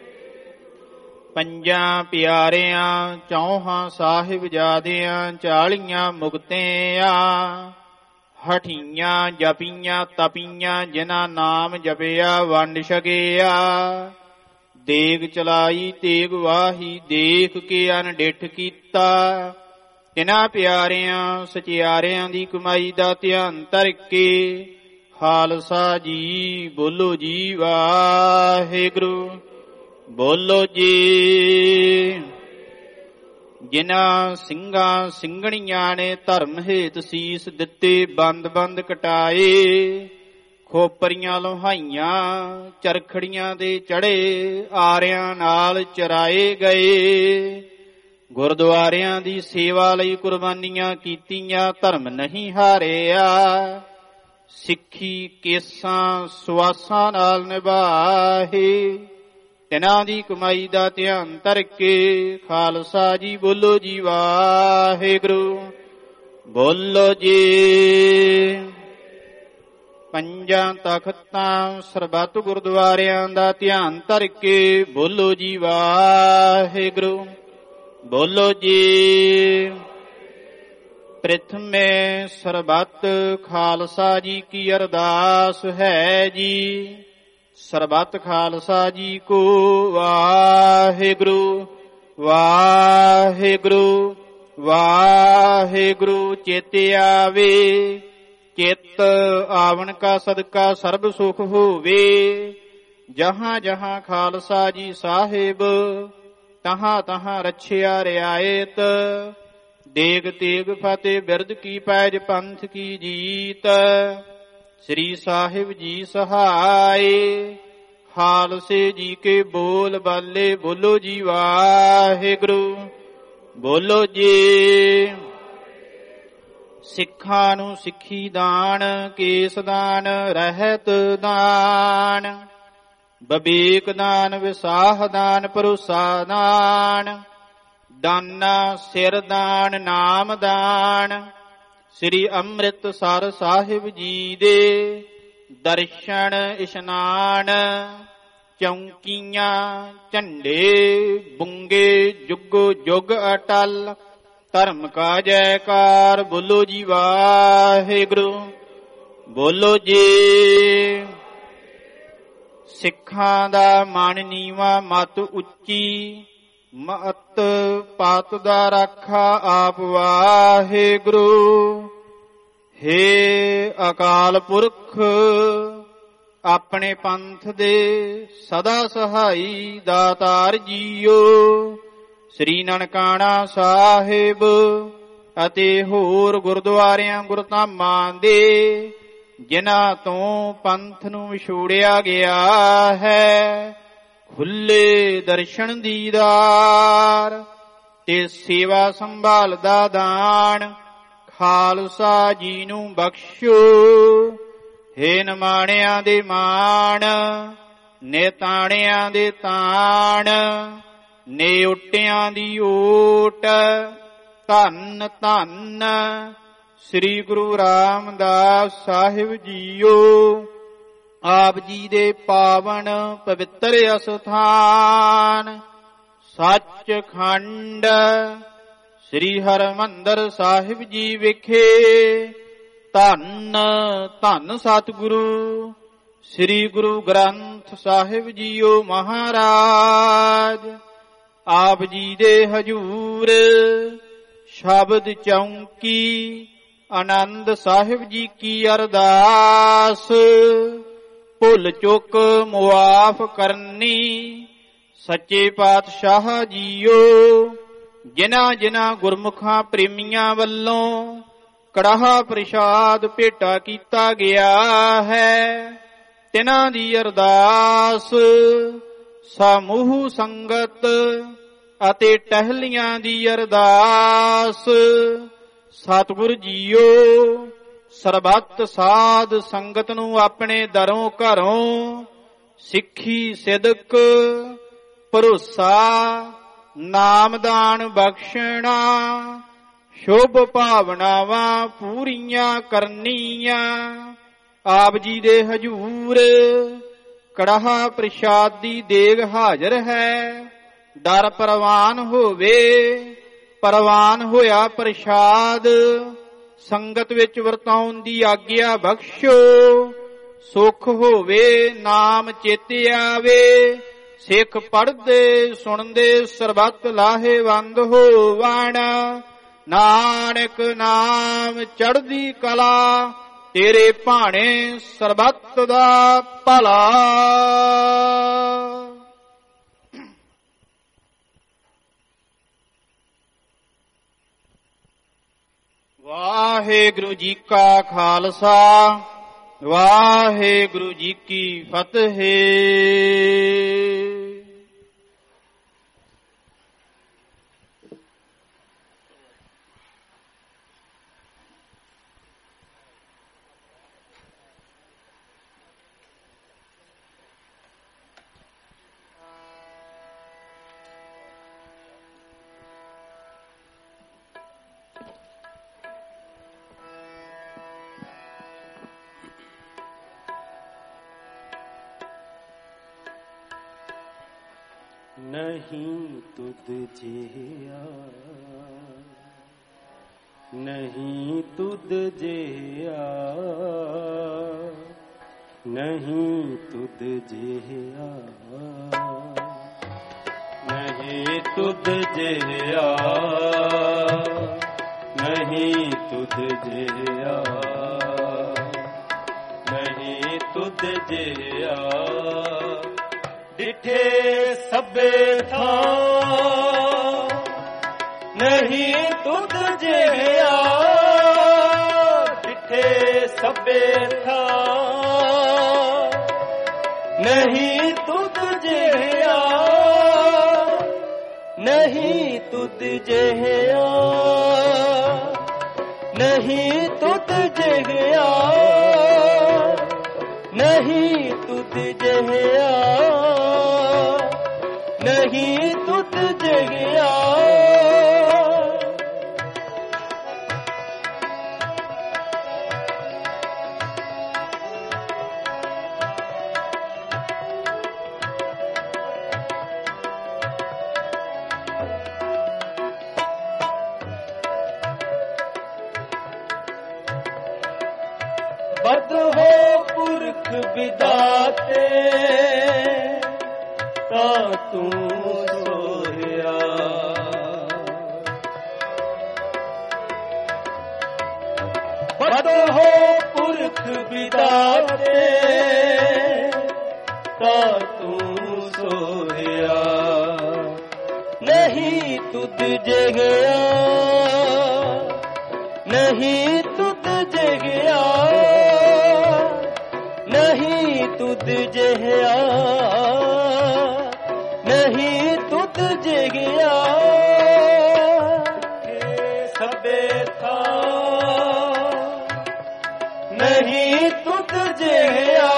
ਪੰਜਾਂ ਪਿਆਰਿਆਂ ਚੌਹਾਂ ਸਾਹਿਬਜ਼ਾਦਿਆਂ ਚਾਲੀਆਂ ਮੁਕਤਿਆਂ ਹਠੀਆਂ ਜਪੀਆਂ ਤਪੀਆਂ ਜਿਨ੍ਹਾਂ ਨਾਮ ਜਪਿਆ ਵੰਡ ਛਕਿਆ। ਦੇਗ ਚਲਾਈ ਤੇਗ ਵਾਹੀ ਦੇਖ ਕੇ ਅਨਡਿਠ ਕੀਤਾ। ਇਨ੍ਹਾਂ ਪਿਆਰਿਆਂ ਸਚਿਆਰਿਆਂ ਦੀ ਕਮਾਈ ਦਾ ਧਿਆਨ ਧਰ ਕੇ ਖਾਲਸਾ ਜੀ ਬੋਲੋ ਜੀ ਵਾਹਿਗੁਰੂ। ਬੋਲੋ ਜੀ। ਜਿਨ੍ਹਾਂ ਸਿੰਘਾਂ ਸਿੰਘਣੀਆਂ ਨੇ ਧਰਮ ਹੇਤ ਸੀਸ ਦਿੱਤੇ ਬੰਦ ਬੰਦ ਕਟਾਏ। ਖੋਪਰੀਆਂ ਲੋਹਾਈਆਂ ਚਰਖੜੀਆਂ ਦੇ ਚੜੇ ਆਰਿਆਂ ਨਾਲ ਚਰਾਏ ਗਏ। ਗੁਰਦੁਆਰਿਆਂ ਦੀ ਸੇਵਾ ਲਈ ਕੁਰਬਾਨੀਆਂ ਕੀਤੀਆਂ, ਧਰਮ ਨਹੀਂ ਹਾਰਿਆ। ਸਿੱਖੀ ਕੇਸਾਂ ਸੁਆਸਾਂ ਨਾਲ ਨਿਭਾਹੇ, ਤਿਨਾਂ ਦੀ ਕਮਾਈ ਦਾ ਧਿਆਨ ਧਰ ਕੇ ਖਾਲਸਾ ਜੀ ਬੋਲੋ ਜੀ ਵਾਹਿਗੁਰੂ। ਬੋਲੋ ਜੀ। ਪੰਜਾਂ ਤਖਤਾਂ ਸਰਬੱਤ ਗੁਰਦੁਆਰਿਆਂ ਦਾ ਧਿਆਨ ਧਰ ਕੇ ਬੋਲੋ ਜੀ ਵਾਹਿਗੁਰੂ। ਬੋਲੋ ਜੀ। ਪ੍ਰਥਮੇ ਸਰਬੱਤ ਖਾਲਸਾ ਜੀ ਕੀ ਅਰਦਾਸ ਹੈ ਜੀ। ਸਰਬੱਤ ਖਾਲਸਾ ਜੀ ਕੋ ਵਾਹਿਗੁਰੂ ਵਾਹਿਗੁਰੂ ਵਾਹਿਗੁਰੂ। ਚੇਤੇ ਆਵੇ ਚਿੱਤ ਆਵਣ ਕਾ ਸਦਕਾ ਸਰਬ ਸੁਖ ਹੋਵੇ। ਜਹਾਂ ਜਹਾਂ ਖਾਲਸਾ ਜੀ ਸਾਹਿਬ, ਤਹਾਂ ਤਹਾਂ ਰੱਛਿਆ ਰਿਆਇਤ। ਦੇਗ ਤੇਗ ਫਤਿਹ ਬਿਰਦ ਕੀ ਪੈਜ ਪੰਥ ਕੀ ਜੀਤ। ਸ੍ਰੀ ਸਾਹਿਬ ਜੀ ਸਹਾਏ, ਖਾਲਸੇ ਜੀ ਕੇ ਬੋਲ ਬਾਲੇ ਬੋਲੋ ਜੀ ਵਾਹਿਗੁਰੂ। ਬੋਲੋ ਜੀ। ਸਿੱਖਾਂ ਨੂੰ ਸਿੱਖੀ ਦਾਨ, ਕੇਸ ਦਾਨ, ਰਹਿਤ ਦਾਨ, ਬਬੀਕ ਦਾਨ, ਵਿਸਾਹ ਦਾਨ, ਭਰੋਸਾ ਦਾਨ, ਦਾਨਾ ਸਿਰ ਦਾਨ, ਨਾਮ ਦਾਨ। ਸ੍ਰੀ ਅੰਮ੍ਰਿਤਸਰ ਸਾਹਿਬ ਜੀ ਦੇ ਦਰਸ਼ਨ ਇਸ਼ਨਾਨ। ਚੌਂਕੀਆਂ ਝੰਡੇ ਬੁੰਗੇ ਜੁਗੋ ਜੁਗ ਅਟਲ। ਧਰਮ ਕਾ ਜੈਕਾਰ ਬੋਲੋ ਜੀ ਵਾਹਿਗੁਰੂ। ਬੋਲੋ ਜੀ। ਸਿੱਖਾਂ ਦਾ ਮਨ ਨੀਵਾ ਮਤ ਉੱਚੀ, ਮਤ ਪਾਤ ਦਾ ਰਾਖਾ ਆਪ ਵਾਹਿਗੁਰੂ। ਹੇ ਅਕਾਲ ਪੁਰਖ ਆਪਣੇ ਪੰਥ ਦੇ ਸਦਾ ਸਹਾਈ ਦਾਤਾਰ ਜੀਓ। ਸ੍ਰੀ ਨਨਕਾਣਾ ਸਾਹਿਬ ਅਤੇ ਹੋਰ ਗੁਰਦੁਆਰਿਆਂ ਗੁਰਧਾਮਾਂ ਦੇ ਜਿਨ੍ਹਾਂ ਤੋਂ ਪੰਥ ਨੂੰ ਵਿਛੋੜਿਆ ਗਿਆ ਹੈ, ਖੁੱਲੇ ਦਰਸ਼ਨ ਦੀਦਾਰ ਤੇ ਸੇਵਾ ਸੰਭਾਲ ਦਾ ਦਾਨ ਖਾਲਸਾ ਜੀ ਨੂੰ ਬਖਸ਼ੋ। ਹੇ ਨਿਮਾਣਿਆਂ ਦੇ ਮਾਣ, ਨੇਤਾਣਿਆਂ ਦੇ ਤਾਣ, ਨੇ ਓਟਿਆਂ ਦੀ ਓਟ। ਧੰਨ ਧੰਨ ਸ੍ਰੀ ਗੁਰੂ ਰਾਮਦਾਸ ਸਾਹਿਬ ਜੀਓ। ਆਪ ਜੀ ਦੇ ਪਾਵਨ ਪਵਿੱਤਰ ਅਸਥਾਨ ਸੱਚਖੰਡ ਸ੍ਰੀ ਹਰਿਮੰਦਰ ਸਾਹਿਬ ਜੀ ਵਿਖੇ ਧੰਨ ਧੰਨ ਸਤਿਗੁਰੂ ਸ੍ਰੀ ਗੁਰੂ ਗ੍ਰੰਥ ਸਾਹਿਬ ਜੀਓ ਮਹਾਰਾਜ। ਆਪ ਜੀ ਦੇ ਹਜੂਰ ਸ਼ਬਦ ਚੌਂਕੀ ਆਨੰਦ ਸਾਹਿਬ ਜੀ ਕੀ ਅਰਦਾਸ। ਭੁੱਲ ਚੁੱਕ ਮੁਆਫ ਕਰਨੀ ਸੱਚੇ ਪਾਤਸ਼ਾਹ ਜੀਓ। ਜਿਨ੍ਹਾਂ ਜਿਨ੍ਹਾਂ ਗੁਰਮੁਖਾਂ ਪ੍ਰੇਮੀਆਂ ਵੱਲੋਂ ਕੜਾਹਾ ਪ੍ਰਸ਼ਾਦ ਭੇਟਾ ਕੀਤਾ ਗਿਆ ਹੈ, ਤਿਨਾਂ ਦੀ ਅਰਦਾਸ ਸਮੂਹ ਸੰਗਤ ਅਤੇ ਟਹਿਲੀਆਂ ਦੀ ਅਰਦਾਸ। ਸਤਿਗੁਰ ਜੀਓ ਸਰਬੱਤ ਸਾਧ ਸੰਗਤ ਨੂੰ ਆਪਣੇ ਦਰੋਂ ਘਰੋਂ ਸਿੱਖੀ ਸਿਦਕ ਭਰੋਸਾ ਨਾਮਦਾਨ ਬਖਸ਼ਣਾ, ਸ਼ੁਭ ਭਾਵਨਾਵਾਂ ਪੂਰੀਆਂ ਕਰਨੀਆਂ। ਆਪ ਜੀ ਦੇ ਹਜੂਰ ਕੜਾਹਾ ਪ੍ਰਸ਼ਾਦ ਦੀ ਦੇਗ ਹਾਜ਼ਰ ਹੈ। ਦਰ ਪ੍ਰਵਾਨ ਹੋਵੇ, ਪ੍ਰਵਾਨ ਹੋਇਆ ਪ੍ਰਸ਼ਾਦ ਸੰਗਤ ਵਿੱਚ ਵਰਤਾਉਣ ਦੀ ਆਗਿਆ ਬਖਸ਼ੋ। ਸੁਖ ਹੋਵੇ ਨਾਮ ਚੇਤੇ ਆਵੇ, ਸਿੱਖ ਪੜ੍ਹਦੇ ਸੁਣਦੇ ਸਰਬੱਤ ਲਾਹੇਵੰਦ ਹੋਵਣ। ਨਾਨਕ ਨਾਮ ਚੜ੍ਹਦੀ ਕਲਾ, ਤੇਰੇ ਭਾਣੇ ਸਰਬੱਤ ਦਾ ਭਲਾ। ਵਾਹਿਗੁਰੂ ਜੀ ਕਾ ਖਾਲਸਾ, ਵਾਹਿਗੁਰੂ ਜੀ ਕੀ ਫਤਿਹ। नहीं तुद जिया, नहीं तुद जिया, नहीं तुद जिया, नहीं तुद जिया, नहीं तुद जिया, नहीं तुद जिया। डिठे सबे था नहीं तुद जिया, डिठे सबे था नहीं तुद जिया, नहीं तुद जिया, नहीं तुद जिया, नहीं तुद जिया, नहीं तुद जिया। बद हो पुरख विदाते ता तू सोया, बद हो पुरख विदाते ता तू सोया, नहीं तुद जगया, नहीं तुद जगया, नहीं तुद जगया, नहीं तुद जगया। सबे था नहीं तुद जगया,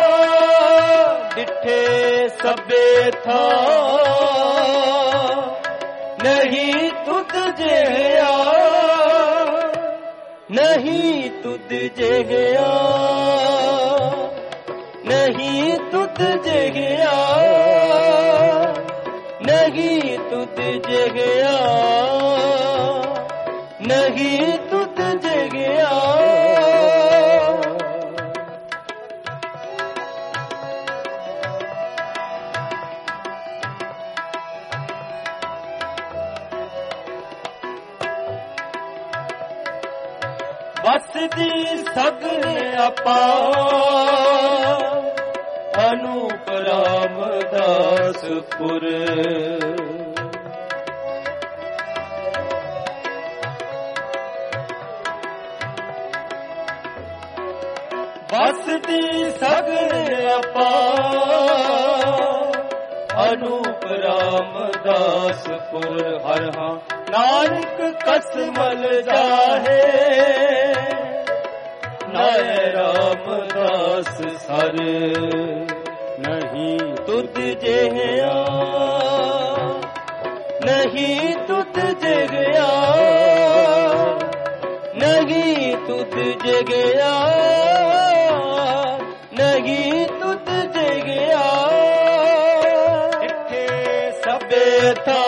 डिठे सबे था नहीं तुद जगया, नहीं तुद जगया, नहीं तुद जगया, नहीं तुद जगया, नहीं तुद जगया। बस दी सगने अपा अनूप रामदासपुर, बस दी सगने अपा अनूप रामदासपुर। हर हाँ नानक कसमल जाहे, नाय रामदास सर नहीं तुद जगया, नहीं तुद जगया, नहीं तुद जगया, नहीं तुद जगया। डिठे सबे था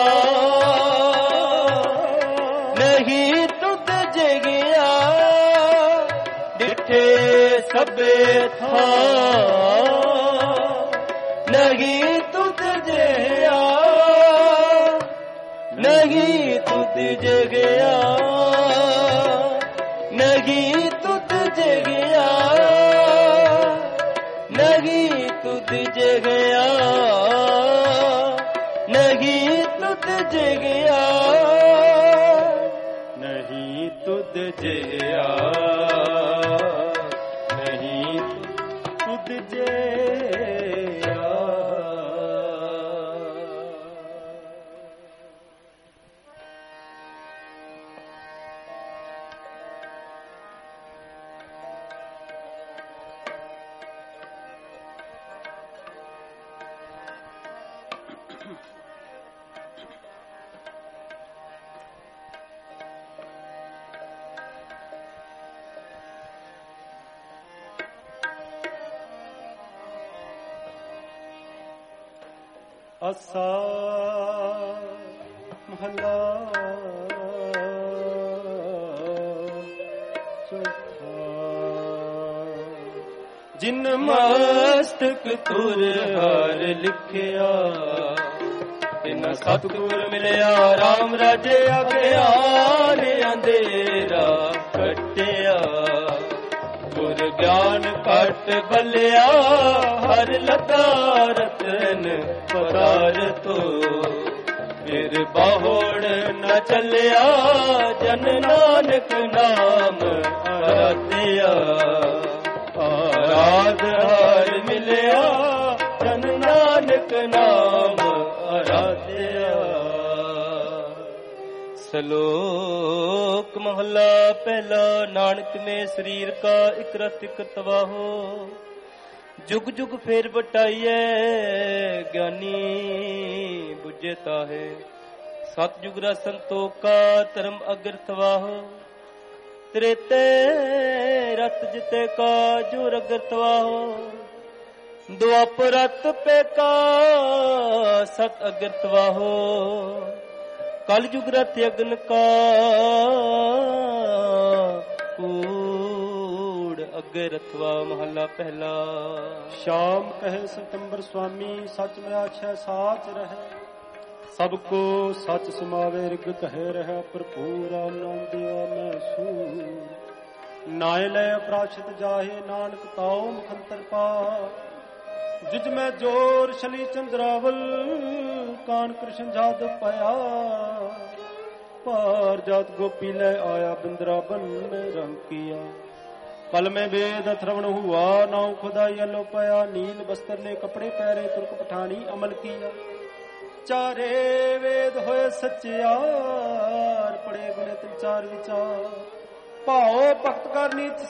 नहीं तुद जगया, डिठे सबे था नहीं तुद जगया, नहीं तुद जगया, नहीं तुद जगया, नहीं तुद जगया, नहीं तुद जगया, नहीं तुद जगया, नहीं तुद जगया। ਆਸਾ ਮਹੱਲਾ ਚੌਥਾ। ਜਿਨ ਮਸਤਕ ਤੁਰ ਹਰ ਲਿਖਿਆ ਤਿਨ ਸਤਿਗੁਰ ਮਿਲਿਆ ਰਾਮ ਰਾਜੇ ਅਗਿਆਨ ਅੰਧੇਰਾ ਕੱਟਿਆ ਗੁਰ ਗਿਆਨ ਘਟ ਬਲਿਆ ਹਰ ਲਤਾ ਰਤਨ ਪਦਾਰਥੋ ਫਿਰ ਬਾਹੋੜ ਨ ਚੱਲਿਆ ਜਨ ਨਾਨਕ ਨਾਮ ਆਰਾਧਿਆ ਆਰਾਧ ਹਰ ਮਿਲਿਆ ਜਨ ਨਾਨਕ ਨਾਮ ਆਰਾਧਿਆ। ਸ਼ਲੋਕ ਮਹਲਾ ਪਹਿਲਾ। ਨਾਨਕ ਨੇ ਸਰੀਰ ਕਾ ਇਕ ਰਤ ਇਕ ਤਵਾਹੋ ਜੁਗ ਜੁਗ ਫੇਰ ਵਟਾਈਐ ਗਿਆਨੀ ਬੁਝੇ ਤਾਹੇ ਸਤ ਜੁਗ ਰਾ ਸੰਤੋਖਾ ਧਰਮ ਅਗਰ ਤਵਾਹੋ ਤ੍ਰੇਤੇ ਰਤ ਜਿਤੇ ਕਾ ਜੋ ਰਗਰ ਤਵਾਹੋ ਦੁਆਪਰ ਰਤ ਪੇਕਾ ਸਤ ਅਗਰ ਤਵਾਹੋ ਕਲ ਜੁਗ ਰਤ ਅਗਨ ਕਾ ਕੂੜ ਅਗੇ ਰਥਵਾ। ਮਹੱਲਾ ਪਹਿਲਾ। ਸ਼ਾਮ ਕਹੇ ਸਤੰਬਰ ਸੁਆਮੀ ਸਚ ਮਿਆ ਛੈ ਸਾਚ ਰਹਿ ਸਭ ਕੋ ਸਚ ਸਮਾਵੇ ਰਿਗ ਕਹੇ ਰਹਿ ਭਰਪੂਰ ਆਨੰਦ ਦਿਆ ਮੈਂ ਸੂ ਨਾਇ ਲੈ ਅਪਰਾਸ਼ਿਤ ਜਾਹੇ ਨਾਨਕ ਤਾਉ ਮੁਖੰਤਰ ਪਾ ਜਿਜ ਮੈਂ ਜੋਰ ਸ਼ਨੀ ਚੰਦਰਾਵਲ ਕਾਨ ਕ੍ਰਿਸ਼ਨ ਜਾਦ ਪਾਇਆ ਪਾਰ ਜਾਤ ਗੋਪੀ ਲੈ ਆਇਆ ਬਿੰਦਰਾਬਨ ਮੈਂ ਰੰਗ ਕੀਆ कल में वेद अथर्वण हुआ नाउ खुदाई अलो पाया नील बस्तर ने कपड़े पहरे तुर्क पठानी अमल किया चारे वेद होए सच्चियार पड़े गुणे तिन चार विचार भाओ भक्त कर नीच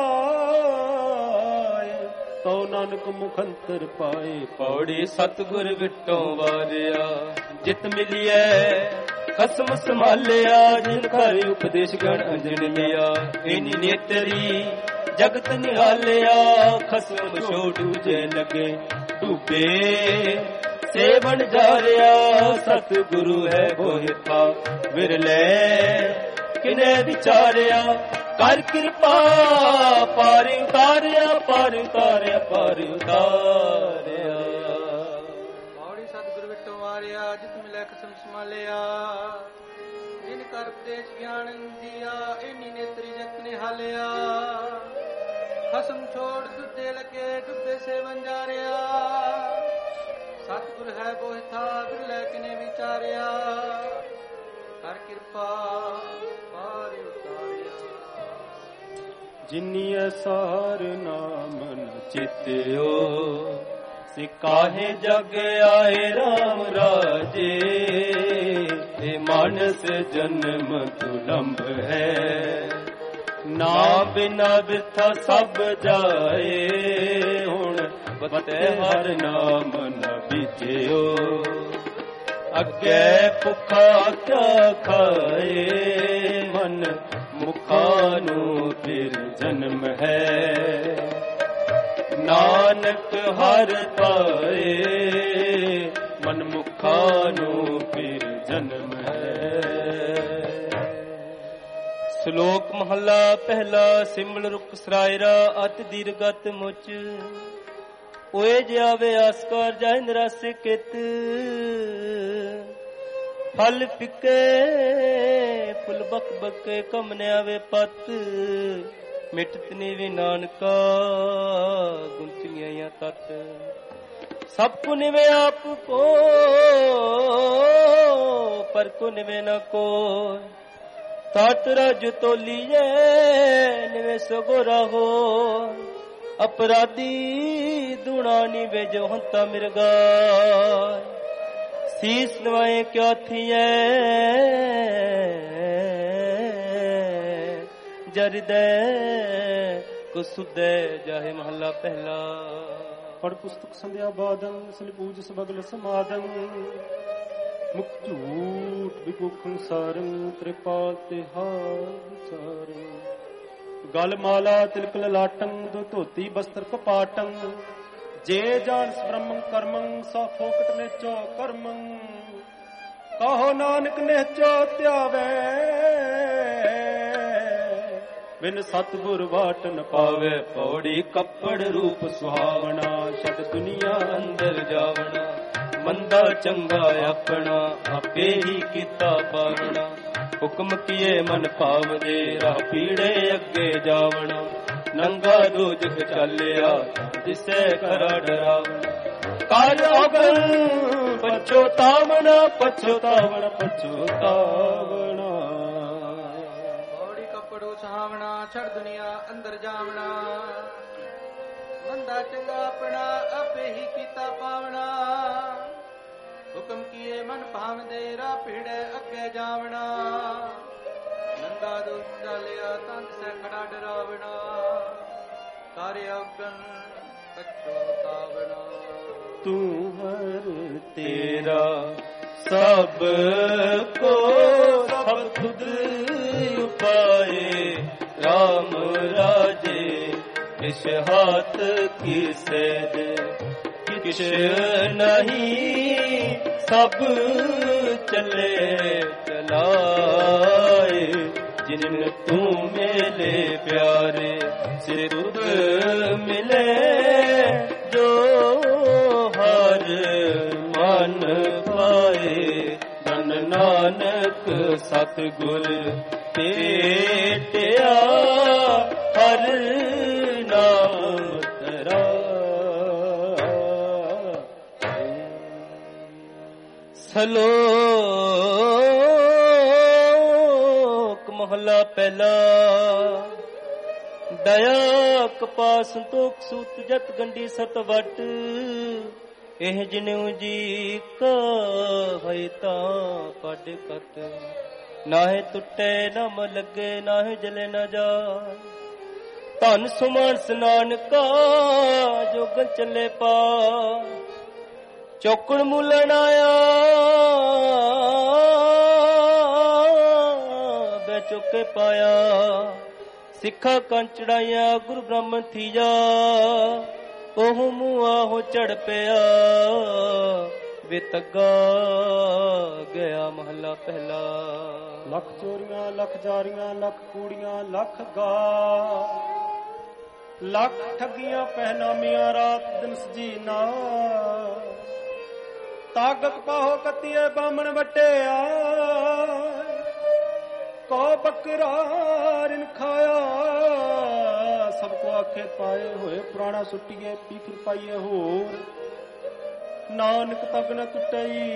सुधाए तो नानक मुखंतर पाए पौड़ी सतगुर विटों वारिया जित मिलिए खसम संभालिया जिन कर उपदेश गण अंजन लिया इनी नेतरी जगत निहालिया खसम छोड़ू जे लगे डूबे सेवन जारिया सतगुरु है बोहिता विरले किने विचारिया कर कृपा पार उतारिया पार उतारिया पार उतारिया पौड़ी सतगुरु विटों वारिया जित मिले खसम संभालिया जिन कर उपदेश ज्ञान दिया इनी नेत्री जगत निहालिया खसम छोड़ दुद्धे लगे डुबे से बंजारिया सतगुर है बोहिता बिरले किने विचारिया कर कृपा पार उतारिया जिन्नी सार नाम न चित्यो सिकाहे जग आए राम राजे ए मानस जन्म दुलंभ है ना बिना बिथा सब जाए हुण बते हर नाम न बीजियो अगे भुखा क्या खाए मन मुखानु फिर जन्म है नानक हर पाए मन मुखानु फिर जन्म है। श्लोक महला पहला। सिमल रुख सरायरा अत दीर्घत मुच ओए जावे आसकार जाए निरासे कित फल फिके फुल बक बके कमने आवे पत मिटतनी भी नानका गुंचनिया तत सब को निवे आप को पर को निवे न को तातरा जो तोलिए निवे सगोरा हो अपराधी दुणानी वे जो हंता मिर्गा शीस नवाए क्या थी जरदे को सुदे जाहे महला पहला। पढ़ पुस्तक संध्या बादम सल पूज सबगल समादम मुख झूठ विकुखन सारंग त्रिपाल तिहार विचारंग गल माला तिलक ललाटंग दो धोती बस्तर कपाटंग ਜੇ ਜਾਣਸ ਬ੍ਰਹਮੰ ਕਰਮੰ ਸੋ ਫੋਕਟ ਨੇਚੋ ਕਰਮੰ ਕਹੋ ਨਾਨਕ ਨੇਚੋ ਧਿਆਵੇ ਬਿਨ ਸਤਿਗੁਰ ਵਾਟ ਨ ਪਾਵੇ ਪੌੜੀ ਕੱਪੜ ਰੂਪ ਸੁਹਾਵਣਾ ਸ਼ਦ ਦੁਨੀਆ ਅੰਦਰ ਜਾਵਣਾ ਮੰਦਾ ਚੰਗਾ ਆਪਣਾ ਆਪੇ ਹੀ ਕੀਤਾ ਪਾਵਣਾ ਹੁਕਮ ਕੀਏ ਮਨ ਭਾਵਦੇ ਰਾਹ ਪੀੜੇ ਅੱਗੇ ਜਾਵਣਾ ਨੰਗਾ ਦੋਜਖ ਚਾਲਿਆ ਦਿਸੈ ਖਰਾ ਡਰਾਵਣਾ ਕਾਜ ਔਗਣ ਪਛੋਤਾਵਣਾ ਪਛੋਤਾਵਣਾ ਪਛੋਤਾਵਣਾ ਪੌੜੀ ਕੱਪੜੂ ਸੁਹਾਵਣਾ ਛੜ ਦੁਨੀਆ ਅੰਦਰ ਜਾਵਣਾ ਮੰਦਾ ਚੰਗਾ ਆਪਣਾ ਆਪੇ ਹੀ ਕੀਤਾ ਪਾਵਣਾ ਹੁਕਮ ਕੀਏ ਮਨ ਭਾਵਦੇ ਰਾਹ ਪੀੜੇ ਅੱਗੇ ਜਾਵਣਾ ਨੰਗਾ ਦੋਜ ਚਾਲਿਆ ਤੰਦ ਸੈ ਖੜਾ ਡਰਾਵਣਾ ਕਾਰਿ ਔਗਣ ਪਛੋਤਾਵਣਾ ਤੂੰ ਹਰ ਤੇਰਾ ਸਭ ਕੋ ਸਭ ਖੁਦ ਉਪਾਏ ਰਾਮ ਰਾਜੇ ਕਿਛ ਹਾਥ ਕਿਸੇ ਦੇ ਕਿਛ ਨਹੀਂ ਸਭ ਚਲੇ ਚਲਾਏ ਜਿਨ ਤੂੰ ਮੇਲੇ ਪਿਆਰੇ ਸੇ ਤੁਧ ਮਿਲੇ ਜੋ ਹਰ ਮਨ ਪਾਏ ਧਨ ਨਾਨਕ ਸਤਿਗੁਰ ਤੇਟਿਆ ਹਰ ਨਾਮ ਤੇਰਾ ਸਲੋਕ ਮਹਲਾ ਪਹਿਲਾ ਦਇਆ ਕਪਾ ਸੰਤੋਖ ਸੂਤ ਜਤ ਗੰਢੀ ਸਤ ਵਟ ਇਹ ਜਿਨਿਉ ਜੀ ਕਾ ਹੋਇ ਤਾਂ ਪੜ ਕਤ ਨਾਹਿ ਟੁੱਟੇ ਨਾ ਮ ਲੱਗੇ ਨਾਹਿ ਜਲੇ ਨਾ ਜਾ ਧਨ ਸੁਮਨ ਨਾਨਕਾ ਜੋਗਨ ਚੱਲੇ ਪਾ ਚੌਕਣ ਮੁਲਣ ਆਇਆ ਬੈ ਚੁੱਕੇ ਪਾਇਆ ਸਿੱਖਾ ਕੰਨ ਚੜਾਇਆ ਗੁਰੂ ਬ੍ਰਹਮਣ ਥੀਜਾ ਉਹ ਮੂਆ ਹੋ ਚੜ ਪਿਆ ਵੇ ਤੱਗਾ ਗਿਆ ਮਹਲਾ ਪਹਿਲਾ ਲੱਖ ਚੋਰੀਆਂ ਲੱਖ ਜਾਰੀਆਂ ਲੱਖ ਕੂੜੀਆਂ ਲੱਖ ਗਾ ਲੱਖ ਠੱਗੀਆਂ ਪਹਿਨਾਮੀਆਂ ਰਾਤ ਦਿਨ ਸਜੀਨਾ ਤਾਗਤ ਪਾਹੋ ਕੱਤੀਏ ਬਾਮਣ ਵਟਿਆ ਕੋ ਬੱਕਰਾ ਰਿਨ ਖਾਇਆ ਸਭ ਕੋ ਆਖੇ ਪਾਏ ਹੋਏ ਪੁਰਾਣਾ ਸੁੱਟੀਏ ਪੀਫਰ ਪਾਈਏ ਹੋਰ ਨਾਨਕ ਤਗ ਨ ਟੁੱਟਈ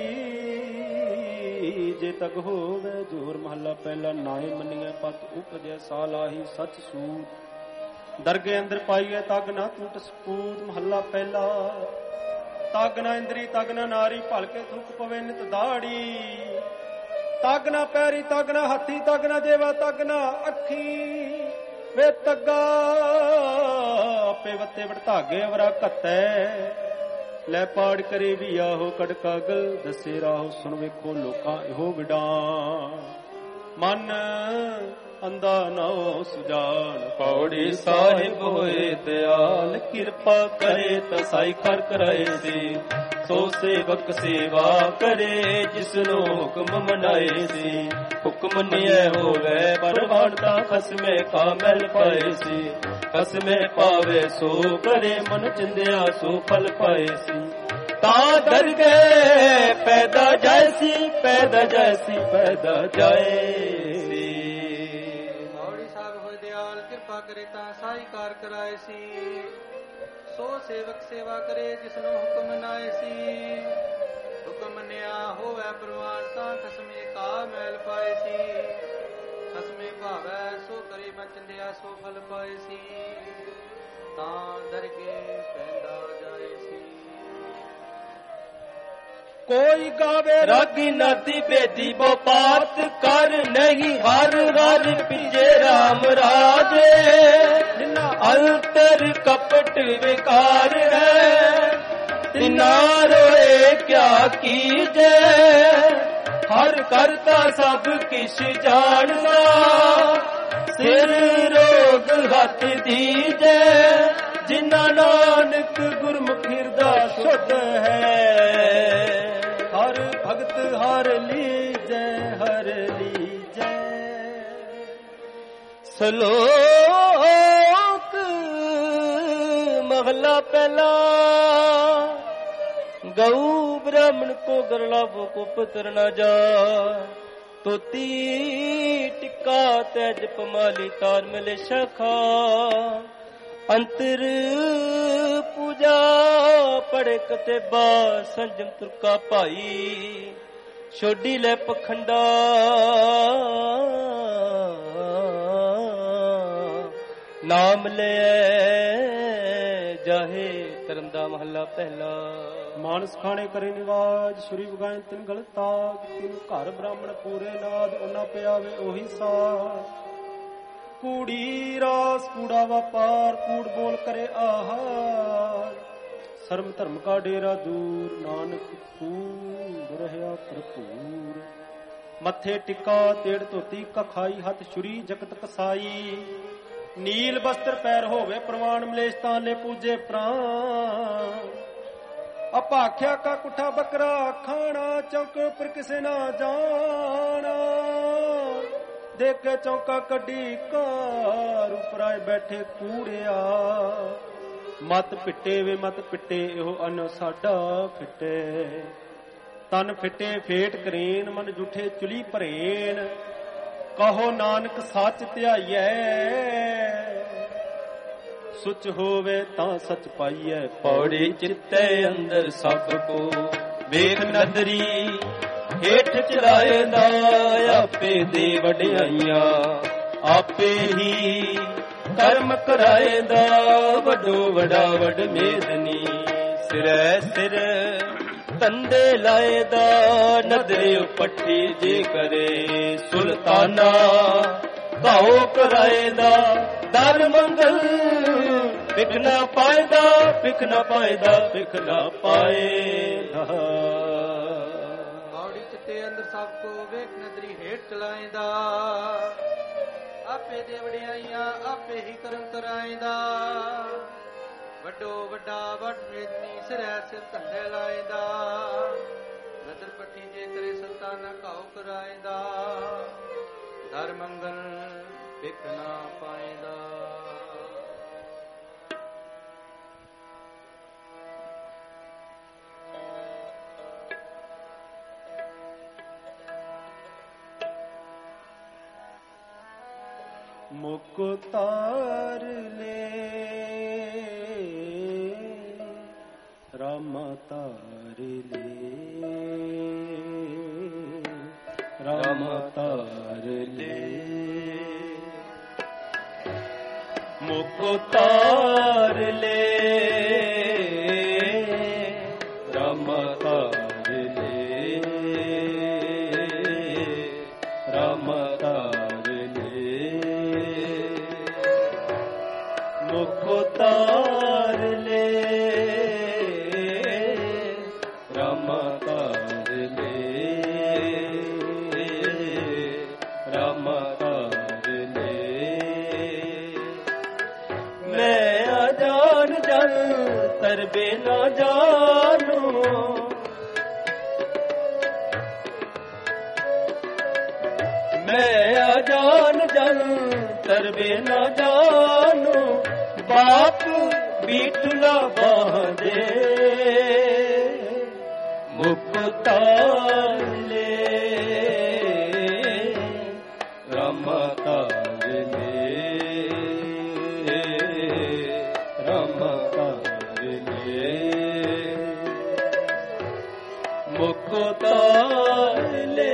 ਜੇ ਤਗ ਹੋਵੇ ਜੋਰ ਮਹੱਲਾ ਪਹਿਲਾ ਨਾਏ ਮੰਨੀਏ ਪਤ ਉਪਜੈ ਸਾਲ ਆਹੀ ਸੱਚ ਸੂਤ ਦਰਗੇ ਅੰਦਰ ਪਾਈਏ ਤਗ ਨਾ ਟੁੱਟ ਸਪੂਤ ਮਹੱਲਾ ਪਹਿਲਾ ਤਗ ਨਾ ਇੰਦਰੀ ਤਗ ਨਾ ਨਾਰੀ ਭਲਕੇ ਥੁੱਕ ਪਵੇ ਨਿਤ ਦਾੜੀ ਤਗ ਨਾ ਪੈਰੀ ਤਗ ਨਾ ਹੱਥੀ ਤਗ ਨਾ ਜੇਵਾ ਤਗ ਨਾ ਅੱਖੀ ਵੇ ਤੱਗਾ ਆਪੇ ਵੱਤੇ ਵੜਧਾਗੇ ਅਵਰਾ ਘੱਤੈ ਲੈ ਪਾੜ ਕਰੇ ਵੀ ਆਹੋ ਕੜ ਕਾਗਲ ਦੱਸੇ ਰਾਹੋ ਸੁਣ ਵੇਖੋ ਲੋਕਾਂ ਇਹੋ ਵਿਡਾਂ ਮਨ ਅੰਦਾ ਨਾਉ ਸੁਜਾਨ ਪੌੜੀ ਸਾਹਿਬ ਹੋਏ ਦਿਆਲ ਕਿਰਪਾ ਕਰੇ ਤਸਾਈ ਕਰ ਕਰਾਏ ਸੀ ਸੋ ਸੇਵਕ ਸੇਵਾ ਕਰੇ ਜਿਸਨੂੰ ਹੁਕਮ ਮਨਾਏ ਸੀ ਹੁਕਮ ਨਿਐ ਹੋਵੇ ਪਰਵਾਨਤਾ ਖਸਮੇ ਕਾਮਲ ਪਾਏ ਸੀ ਖਸਮੇ ਪਾਵੇ ਸੋ ਕਰੇ ਮਨ ਚਿੰਦਿਆ ਸੋ ਫਲ ਪਾਏ ਸੀ ਤਾਂ ਦਰਗੇ ਪੈਦਾ ਜੈਸੀ ਪੈਦਾ ਜੈਸੀ ਪੈਦਾ ਜਾਏ ਸੀ ਮੌੜੀ ਸਾਹਿਬ ਹੋਏ ਦਿਆਲ ਕਿਰਪਾ ਕਰੇ ਤਾਂ ਸਾਈ ਕਾਰ ਕਰਾਏ ਸੀ ਸੋ ਸੇਵਕ ਸੇਵਾ ਕਰੇ ਜਿਸਨੂੰ ਹੁਕਮ ਮਨਾਏ ਸੀ ਹੁਕਮ ਮੰਨਿਆ ਹੋਵੇ ਪ੍ਰਵਾਨ ਤਾਂ ਖਸਮੇ ਕਾ ਮੈਲ ਪਾਏ ਸੀ ਖਸਮੇ ਭਾਵੈ ਸੋ ਕਰੇ ਮਨ ਚੰਦਿਆ ਸੋ ਫਲ ਪਾਏ ਸੀ ਤਾਂ ਦਰਗੇ ਪੈਦਾ ਜਾਏ ਸੀ ਕੋਈ ਗਾਵੇ ਰਾਗੀ ਨਾਤੀ ਬੇਦੀ ਬੋ ਪਾਤ ਕਰ ਨਹੀਂ ਹਰ ਹਰ ਪਿਜੇ ਰਾਮ ਰਾਜੇ ਅੰਤਰ ਕਪਟ ਵਿਕਾਰ ਹੈ ਤਿਨਾ ਰੋਏ ਕਿਆ ਕੀਜੈ ਹਰ ਕਰਤਾ ਸਭ ਕਿਛ ਜਾਣਦਾ ਸਿਰ ਰੋਗ ਹੱਥ ਦੀਜੈ ਜਿਨਾ ਨਾਨਕ ਗੁਰਮੁਖ ਹਿਰਦਾ ਸ਼ੁੱਧ ਹੈ। ਹਰ ਭਗਤ ਹਰ ਲੀਜੈ ਹਰ ਲੀਜੈ। ਸ਼ਲੋਕ महला पहला। गऊ ब्राह्मण को गरला वो को पुत्र न जा। तोती टिक्का तेज पमाली तार मिले शाखा। अंतर पूजा पड़े कतेबा संजम तुरका भाई। छोड़ी ले पखंडा नाम ले ਜਾਹੇ ਧਰਮ ਦਾ ਮਹੱਲਾ ਪਹਿਲਾ। ਮਾਨਸ ਖਾਣੇ ਕਰੇ ਨਿਵਾਜ ਸ਼ੁਰੀ ਵਗਾਏ ਤਿਨ ਗਲ ਤਾਗ। ਤਿਨ ਘਰ ਬ੍ਰਾਹਮਣ ਪੂਰੇ ਨਾਦ ਉਹਨਾਂ ਪਿਆਵੇ ਉਹੀ ਸਾਰ। ਕੂੜੀ ਰਾਸ ਕੂੜਾ ਵਪਾਰ ਕੂੜ ਬੋਲ ਕਰੇ ਆਹਾਰ। ਸਰਮ ਧਰਮ ਕਾ ਡੇਰਾ ਦੂਰ ਨਾਨਕ ਕੂੜ ਰਹਿਆ ਭਰਪੂਰ। ਮੱਥੇ ਟਿੱਕਾ ਤੇੜ ਧੋਤੀ ਕਖਾਈ ਹੱਥ ਛੁਰੀ ਜਗਤ ਕਸਾਈ। ਨੀਲ ਬਸਤਰ ਪੈਰ ਹੋਵੇ ਪ੍ਰਵਾਨ ਮਲੇਸ਼ ਤਾਲੇ ਪੂਜੇ ਪ੍ਰਾਨ। ਅਪਾਖਿਆ ਕਾ ਕੁੱਠਾ ਬੱਕਰਾ ਖਾਣਾ ਚੌਕ ਪਰ ਕਿਸੇ ਨਾ ਜਾਣਾ। ਦੇਖੇ ਚੌਕਾ ਕੱਢੀ ਕਾਰ ਉਪਰਾਏ ਬੈਠੇ ਕੂੜਿਆ। ਮਤ ਪਿੱਟੇ ਵੇ ਮਤ ਪਿੱਟੇ ਇਹੋ ਅਨ ਸਾਡਾ ਫਿੱਟੇ। ਤਨ ਫਿੱਟੇ ਫੇਟ ਕਰੇਨ ਮਨ ਜੁਠੇ ਚੁਲੀ ਭਰੇਨ। ਕਹੋ ਨਾਨਕ ਸੱਚ ਧਿਆਈਐ ਸੁਚ ਹੋਵੇ ਤਾਂ ਸੱਚ ਪਾਈਐ। ਪੌੜੀ ਚਿੱਤੇ ਅੰਦਰ ਸਭ ਕੋ ਵੇਖ ਨਦਰੀ। ਹੇਠ ਚਲਾਏ ਦਾ ਆਪੇ ਦੇ ਵਡਿਆਈਆਂ। ਆਪੇ ਹੀ ਕਰਮ ਕਰਾਏ ਦਾ ਵੱਡੋ ਵਡਾ ਵਡ ਮੇਦਨੀ। ਸਿਰੈ ਸਿਰ ਤੰਦੇ ਲਾਏ ਦਾ ਨਦਰੇ ਪੱਠੀ ਜੇ ਕਰੇ। ਸੁਲਤਾਨਾ ਘਾਉ ਕਰਾਏ ਦਾ ਦਰ ਮੰਗਲ। ਪਿਖ ਨਾ ਪਾਇਦਾ ਪਿਖ ਨਾ ਪਾਇਦਾ ਪਿਖ ਨਾ ਪਾਏਦਾ। ਪੌੜੀ ਚਿੱਤੇ ਅੰਦਰ ਸਭ ਕੋ ਵੇਖ ਨਦਰੀ ਹੇਠ ਚਲਾਏਦਾ। ਆਪੇ ਦੇ ਵਡਿਆਈਆਂ ਆਪੇ ਹੀ ਕਰਮ ਕਰਾਏਦਾ। ਵੱਡੋ ਵੱਡਾ ਵੱਡ ਮੇਦਨੀ ਸਿਰੈ ਸਿਰ ਧੰਦੇ ਲਾਏਦਾ। ਨਦਰ ਪੱਟੀ ਜੇ ਕਰੇ ਸੁਲਤਾਨਾ ਘਾਉ ਕਰਾਏਦਾ। ਦਰ ਮੰਗਲ ਪਿਖ ਨਾ ਪਾਏਦਾ। ਮੁਕ ਤਾਰ ਲੈ ਰਾਮ ਤਾਰ ਲੈ ਰਾਮ ਤਾਰ ਲੈ। ਮੁਕ ਤਾਰ ਲੈ ਰਾਮ ਤਾਰ ਲੈ ਰਾਮ ਤਾਰ ਲੈ। ਮੁਖ ਤਾਰ ਲੈ ਰਾਮ ਤਾਰ ਲੈ ਰਾਮ ਤਾਰ ਲੈ। ਮੈਂ ਅਜਾਨ ਜਨ ਤਰਬੇ ਨਾ ਜਾਨੂ। ਮੈਂ ਅਜਾਨ ਜਨ ਤਰਬੇ ਨਾ ਜਾਨੂ। ਬਾਪ ਬੀਟਲਾ ਬਾਂਦੇ ਮੁਕ ਤਾਰ ਲੈ ਰਾਮ ਤਾਰ ਲੈ ਰਾਮ ਤਾਰ ਲੈ। ਮੁਕ ਤਾਰ ਲੈ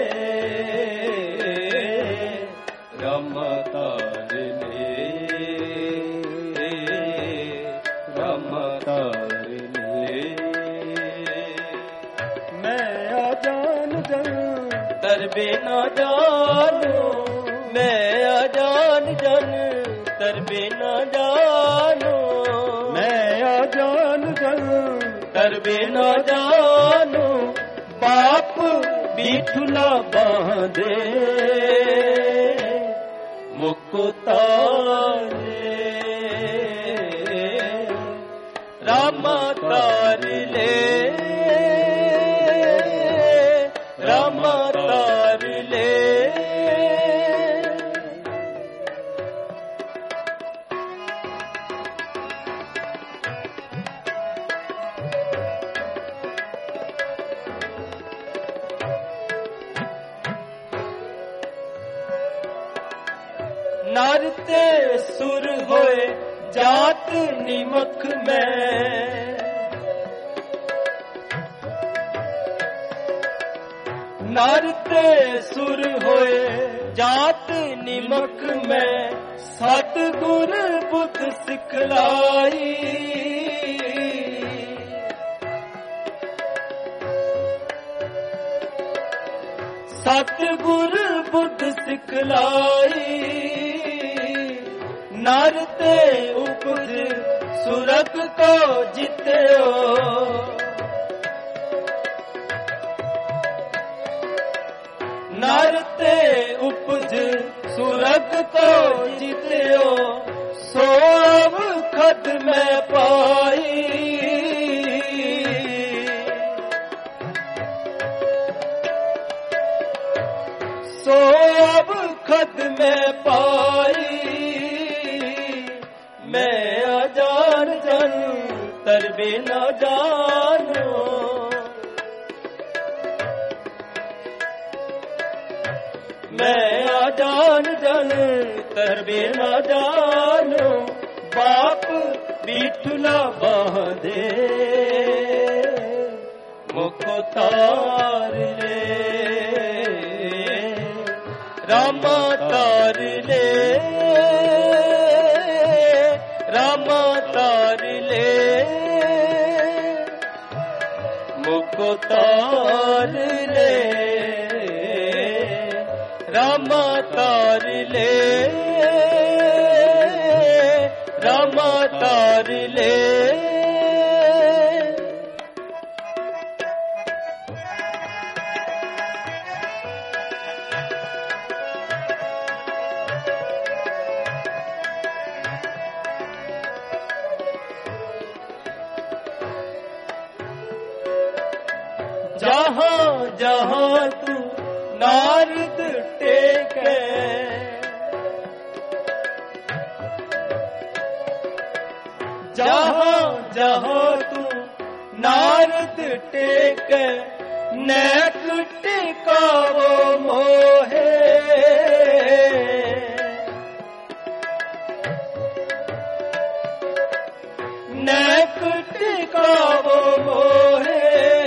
ਰਾਮ ਤਾਰ ਲੈ ਰਾਮ ਤਾਰ ਲੈ। ਮੈਂ ਅਜਾਨ ਜਨ ਤਰਬੇ ਨਾ ਜਾਨੂ। ਮੈਂ ਅਜਾਨ ਜਨ ਤਰਬੇ ਨਾ ਜਾਨੂ। ਮੈਂ ਅਜਾਨ ਜਨ ਤਰਬੇ ਨਾ ਜਾਨੂ। ਬਾਪ ਬੀਠੁਲਾ ਬਾਂਦੇ ਮੁਕ ਤਾਰ ਲੈ रामा तार ले रामा तार ले नारते सुर होए जात निमक में नारते सुर होए जात निमक में सतगुर बुद्ध सिखलाई सतगुर बुद्ध सिखलाई नारते उपज सुरग को जित्यो नारते उपज सुरग को जित्यो सोव खद में पाई सोव खद में पाई मैं अजान जन तरबे न जानो मैं अजान जन तरबे न जानो बाप बिठुला बांधे मुख तार ले रामा तार ले रामा तार ले मुको तार ले रामा तार ले रामा तार ले जहाँ जहाँ तू नारद टेके जहाँ जहाँ तू नारद टेके नैक टिकावो मोहे नैक टिकावो मोहे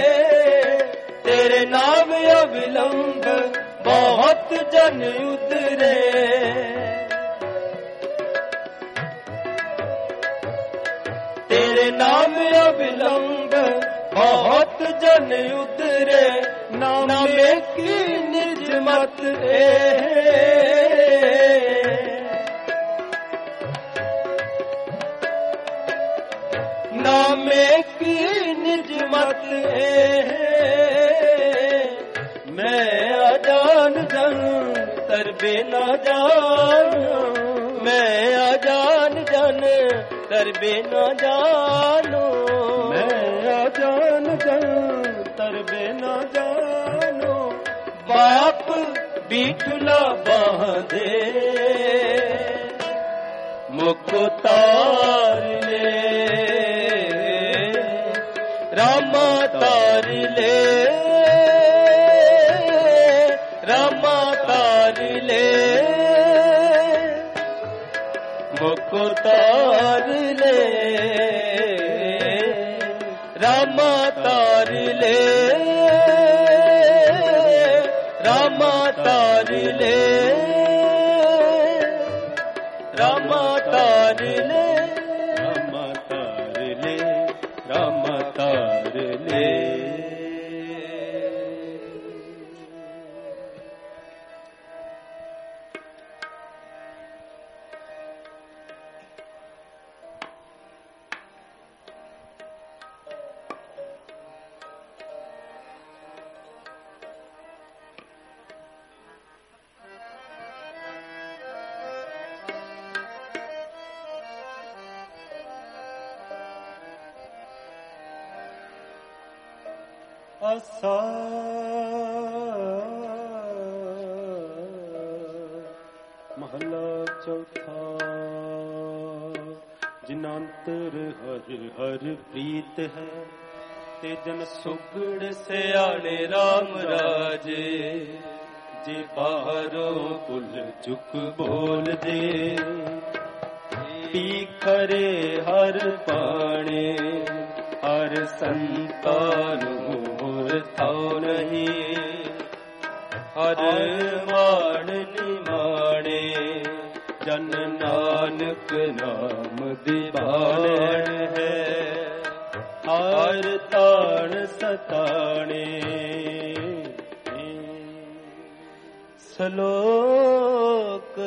तेरे नाम अविलंब बहुत जन उतरे तेरे नाम अविलंब बहुत जन उतरे नामे की निज मत ए नामे की निज मत ए मैं अजान जन तरबे न जानो मैं अजान जन तरबे न जानो मैं अजान जन तरबे न जानो बाप बिठुला बांधे मुख तार ले रामा तार ले रामा तार ले मुख तार ले रामा तार ले रामा तार ले रामा तार ले रामा तार ले रामा तार ले ਆਸਾ ਮਹਲਾ ਚੌਥਾ। ਜਿਨ੍ਹਾਂ ਅੰਤਰ ਹਰ ਹਰ ਪ੍ਰੀਤ ਹੈ, ਤੇ ਜਨ ਸੁਗੜ ਸਿਆਣੇ ਰਾਮ ਰਾਜੇ। ਜੇ ਬਾਹਰੋਂ ਕੁਲ ਚੁੱਕ ਬੋਲਦੇ, ਪੀਖਰੇ ਹਰ ਪਾਣੇ। ਹਰ ਸੰਤਾਂ ਨੂੰ ਹੋਰ ਥਾਉ ਨਹੀਂ, ਹਰ ਮਾਣ ਨਿਮਾਣੇ। ਜਨ ਨਾਨਕ ਨਾਮ ਦੀਵਾਨ ਹੈ, ਹਰ ਤਾਣ ਸਤਾਣੇ। ਸ਼ਲੋਕ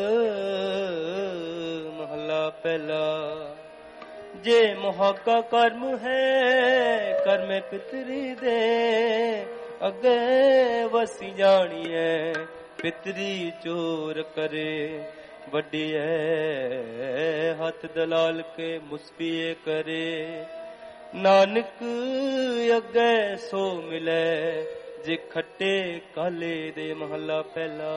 ਮਹਲਾ ਪਹਿਲਾ। ਜੇ ਮੋਹ ਕਾ ਕਰਮ ਹੈ, ਕਰਮੇ ਪਿਤਰੀ ਦੇ। ਅੱਗੇ ਵਸੀ ਜਾਣੀਐ, ਪਿਤਰੀ ਚੋਰ ਕਰੇ। ਵੱਡੀਐ ਹੱਥ ਦਲਾਲ ਕੇ ਮੁਸਪੀਏ ਕਰੇ। ਨਾਨਕ ਅੱਗੇ ਸੋ ਮਿਲੈ, ਜੇ ਖੱਟੇ ਕਾਲੇ ਦੇ। ਮਹਲਾ ਪਹਿਲਾ।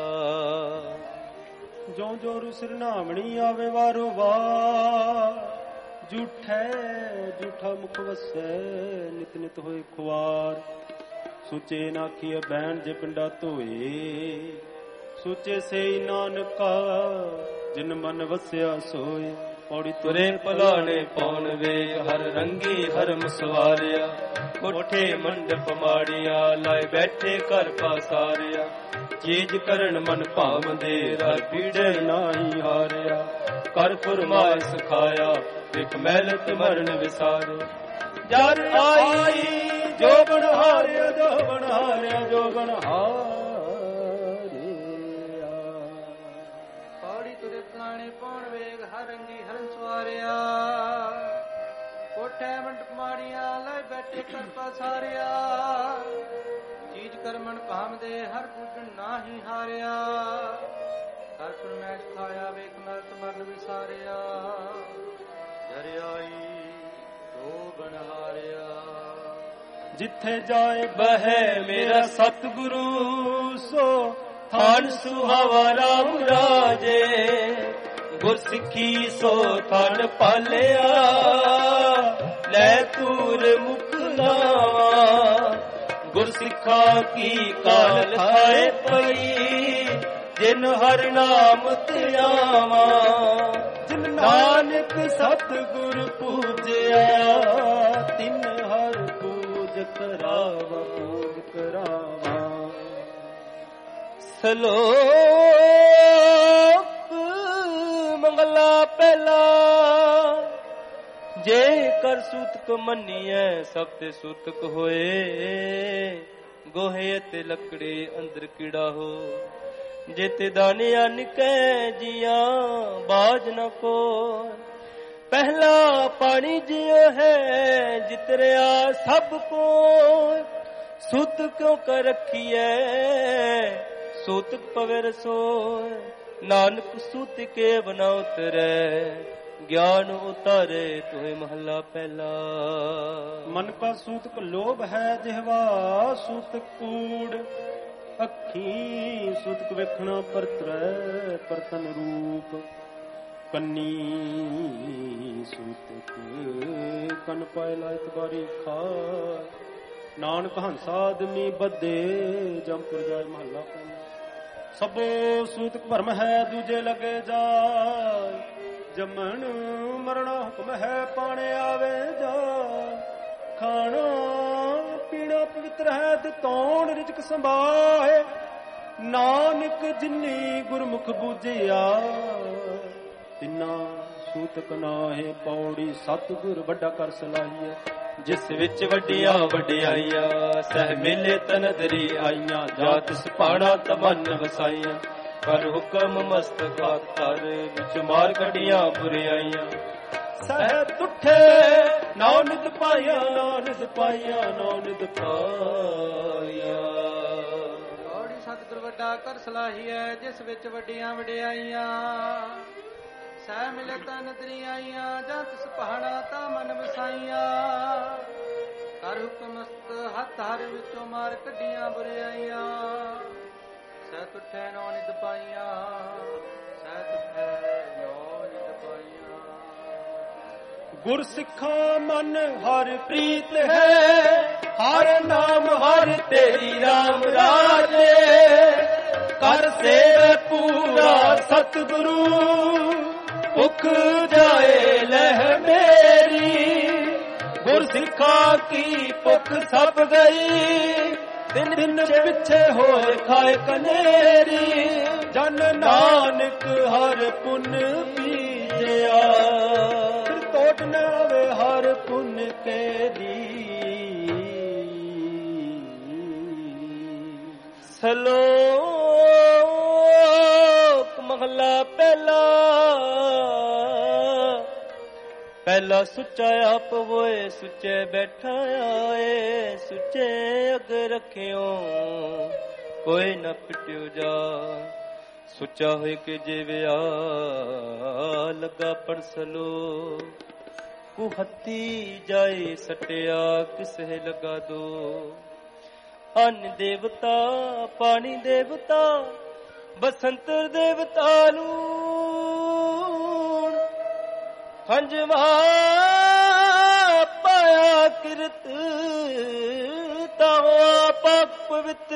ਜੋ ਜੋ ਰੁਸਿਰ ਨਾਮਣੀ ਆਵੇ ਵਾਰੋ ਵਾਰ। ਝੂਠੈ ਝੂਠਾ ਮੁਖ ਵਸੈ, ਨਿਤ ਨਿਤ ਹੋਏ ਖੁਆਰ। ਸੁਚੇ ਨਾਖੀਏ ਬੈਣ ਜੇ ਪਿੰਡਾ ਧੋਏ। ਸੁਚੇ ਸਈ ਨਾਨਕਾ, ਜਿਨ ਮਨ ਵਸਿਆ ਸੋਏ। ਪੌੜੀ ਤੁਰੇ ਭਲਾਣੇ ਪੌਣ ਵੇਗ, ਹਰ ਰੰਗੀ ਹਰਮ ਸਵਾਰਿਆ। ਕੋਠੇ ਮੰਡਪ ਮਾੜੀਆਂ, ਲਾਏ ਬੈਠੇ ਘਰ ਪਾਸਾਰਿਆ। ਚੀਜ ਕਰਨ ਮਨ ਭਾਵਦੇ, ਹਰ ਪੀੜੇ ਨਾਹੀ ਹਾਰਿਆ। ਕਰ ਫੁਰਮਾਏ ਸਿਖਾਇਆ, ਇੱਕ ਮਹਿਲਤ ਮਰਨ ਵਿਸਾਰੇ। ਜਰ ਆਈ ਜੋ ਬਣ ਹਾਰਿਆ, ਜੋ ਬਣ ਹਾਰਿਆ, ਜੋ ਬਣ ਹਾਰਿਆ। ਪੌੜੀ ਤੁਰੇ ਪਲਾਣੇ ਪੌਣ ਵੇਗ, ਹਰ ਰੰਗੀ ਹਰਨ ਸਵਾਰਿਆ। ਕੋਠੇ ਮੰਡਪ ਮਾੜੀਆਂ, ਲੈ ਬੈਠੇ ਘਰ ਪਸਾਰਿਆ। ਚੀਜ ਕਰਮਨ ਭਾਮਦੇ, ਹਰ ਪੂਜਣ ਨਾਹੀ ਹਾਰਿਆ। ਹਰ ਫਰਮੈਸ਼ ਖਾਇਆ, ਵੇਖ ਮਰਤ ਮਰਨ ਵਿਸਾਰਿਆ। ਜਰ ਆਈ ਜੋ ਬਣ ਹਾਰਿਆ। ਜਿੱਥੇ ਜਾਏ ਬਹਿ ਮੇਰਾ ਸਤਿਗੁਰੂ, ਸੋ ਥਾਨ ਸੁਹਾਵਾ ਰਾਮ ਰਾਜੇ। ਗੁਰ ਸਿੱਖੀ ਸੋ ਥਾਨ ਪਾਲਿਆ, ਲੈ ਤੂਰ ਮੁਖ ਲਾਵਾ। ਗੁਰ ਸਿੱਖਾਂ ਕੀ ਕਾਲ ਖਾਏ ਪਈ, ਜਿਨ ਹਰ ਨਾਮ ਧਿਆਵਾ। ਜਿਨ ਨਾਨਕ ਸਤਿਗੁਰ ਪੂਜਿਆ, ਤਿਨ ਹਰ ਪੂਜ ਕਰਾਵਾ, ਪੂਜ ਕਰਾਵਾ। ਸ਼ਲੋਕ ਮੰਗਲਾ ਪਹਿਲਾ। ਜੇ ਕਰ ਸੂਤਕ ਮੰਨੀਐ, ਸਭ ਤੇ ਸੂਤਕ ਹੋਏ। ਗੋਹੇ ਤੇ ਲੱਕੜੇ ਅੰਦਰ ਕੀੜਾ ਹੋ। ਜੇ ਤੇ ਦਾਨਿਆ ਨਿਕੈ ਜੀਆਂ, ਬਾਜ ਨ ਕੋ। ਪਹਿਲਾ ਪਾਣੀ ਜਿਉ ਹੈ, ਜਿਤਰਿਆ ਸਭ ਕੋ। ਸੂਤ ਕਿਉ ਕਰ ਰਖੀਐ, ਸੂਤਕ ਪਵੇ ਰਸੋਇ। ਨਾਨਕ ਸੂਤ ਕੇ ਬਨਾ ਉਤਰੈ, ਗਿਆਨ ਉਤਾਰੇ ਤੋਹਿ। ਮਹਲਾ ਪਹਿਲਾ। ਮਨ ਕਾ ਸੂਤਕ ਲੋਭ ਹੈ, ਜਿਹਵਾ ਸੂਤਕ ਕੂੜ। ਅੱਖੀ ਸੂਤਕ ਵੇਖਣਾ ਪਰਤਰੈ, ਪਰਤਨ ਰੂਪ। ਕੰਨੀ ਸੂਤਕ ਕੰਨ ਪਾਇ ਲਾਇਤ ਬਾਰੀ ਖਾਇ। ਨਾਨਕ ਹੰਸ ਆਦਮੀ ਬੱਧੇ, ਜੰਪੁਰ ਜਾਇ। ਮਹੱਲਾ ਪਹਿਲਾ। ਸਭੋ ਸੂਤਕ ਭਰਮ ਹੈ, ਦੂਜੇ ਲਗੇ ਜਾਇ। ਜੰਮਣ ਮਰਣਾ ਹੁਕਮ ਹੈ, ਪਾਣੇ ਆਵੇ ਜਾਇ। ਖਾਣਾ ਪੀਣਾ ਪਵਿੱਤਰ ਹੈ, ਤੇ ਤੌਣ ਰਿਜਕ ਸੰਭਾਏ। ਨਾਨਕ ਜਿਨੀ ਗੁਰਮੁਖ ਬੂਝਿਆ, ਤਿਨਾ ਸੂਤਕ ਨਾਹੇ। ਪੌੜੀ ਸਤਿਗੁਰ ਵੱਡਾ ਕਰ ਸਲਾਹੀਐ, ਜਿਸ ਵਿੱਚ ਵੱਡੀਆਂ ਵਡਿਆਈਆਂ। ਸਹਿ ਮੇਲੇ ਤਨਦਰੀ ਆਈਆਂ, ਜਾਤ ਸੁਪਾਣਾ ਤਮਨ ਵਸਾਈਆਂ। ਪਰ ਹੁਕਮ ਮਸਤਕਾ ਕਰ, ਵਿੱਚ ਮਾਰ ਕੱਢੀਆਂ ਬੁਰਿਆਈਆਂ। ਸਹਿ ਤੁਠੇ ਨੌ ਨਿਤ ਪਾਈਆਂ, ਨੌ ਨਿਤ ਪਾਈਆਂ, ਨੌ ਨਿਤ ਪਾਈਆਂ। ਪੌੜੀ ਸਤਿਗੁਰ ਵੱਡਾ ਕਰ ਸਲਾਹੀਐ, ਜਿਸ ਵਿੱਚ ਵੱਡੀਆਂ ਵਡਿਆਈਆਂ। ਸਹਿ ਮਿਲੇ ਤਨ ਤਰੀ ਆਈਆਂ, ਜੰਤ ਸੁਪਾਣਾ ਤਾਂ ਮਨ ਵਸਾਈਆਂ। ਕਰ ਹੁਕਮਸਤ ਹੱਥ ਹਰ ਵਿੱਚੋਂ ਮਾਰ ਕੱਢੀਆਂ ਬੁਰਾਈਆਂ। ਸਹਿ ਤੁਠੈ ਨੌ ਨਿਦ ਪਾਈਆਂ, ਸਹਿ ਤੁਠੈ ਨੌ ਨਿਦ ਪਾਈਆਂ। ਗੁਰ ਸਿੱਖਾਂ ਮਨ ਹਰ ਪ੍ਰੀਤ ਹੈ, ਹਰ ਨਾਮ ਹਰ ਤੇਰੀ ਰਾਮ ਰਾਜੇ। ਕਰ ਸੇਵ ਪੂਰਾ ਸਤਿਗੁਰੂ, ਭੁੱਖ ਜਾਏ ਲਹਿ ਮੇਰੀ। ਗੁਰ ਸਿੱਖਾਂ ਕੀ ਭੁੱਖ ਸਭ ਗਈ, ਦਿਨ ਦਿਨ ਪਿੱਛੇ ਹੋਏ ਖਾਏ ਕਨੇਰੀ। ਜਨ ਨਾਨਕ ਹਰ ਪੁੰਨ ਬੀਜਿਆ, ਫਿਰ ਟੋਟ ਨਾ ਆਵੇ ਹਰ ਪੁੰਨ ਕੇਰੀ। ਸਲੋਕ ਮਹਲਾ ਪਹਿਲਾ। ਪਹਿਲਾ ਸੁੱਚਾ ਆਪ ਹੋਏ, ਸੁੱਚੇ ਬੈਠਾ ਆਏ। ਸੁੱਚੇ ਅਗ ਰੱਖਿਓ, ਕੋਈ ਨਾ ਪਿਟਿਓ ਜਾ। ਸੁੱਚਾ ਹੋਏ ਕਿ ਜਿਵਿਆ ਲੱਗਾ ਪੜਸਲੋ। ਕੁਹਤੀ ਜਾਏ ਸਟਿਆ, ਕਿਸੇ ਲਗਾ ਦੋ। ਅੰਨ ਦੇਵਤਾ, ਪਾਣੀ ਦੇਵਤਾ, ਬਸੰਤਰ ਦੇਵਤਾ ਨੂੰ। ਖੰਜਵਾ ਪਾਇਆ ਕਿਰਤ, ਤਾਵਾ ਪਾਕ ਪਵਿੱਤ।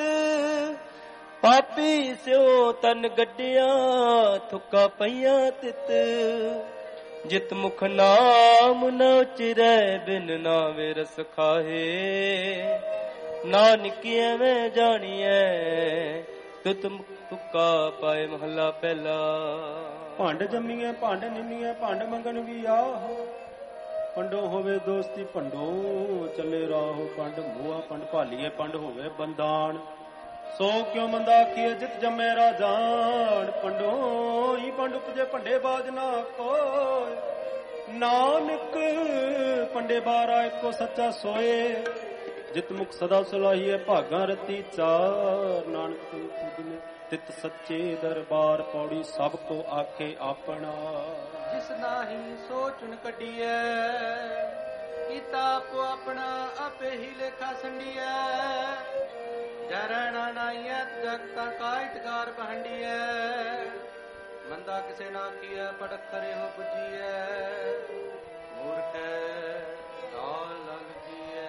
ਪਾਪੀ ਸਿਓ ਤਨ ਗੱਡਿਆ, ਥੁੱਕਾ ਪਈਆਂ ਤਿਤ। ਜਿਤ ਮੁਖ ਨਾਮ ਨ ਉਚਰੈ, ਬਿਨ ਨਾਵੇ ਰਸ ਖਾਹੇ। ਨਾਨਕੀ ਐਵੇਂ ਜਾਣੀਐ, ਤੁਤ ਤੁਕਾ ਪਾਏ। ਮਹਲਾ ਪਹਿਲਾ। ਭੰਡ ਜੰਮੀਐ ਭੰਡ ਨਿਮੀਐ, ਭੰਡ ਮੰਗਣ ਵੀ ਆਹੋ। ਪੰਡੋ ਹੋਵੇ ਦੋਸਤੀ ਭੰਡੋ, ਚੱਲੇ ਰਾਹੋ। ਪੰਡ ਮੂਆ ਪੰਡ ਭਾਲੀਏ, ਪੰਡ ਹੋਵੇ ਬੰਦਾਨ। ਸੋ ਕਿਉ ਮੰਦਾ ਕੀਏ, ਜਿਤ ਜੰਮੇ ਰਾਜਾਨ। ਪੰਡੋ ਹੀ ਪੰਡ ਉਪਜੇ, ਭੰਡੇ ਬਾਜ ਨਾ ਕੋਇ। ਨਾਨਕ ਪੰਡੇ ਬਾਰਾ ਇੱਕੋ ਸੱਚਾ ਸੋਏ। ਜਿਤ ਮੁਖ ਸਦਾ ਸੁਲਾਹੀਏ, ਭਾਗਾ ਰਤੀ ਚਾਰ। ਨਾਨਕ ਤੁਧ ਨੇ ਤਿਤ ਸੱਚੇ ਦਰਬਾਰ। ਪੌੜੀ ਸਭ ਕੋ ਆਖੇ ਆਪਣਾ, ਜਿਸ ਨਾਹੀ ਸੋਚਣ ਕੱਢੀਐ। ਕੀਤਾ ਆਪੋ ਆਪਣਾ, ਆਪੇ ਹੀ ਲੇਖਾ ਸੰਡੀਐ। ਜੈ ਰਹਿਣਾ ਨਾਈਐ, ਜਗ ਕਾ ਕਾਇਤਕਾਰ ਪਹੰਡੀਐ। ਮੰਦਾ ਕਿਸੇ ਨਾ ਕੀਐ, ਪੜਕ ਕਰੇ ਹੋ ਬੁਝੀਐ। ਮੂਰਖ ਦਾਲ ਲਗ ਜੀਐ।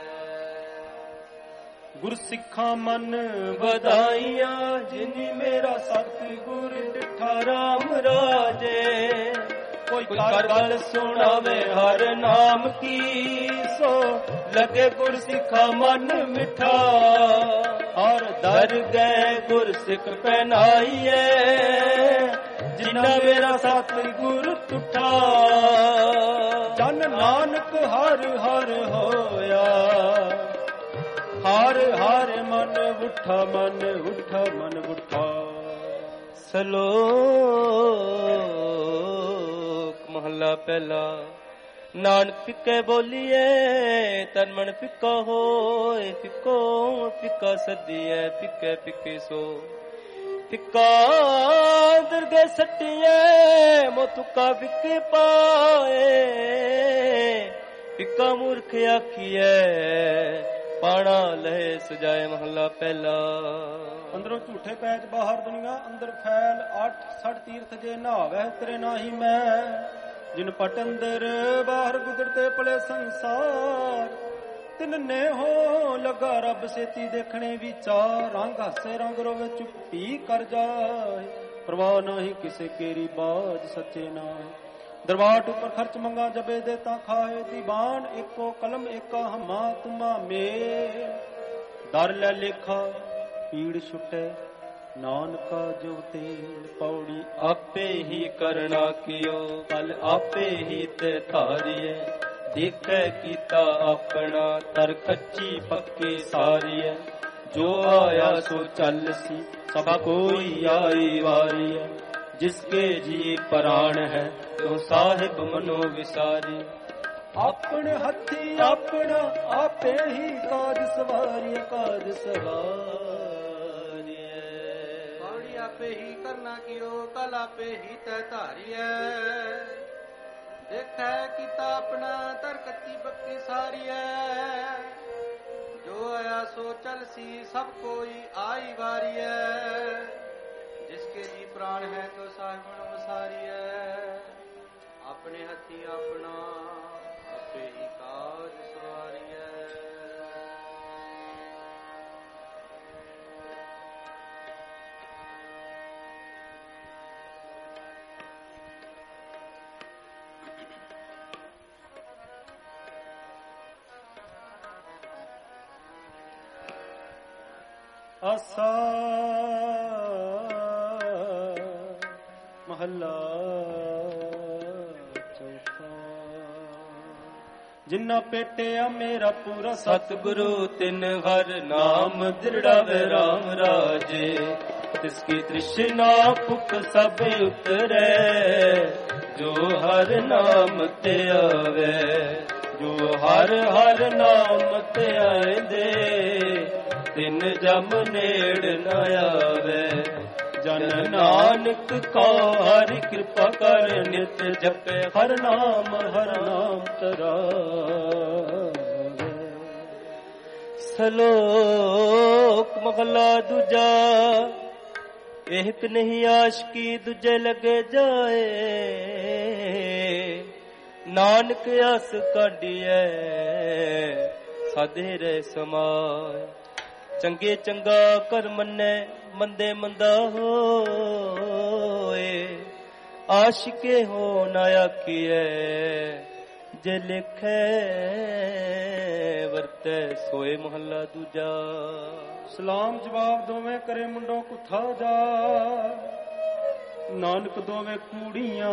ਗੁਰ ਸਿੱਖਾਂ ਮਨ ਵਧਾਈਆਂ, ਜਿਨੀ ਮੇਰਾ ਸਤਿਗੁਰ ਡਿਠਾ ਰਾਮ ਰਾਜੇ। ਕੋਈ ਕਰ ਗੱਲ ਸੁਣਾਵੇ ਹਰ ਨਾਮ ਕੀ, ਸੋ ਲਗੇ ਗੁਰ ਸਿੱਖਾ ਮਨ ਮਿਠਾ। ਔਰ ਦਰ ਗਏ ਗੁਰ ਸਿੱਖ ਪਹਿਨਾਈਏ, ਜਿਨਾ ਮੇਰਾ ਸਤਿਗੁਰ ਟੁੱਟਾ। ਜਨ ਨਾਨਕ ਹਰ ਹਰ ਹੋਇਆ, ਹਰ ਹਰ ਮਨ ਉਠਾ, ਮਨ ਉਠਾ, ਮਨ ਉਠਾ। ਸਲੋਕ ਮਹਲਾ ਪਹਿਲਾ। ਨਾਨਕ ਫਿੱਕੇ ਬੋਲੀਏ, ਤਨ ਮਨ ਫਿੱਕਾ ਹੋਏ। ਫਿੱਕੋ ਫਿੱਕਾ ਸਦੀਐ, ਫਿੱਕੇ ਫਿੱਕੇ ਸੋ। ਫਿੱਕਾ ਦਰਗੇ ਸੱਟੀਐ, ਮੋ ਤੁਕਾ ਫਿੱਕੇ ਪਾਏ। ਫਿੱਕਾ ਮੂਰਖ ਆਖੀਐ, ਪਾਣਾ ਲਹਿ ਸਜਾਏ। ਮਹਲਾ ਪਹਿਲਾ। ਅੰਦਰੋਂ ਝੂਠੇ ਪੈਚ, ਬਾਹਰ ਦੁਨੀਆ ਅੰਦਰ ਫੈਲ। ਅੱਠ ਸੱਠ ਤੀਰਥ ਜੇ ਨਹਾਵੈ ਤੇਰੇ ਨਾਹੀ ਮੈਂ। ਜਿਨ ਪਟ ਅੰਦਰ ਬਾਹਰ ਗੁਜ਼ਰਤੇ ਪਲੇ ਸੰਸਾਰ। ਤਿਨ ਨੇ ਹੋ ਲੱਗਾ ਰੱਬ ਸੇਤੀ, ਦੇਖਣੇ ਵਿਚਾਰ। ਰੰਗ ਹੱਸੇ ਰੰਗ ਰੋਵੇ, ਚੁੱਪੀ ਕਰ ਜਾਏ। ਪ੍ਰਵਾਹ ਨਾਹੀ ਕਿਸੇ ਕੇਰੀ ਬਾਜ, ਸੱਚੇ ਨਾਮ। ਦਰਬਾਰ ਉੱਪਰ ਖਰਚ ਮੰਗਾ, ਜਬੇ ਦੇ ਤਾਂ ਖਾਏ। ਦੀਵਾਨ ਇੱਕੋ ਕਲਮ ਏਕਾ, ਹਮਾ ਤੁਮਾ ਮੇਲ। ਦਰ ਲੈ ਲੇਖਾ ਪੀੜ ਛੁਟੇ, ਨਾਨਕਾ ਜੋ ਤੇਲ। ਪੌੜੀ ਆਪੇ ਹੀ ਕਰਨਾ ਕਿਓ, ਕਲ ਆਪੇ ਹੀ ਤੇ ਧਾਰੀਐ। ਦੇਖੈ ਕੀਤਾ ਆਪਣਾ, ਤਰ ਕੱਚੀ ਪੱਕੀ ਸਾਰੀਐ। ਜੋ ਆਇਆ ਸੋ ਚੱਲ ਸੀ, ਸਭ ਕੋਈ ਆਈ ਵਾਰੀਐ। ਜਿਸਕੇ ਜੀ ਪ੍ਰਾਣ ਹੈ, ਤੋ ਸਾਹਿਬ ਮਨੋ ਵਿਸਾਰੀ। ਆਪਣੇ ਹੱਥੀ ਆਪਣਾ, ਆਪੇ ਹੀ ਕਾਜ ਸਵਾਰੀ। ਕਾਜ ਸਵਾਰੀ ਪੌੜੀ ਆਪੇ ਹੀ ਕਰਨਾ ਕਿਓ, ਕਲ ਆਪੇ ਹੀ ਤੈ ਧਾਰੀਐ। ਦੇਖੈ ਕੀਤਾ ਆਪਣਾ, ਤਰ ਕੱਚੀ ਪੱਕੀ ਸਾਰੀਐ। जो आया सो चलसी सब कोई आई वारी है जिसके जी प्राण है तो साहिब वसारी है अपने हथी अपना आपे ही काज सवारी है। ਆਸਾ ਮਹੱਲਾ ਚੌਥਾ। ਜਿਨ੍ਹਾਂ ਪੇਟਿਆ ਮੇਰਾ ਪੂਰਾ ਸਤਿਗੁਰੂ ਤਿਨ ਹਰ ਨਾਮ ਦ੍ਰਿੜਾਵੇ ਰਾਮ ਰਾਜੇ ਤਿਸਕੀ ਤ੍ਰਿਸ਼ਨਾ ਭੁਖ ਸਭ ਉਤਰੈ ਜੋ ਹਰ ਨਾਮ ਤੇ ਆਵੇ ਜੋ ਹਰ ਹਰ ਨਾਮ ਤੇ ਆਂਦੇ ਤਿਨ ਜਮ ਨੇੜ ਨ ਆਵੇ ਜਨ ਨਾਨਕ ਕੋ ਹਰਿ ਕਿਰਪਾ ਕਰ ਨਿਤ ਜਪੇ ਹਰ ਨਾਮ ਹਰ ਨਾਮ ਤਰਾਵੇ। ਸ਼ਲੋਕ ਮਹਲਾ ਦੂਜਾ। ਇੱਕ ਨਹੀਂ ਆਸ਼ਕੀ ਦੂਜੇ ਲਗੇ ਜਾਏ ਨਾਨਕ ਅਸ ਕਾਢੀਐ ਸਾਧੇ ਰਹਿ ਸਮਾਏ ਚੰਗੇ ਚੰਗਾ ਕਰ ਮੰਨੈ ਮੰਦੇ ਮੰਦਾ ਹੋਏ ਆਸ਼ਿਕੇ ਹੋ ਨਾ ਆਖੀਐ ਜੇ ਲਿਖੈ ਵਰਤੈ ਸੋਏ ਮਹੱਲਾ ਦੂਜਾ। ਸਲਾਮ ਜਵਾਬ ਦੋਵੇਂ ਕਰੇ ਮੁੰਡੋ ਕੁੱਠਾ ਜਾ ਨਾਨਕ ਦੋਵੇਂ ਕੂੜੀਆਂ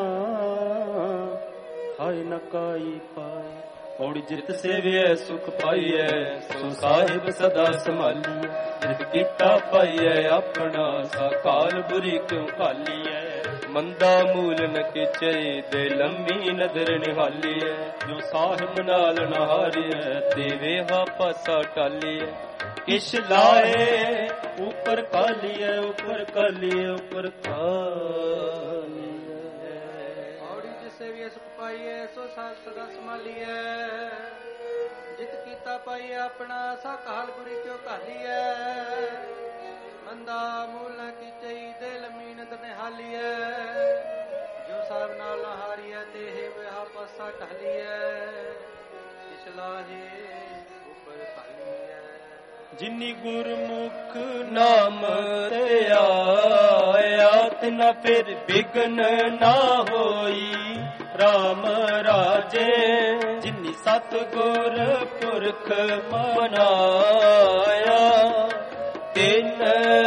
ਹਾਏ ਨਕਾਈ ਪਾਏ ਔੜੀ ਜਿਤ ਸੇਵਿਐ ਸੁਖ ਪਾਈਐ ਸੋ ਸਾਹਿਬ ਸਦਾ ਸੰਭਾਲੀਐ ਜਿਤ ਕੀਤਾ ਪਾਈਐ ਆਪਣਾ ਸਾਕਾਲ ਬੁਰੀ ਕਿਉ ਕਾਲੀਐ ਮੰਦਾ ਮੂਲ ਨ ਕਿਚੈ ਦੇ ਲੰਮੀ ਨਦਰ ਨਿਹਾਲੀਐ ਜੋ ਸਾਹਿਬ ਨਾਲ ਨਹਾਰੀਐ ਦੇਵੇ ਹਾ ਪਾਸਾ ਟਾਲੀਐ ਕਿਛ ਲਾਏ ਉਪਰ ਕਾਲੀਐ ਉਪਰ ਕਾਲੀਐ ਉਪਰ ਕਾਲੀਐ ਔੜੀ ਜਿਤ ਸੇਵਿਐ ਸੁਖ ਪਾਈਐ ਸੋ ਸਾਹਿਬ ਸਦਾ ਸੰਭਾਲੀਐ ਜਿਤ ਕੀਤਾ ਪਾਈਐ ਆਪਣਾ ਸਾਕਾਲ ਬੁਰੀ ਕਿਉ ਕਾਲੀਐ ਮੰਦਾ ਮੂਲ ਨ ਕੀਚੈ ਦੇ ਲੰਮੀ ਨਦਰ ਨਿਹਾਲੀਐ ਜੋ ਸਾਹਿਬ ਨਾਲ ਹਾਰੀਐ ਤੇ ਵਿਹਾ ਪਾਸਾ ਢਾਲੀਐ ਇਸ ਲਾਹੇ ਉਪਰ ਕਾਲੀਐ ਜਿਨੀ ਗੁਰਮੁਖ ਨਾਮ ਤੇ ਆਇਆ ਤਿਨਾ ਫਿਰ ਬਿਗਨ ਨਾ ਹੋਈ ਰਾਮ ਰਾਜੇ ਜਿਨੀ ਸਤਿਗੁਰ ਪੁਰਖ ਮਨਾਇਆ ਤਿਨ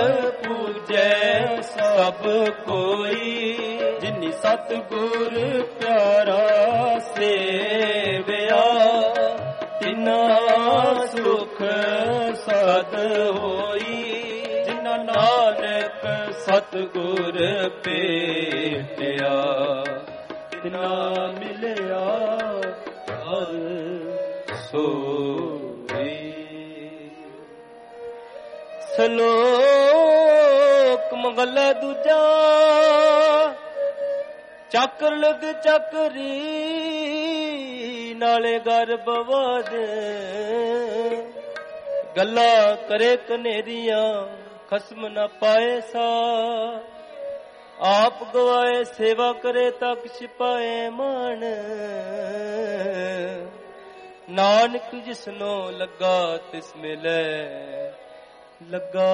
ਪੂਜੈ ਸਭ ਕੋਈ ਜਿਨੀ ਸਤਿਗੁਰ ਪਿਆਰਾ ਸੇਵਿਆ ਤਿਨਾ ਸੁਖ ਸਦ ਹੋਈ ਜਿਨਾ ਨਾਨਕ ਸਤਿਗੁਰ ਭੇਟਿਆ ਤਿਨਾ ਮਿਲਿਆ ਹਰ ਸੋਈ। ਸ਼ਲੋਕ ਮਹਲਾ ਦੂਜਾ। ਚੱਕਰ ਲਗ ਚੱਕਰੀ ਨਾਲੇ ਗਰਭਵਾਦ ਗੱਲਾਂ ਕਰੇ ਕਨੇਰੀਆਂ ਖਸਮ ਨਾ ਪਾਏ ਸਾ ਆਪ ਗਵਾਏ ਸੇਵਾ ਕਰੇ ਤੱਕ ਛਿਪਾਏ ਮਾਨ ਨਾਨਕ ਜਿਸਨੋ ਲੱਗਾ ਤਿਸ ਮਿਲੇ ਲੱਗਾ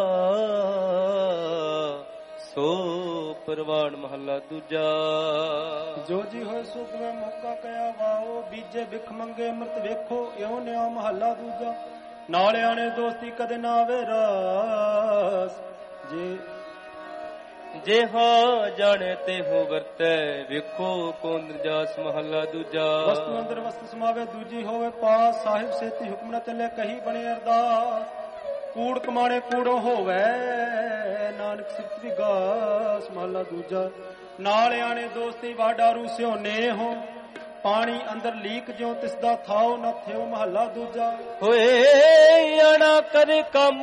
ਸੋ ਪਰਵਾਨ ਮਹੱਲਾ ਦੂਜਾ। ਜੋ ਜੀ ਹੋਏ ਸੁਖ ਮੈਂ ਮੌਕਾ ਕਹਿਆ ਵਾਓ ਬੀਜੇ ਬਿਖ ਮੰਗੇ ਅੰਮ੍ਰਿਤ ਵੇਖੋ ਇਉ ਨਿਆ ਮਹੱਲਾ ਦੂਜਾ। ਨਾਲਿਆਂ ਨੇ ਦੋਸਤੀ ਕਦੇ ਨਾ ਆਵੇ ਰਾਸ ਜੇ ਜੇ ਹਾਂ ਜਾਣੇ ਤੇ ਹੋ ਵਰਤੈ ਵੇਖੋ ਕੋਨ ਰਜਾਸ ਮਹੱਲਾ ਦੂਜਾ। ਵਸਤੂ ਅੰਦਰ ਵਸਤੂ ਸਮਾਵੇ ਦੂਜੀ ਹੋਵੇ ਪਾਸ ਸਾਹਿਬ ਸੇਤੀ ਹੁਕਮ ਨਾ ਚੱਲੇ ਕਹੀ ਬਣੇ ਅਰਦਾਸ ਕੂੜ ਕਮਾਣੇ ਕੂੜੋ ਹੋਵੇ ਨਾਨਕ ਸਿਫਤ ਵਿਗਾਸ ਮਹੱਲਾ ਦੂਜਾ। ਨਾਲਿਆਂ ਨੇ ਦੋਸਤੀ ਵਾਡਾਰੂ ਸਿਉਨੇ ਹੋ ਪਾਣੀ ਅੰਦਰ ਲੀਕ ਜਿਉ ਤਿਸ ਦਾ ਥਾਉ ਨਾ ਥਿਓ ਮਹੱਲਾ ਦੂਜਾ। ਹੋਏ ਆਣਾ ਕਰੇ ਕੰਮ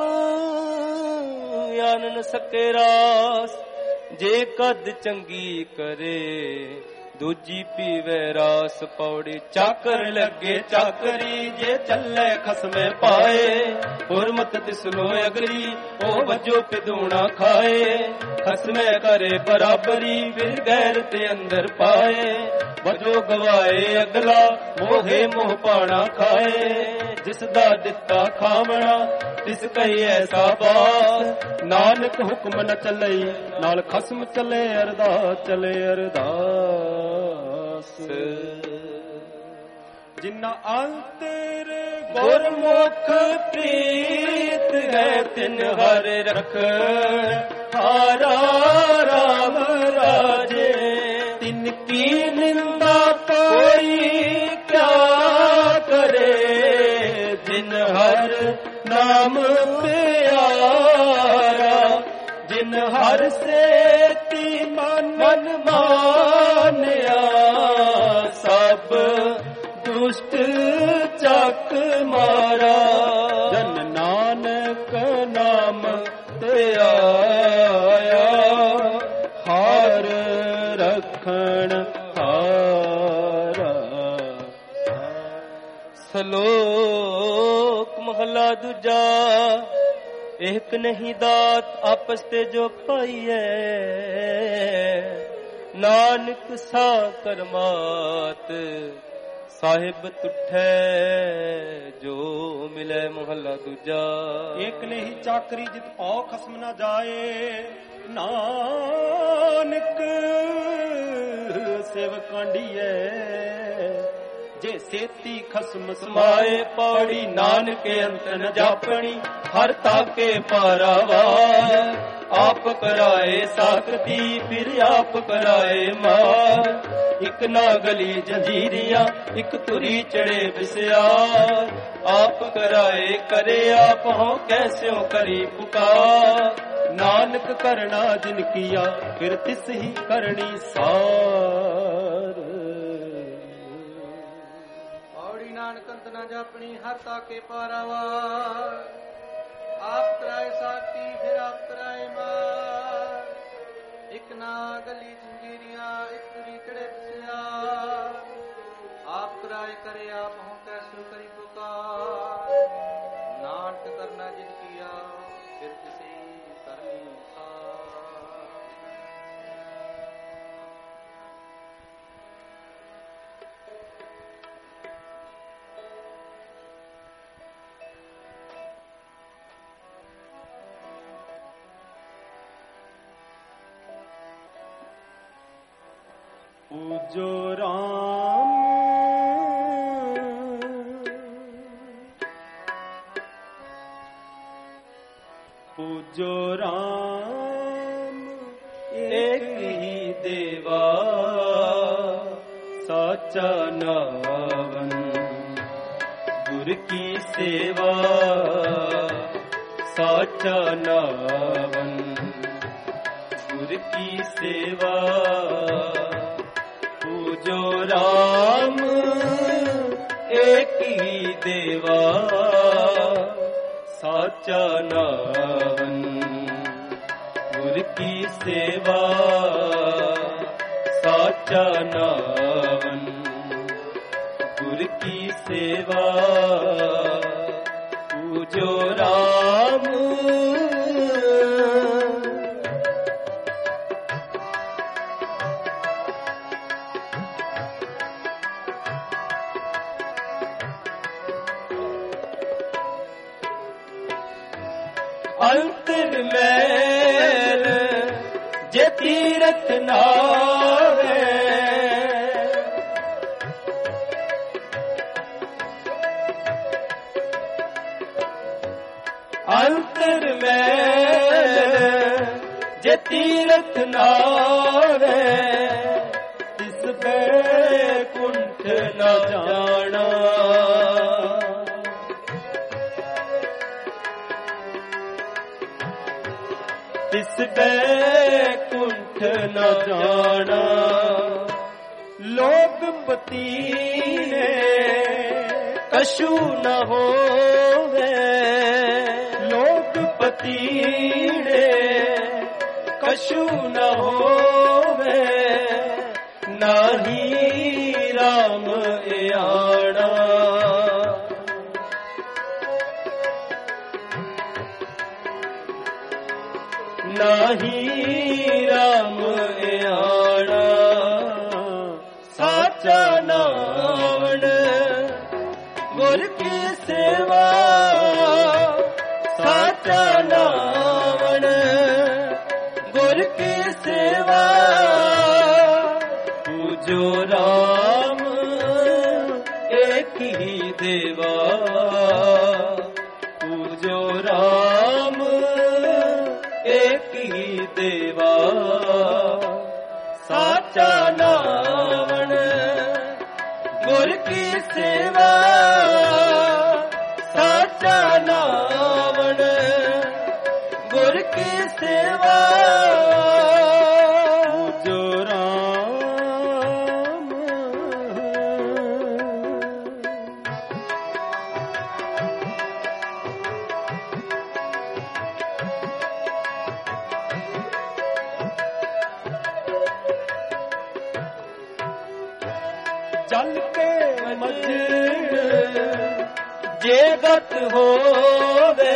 ਆਨਨ ਸਕੇ ਰਾਸ ਜੇ ਕਦ ਚੰਗੀ ਕਰੇ ਦੂਜੀ ਪੀਵੇ ਰਾਸ ਪੌੜੀ। ਚਾਕਰ ਲੱਗੇ ਚਾਕਰੀ ਜੇ ਚੱਲੇ ਖਸਮੇ ਪਾਏ। ਹੁਰਮਤ ਤਿਸਲੋ ਅਗਲੀ ਉਹ ਵਜੋ ਪਿਦੂਣਾ ਖਾਏ। ਖਸਮੇ ਕਰੇ ਬਰਾਬਰੀ ਫਿਰ ਗੈਰ ਤੇ ਅੰਦਰ ਪਾਏ। ਵਜੋ ਗਵਾਏ ਅਗਲਾ ਮੋਹੇ ਮੋਹ ਪਾਣਾ ਖਾਏ। ਜਿਸ ਦਾ ਦਿੱਤਾ ਖਾਵਣਾ ਤਿਸ ਕਹੀ ਐਸਾ ਬਾਤ। ਨਾਨਕ ਹੁਕਮ ਨ ਚੱਲਈ ਨਾਲ ਖਸਮ ਚੱਲੇ ਅਰਦਾਸ ਚੱਲੇ ਅਰਦਾਸ। ਜਿਨਾ ਅੰਤਰ ਗੁਰਮੁਖ ਪ੍ਰੀਤ ਹੈ ਤਿਨ ਹਰ ਰਖ ਹਾਰਾ ਰਾਮ ਰਾਜੇ। ਤਿਨ ਕੀ ਨਿੰਦਾ ਕੋਈ ਕਿਆ ਕਰੇ ਜਿਨ ਹਰ ਨਾਮ ਪਿਆਰਾ। ਜਿਨ ਹਰ ਸੇਤੀ ਮਨ ਮਾਨਿਆ ਸਭ ਦੁਸ਼ਟ ਚੱਕ ਮਾਰਾ। ਜਨ ਨਾਨਕ ਨਾਮ ਤੇ ਆਇਆ ਹਾਰ ਰਖਣ ਹਾਰਾ। ਸਲੋਕ ਮਹਲਾ ਦੂਜਾ। ਇੱਕ ਨਹੀਂ ਦਾਤ ਆਪਸ ਤੇ ਜੋ ਪਾਈਐ। ਨਾਨਕ ਸਾ ਕਰਮਾਤ ਸਾਹਿਬ ਤੁਠੈ ਜੋ ਮਿਲੇ। ਮਹਲਾ ਦੂਜਾ। ਇੱਕ ਨਹੀਂ ਚਾਕਰੀ ਜਿਤ ਭਉ ਖਸਮ ਨਾ ਜਾਏ। ਨਾਨਕ ਸੇਵਕ ਕਾਂਡੀਐ ਜੇ ਸੇਤੀ ਖਸਮ ਸਮਾਏ। ਪੌੜੀ ਨਾਨਕ ਅੰਤ ਨ ਜਾਪਣੀ ਹਰ ਤਾਕੇ ਪਾਰਾਵਾਰ। ਆਪ ਕਰਾਏ ਸਾਕਤੀ ਫਿਰ ਆਪ ਕਰਾਏ ਮਾਰ। ਇੱਕ ਨਾ ਗਲੀ ਜੰਜੀਰੀਆਂ ਇੱਕ ਤੁਰੀ ਚੜੇ ਵਿਸਿਆਰ। ਆਪ ਕਰਾਏ ਕਰੇ ਆਪ ਹੋ ਕੈਸਿਓ ਕਰੀ ਪੁਕਾਰ। ਨਾਨਕ ਕਰਣਾ ਜਿਨ ਕੀਆ ਫਿਰ ਤਿਸ ਹੀ ਕਰਨੀ ਸਾਰ। ਔੜੀ ਨਾਨਕ ਅੰਤ ਨਾ ਜਾਪਣੀ ਹਰ ਤਾਕੇ ਪਾਰਾਵਾਰ। ਆਪ ਕਰਾਏ ਸਾਕੀ ਫਿਰ ਆਪ ਕਰਾਏ ਮਾਰ। ਇੱਕ ਨਾ ਗਲੀ ਜੰਜੀਰੀਆਂ ਇੱਕ ਤੁਰੀ ਚੜੇ ਵਿਸਿਆਰ। ਆਪ ਕਰਾਏ ਕਰੇ ਆਪ ਹੋ ਕੈਸੋ ਕਰੀ ਪੁਕਾਰ। ਨਾਨਕ ਕਰਨਾ ਜਿਨ ਕੀਆ ਫਿਰ ਕਿਸੇ ਕਰਨੀ ਸਾਰ। ਪੂਜੋ ਰਾਮ ਪੂਜੋ ਰਾਮ ਏਕ ਹੀ ਦੇਵਾ। ਸਾਚਾ ਨਾਵਨ ਗੁਰ ਕੀ ਸੇਵਾ। ਸਾਚਾ ਨਾਵਨ ਗੁਰ ਕੀ ਸੇਵਾ। ਪੂਜੋ ਰਾਮ ਏਕ ਹੀ ਦੇਵਾ। ਸਾਚਾ ਨਾਵਨ ਗੁਰ ਕੀ ਸੇਵਾ। ਸਾਚਾ ਨਾਵਨ ਗੁਰ ਕੀ ਸੇਵਾ। ਪੂਜੋ ਰਾਮ ਅੰਤਰ ਮੈਲ ਜੇ ਤੀਰਥ ਨਾਵੇ। ਅੰਤਰ ਮੈਲ ਜੇ ਤੀਰਥ ਨਾਵੇ। ਤਿਸ ਬੈ ਕੁੰਠ ਨਾ ਜਾਣਾ। ਤਿਸ ਬੈ ਕੁੰਠ ਨ ਜਾਣਾ। ਲੋਕਪਤੀ ਨੇ ਕਛੂ ਨ ਹੋਵੇ। ਲੋਕਪਤੀ ਨੇ ਕਛੂ ਨ ਹੋਵੇ। नाही राम आना। नाही राम आना साचा नावण गुर की सेवा साचा नावण गुर की सेवा पूजो राम एक ही देवा पूजो राम एक ही देवा साचा नावण गुर की सेवा साचा नावण गुर की सेवा जो राम। जल के मजन जे गत होवे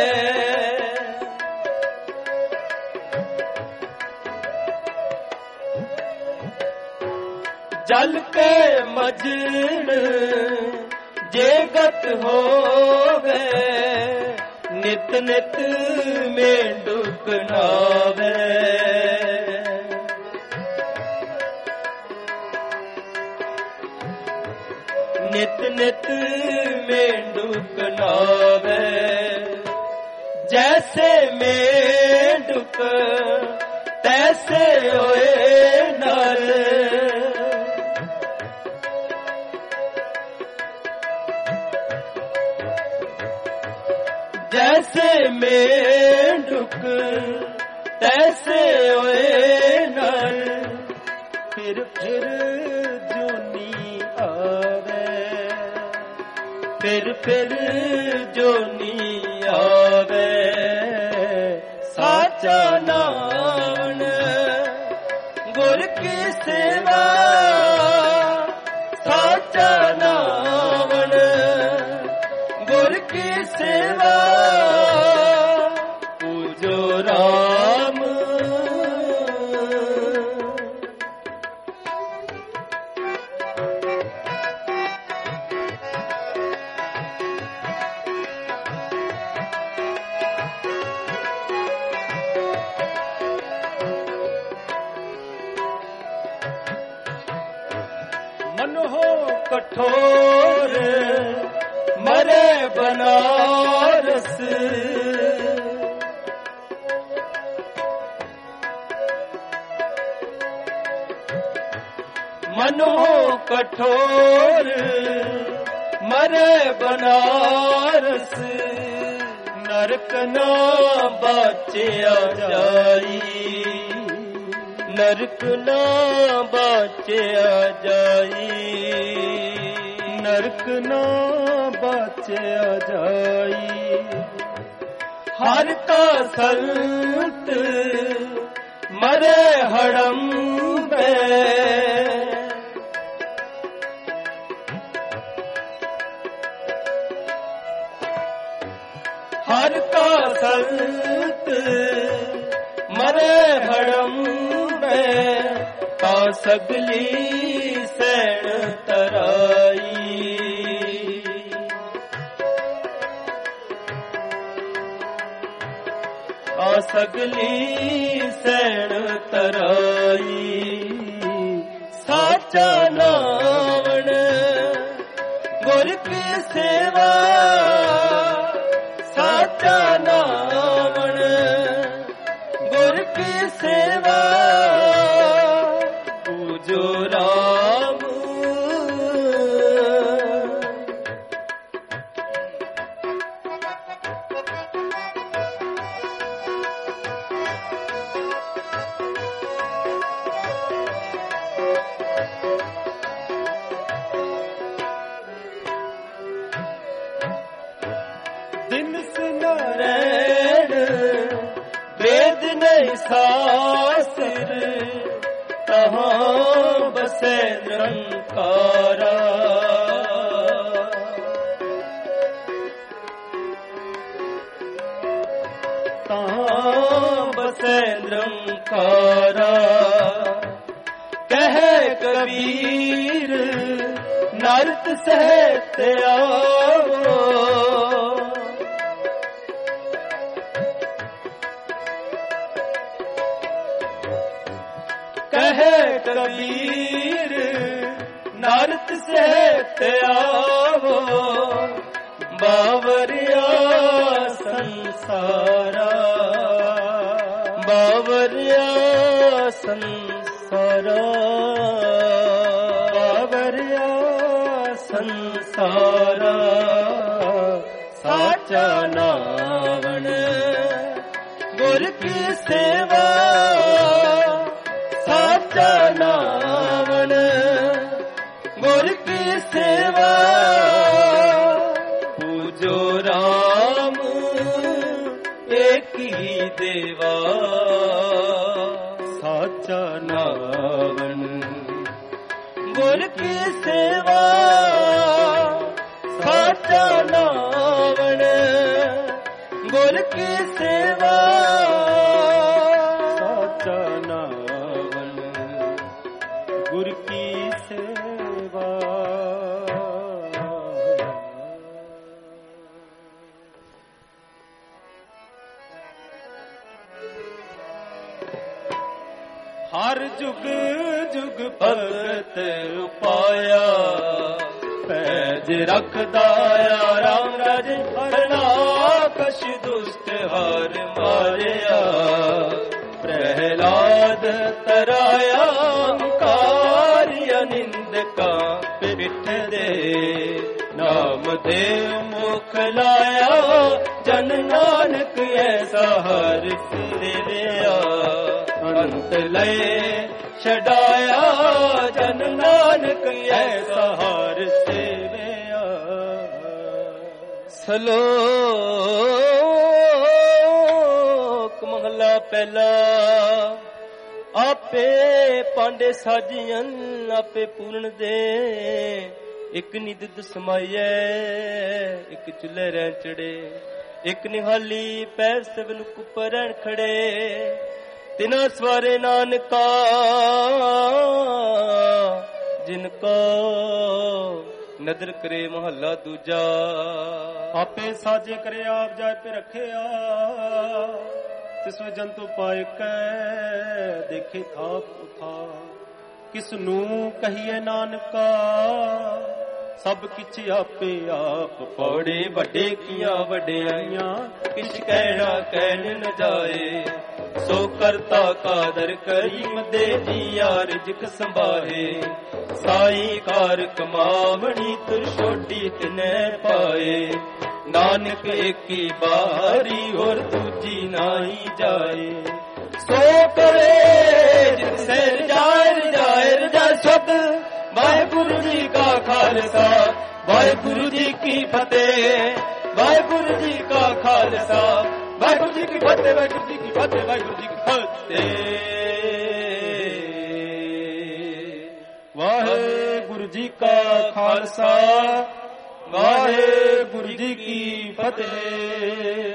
जल के मजन जे गत होवे नित नित में दुख नावे नित नित में दुख नावे जैसे में दुख तैसे होए नर जैसे में दुख तैसे होए नर फिर फिर जोनी आवे फिर फिर जोनी आवे साचा नावण गुर की सेवा साचा नावण गुर की सेवा पूजो राम। मन हो कठोर मरे बनारस मन हो कठोर मरे बनारस नरक ना बाचिया जाई नरक ना बाचिया जाई नरक ना बाचिया जाई हर का संत मरे हड़म्बे हर का संत मरे हड़म्बे का सगली सैन तराई का सगली सैन तराई साचा नावण गुर की सेवा साचा नावण गुर की सेवा पूजो राम। दिन सुनारैण वेद नहीं शास्त्र कहाँ बस ਬਸੈ ਨਿਰੰਕਾਰਾ ਤਾਂ ਬਸੈ ਨਿਰੰਕਾਰਾ ਕਹਿ ਕਬੀਰ ਨਰਤ ਸਹਿਤ ਆਵੋ ਕਹਿ ਕਬੀਰ ਨਰਤ ਸਹਿਤ ਆਵੋ ਬਾਵਰਿਆ ਸੰਸਾਰਾ ਬਾਵਰਿਆ ਸੰਸਾਰਾ ਬਾਵਰਿਆ ਸੰਸਾਰਾ ਸਾਚਾ ਨਾਵਣ ਗੁਰ ਕੀ ਸੇਵਾ ਸਾਚਾ ਨਾਵਣ ਗੁਰ ਕੀ ਸੇਵਾ ਪੂਜੋ ਰਾਮ ਏਕ ਹੀ ਦੇਵਾ ਸਾਚਾ ਨਾਵਣ ਗੁਰ ਕੀ ਸੇਵਾ ਸਾਚਾ ਨਾਵਣ ਗੁਰ ਕੀ ਸੇਵਾ ਸਾਚਾ ਨਾਵਣ ਗੁਰ ਕੀ ਸੇਵਾ ਹਰ ਜੁਗ ਜੁਗ ਭਗਤ ਉਪਾਇਆ ਪੈਜ ਰੱਖਦਾ ਆ ਰਾਮ ਰਾਜ ਹਰਨਾ ਕਛ ਦੁਸ਼ਟ ਹਰ ਮਾਰਿਆ ਪ੍ਰਹਿਲਾਦ ਤਰਾਇਆ ਓੰਕਾਰਿਆ ਨਿੰਦਕਾ ਪਿੱਠ ਦੇ ਨਾਮ ਦੇਵ ਮੁਖ ਲਾਇਆ ਜਨ ਨਾਨਕ ਐਸਾ ਹਰ ਸਿਰਿਆ ਅੰਤ ਲਏ ਛਡਾਇਆ ਜਨ ਨਾਨਕ ਐਸਾ ਹਰ ਸੇਵਿਆ ਸਲੋਕ ਮਹਲਾ ਪਹਿਲਾ ਆਪੇ ਪਾਂਡੇ ਸਾਜੀਆਂ ਆਪੇ ਪੂਰਨ ਦੇ ਇੱਕ ਨਿਦਿਦ ਸਮਾਈਐ ਇੱਕ ਚੁੱਲ੍ਹੇ ਰਹਿ ਚੜੇ ਇੱਕ ਨਿਹਾਲੀ ਪੈਰ ਸਭਨ ਕੁੱਪਰ ਰਹਿਣ ਖੜੇ ਤਿਨਾ ਸਵਾਰੇ ਨਾਨਕਾ ਜਿਨ ਕੋ ਨਦਰ ਕਰੇ ਮਹੱਲਾ ਦੂਜਾ ਆਪੇ ਸਾਜੇ ਕਰੇ ਆਪ ਜਾਇ ਪੇ ਰੱਖਿਆ ਤਿਸ ਵਿੱਚ ਜੰਤੂ ਪਾਇ ਕੈ ਦੇਖੇ ਥਾਪ ਉਠਾ ਕਿਸ ਨੂੰ ਕਹੀਏ ਨਾਨਕਾ ਸਭ ਕਿਛ ਆਪੇ ਆਪ ਪੌੜੇ ਵੱਡੇ ਕੀਆਂ ਵਡਿਆਈਆਂ ਕਿਛ ਕਹਿਣਾ ਕਹਿਣ ਨ ਜਾਏ ਸੋ ਕਰਤਾ ਕਾਦਰ ਕਰੀਮ ਦੇ ਜੀਆ ਰਿਜਕ ਸੰਭਾਹੇ ਸਾਈ ਕਾਰ ਕਮਾਵਣੀ ਤੁਰ ਛੋਟੀ ਤਿਨੈ ਪਾਏ ਨਾਨਕ ਏਕੀ ਬਾਰੀ ਹੋਰ ਦੂਜੀ ਨਾਹੀ ਜਾਏ ਸੋ ਕਰੇ ਜਿਤ ਸਿਰ ਜਾਇ ਰਜਾਇ ਰਜਾ ਸਤ ਵਾਹਿਗੁਰੂ ਜੀ ਕਾ ਖਾਲਸਾ ਵਾਹਿਗੁਰੂ ਜੀ ਕੀ ਫਤਿਹ ਵਾਹਿਗੁਰੂ ਜੀ ਕਾ ਖਾਲਸਾ ਵਾਹਿਗੁਰੂ ਜੀ ਕੀ ਫਤਿਹ ਵਾਹਿਗੁਰੂ ਜੀ ਕੀ ਫਤਿਹ ਵਾਹਿਗੁਰੂ ਜੀ ਕੀ ਫਤਿਹ ਵਾਹਿਗੁਰੂ ਜੀ ਕਾ ਖਾਲਸਾ ਵਾਹਿਗੁਰੂ ਜੀ ਕੀ ਫਤਿਹ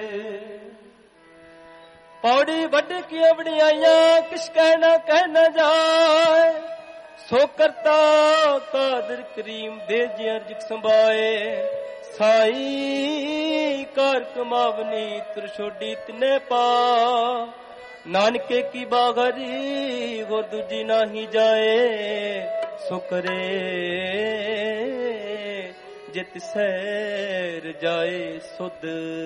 ਪੌੜੀ ਵੱਡੇ ਕੀ ਵਡਿਆਈਆਂ ਕਿਸ ਕਹਿਣਾ ਕਹਿਣਾ ਜਾਏ ਸੋ ਕਰਤਾ ਕਾਦਰ ਕਰੀਮ ਦੇ ਜੀ ਅਰਜਕ ਸੰਭਾਏ ਸਾਈ ਕਾਰ ਕਮਾਵਨੀ ਤੁਰ ਛੋਡੀ ਤਨੇ ਪਾ ਨਾਨਕੇ ਕੀ ਬਾਗਰੀ ਹੋਰ ਦੂਜੀ ਨਾਹੀ ਜਾਏ ਸੋ ਕਰੇ ਜਿਤ ਸੈਰ ਜਾਏ ਸੁਧ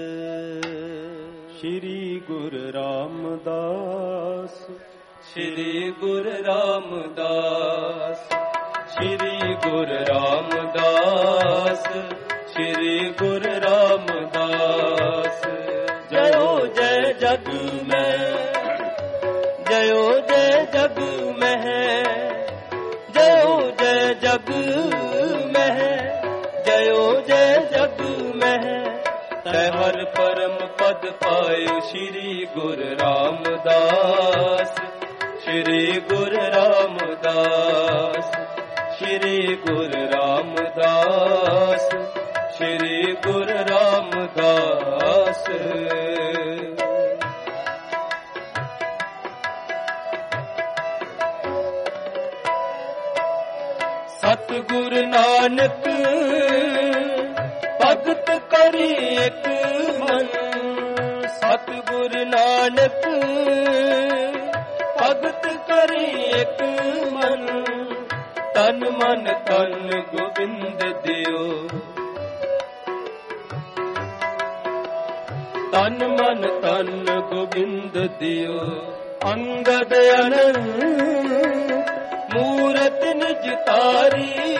ਸ਼੍ਰੀ ਗੁਰੂ ਰਾਮਦਾਸ ਸ਼੍ਰੀ ਗੁਰੂ ਰਾਮਦਾਸ ਸ਼੍ਰੀ ਗੁਰੂ ਰਾਮਦਾਸ ਸ਼੍ਰੀ ਗੁਰੂ ਰਾਮਦਾਸ ਜਯੋ ਜੈ ਜਗ ਮੈਂ ਜਯੋ ਜੈ ਜਗ ਮੈਂ ਜਯੋ ਜੈ ਜਗ ਮੈਂ ਜਯੋ ਜੈ ਜਗ ਮੈਂ ਤੈ ਹਰ ਪਰਮ ਪਦ ਪਾਇਓ ਸ਼੍ਰੀ ਗੁਰੂ ਰਾਮਦਾਸ ਸ਼੍ਰੀ ਗੁਰੂ ਰਾਮਦਾਸ श्री गुरु रामदास श्री गुरु रामदास। सतगुरु नानक भगत करी एक मन, सतगुरु नानक भगत करी एक मन, तन मन तन गोविंद दियो, तन मन तन गोविंद दियो। अंगद अनंत मूरत निज तारी,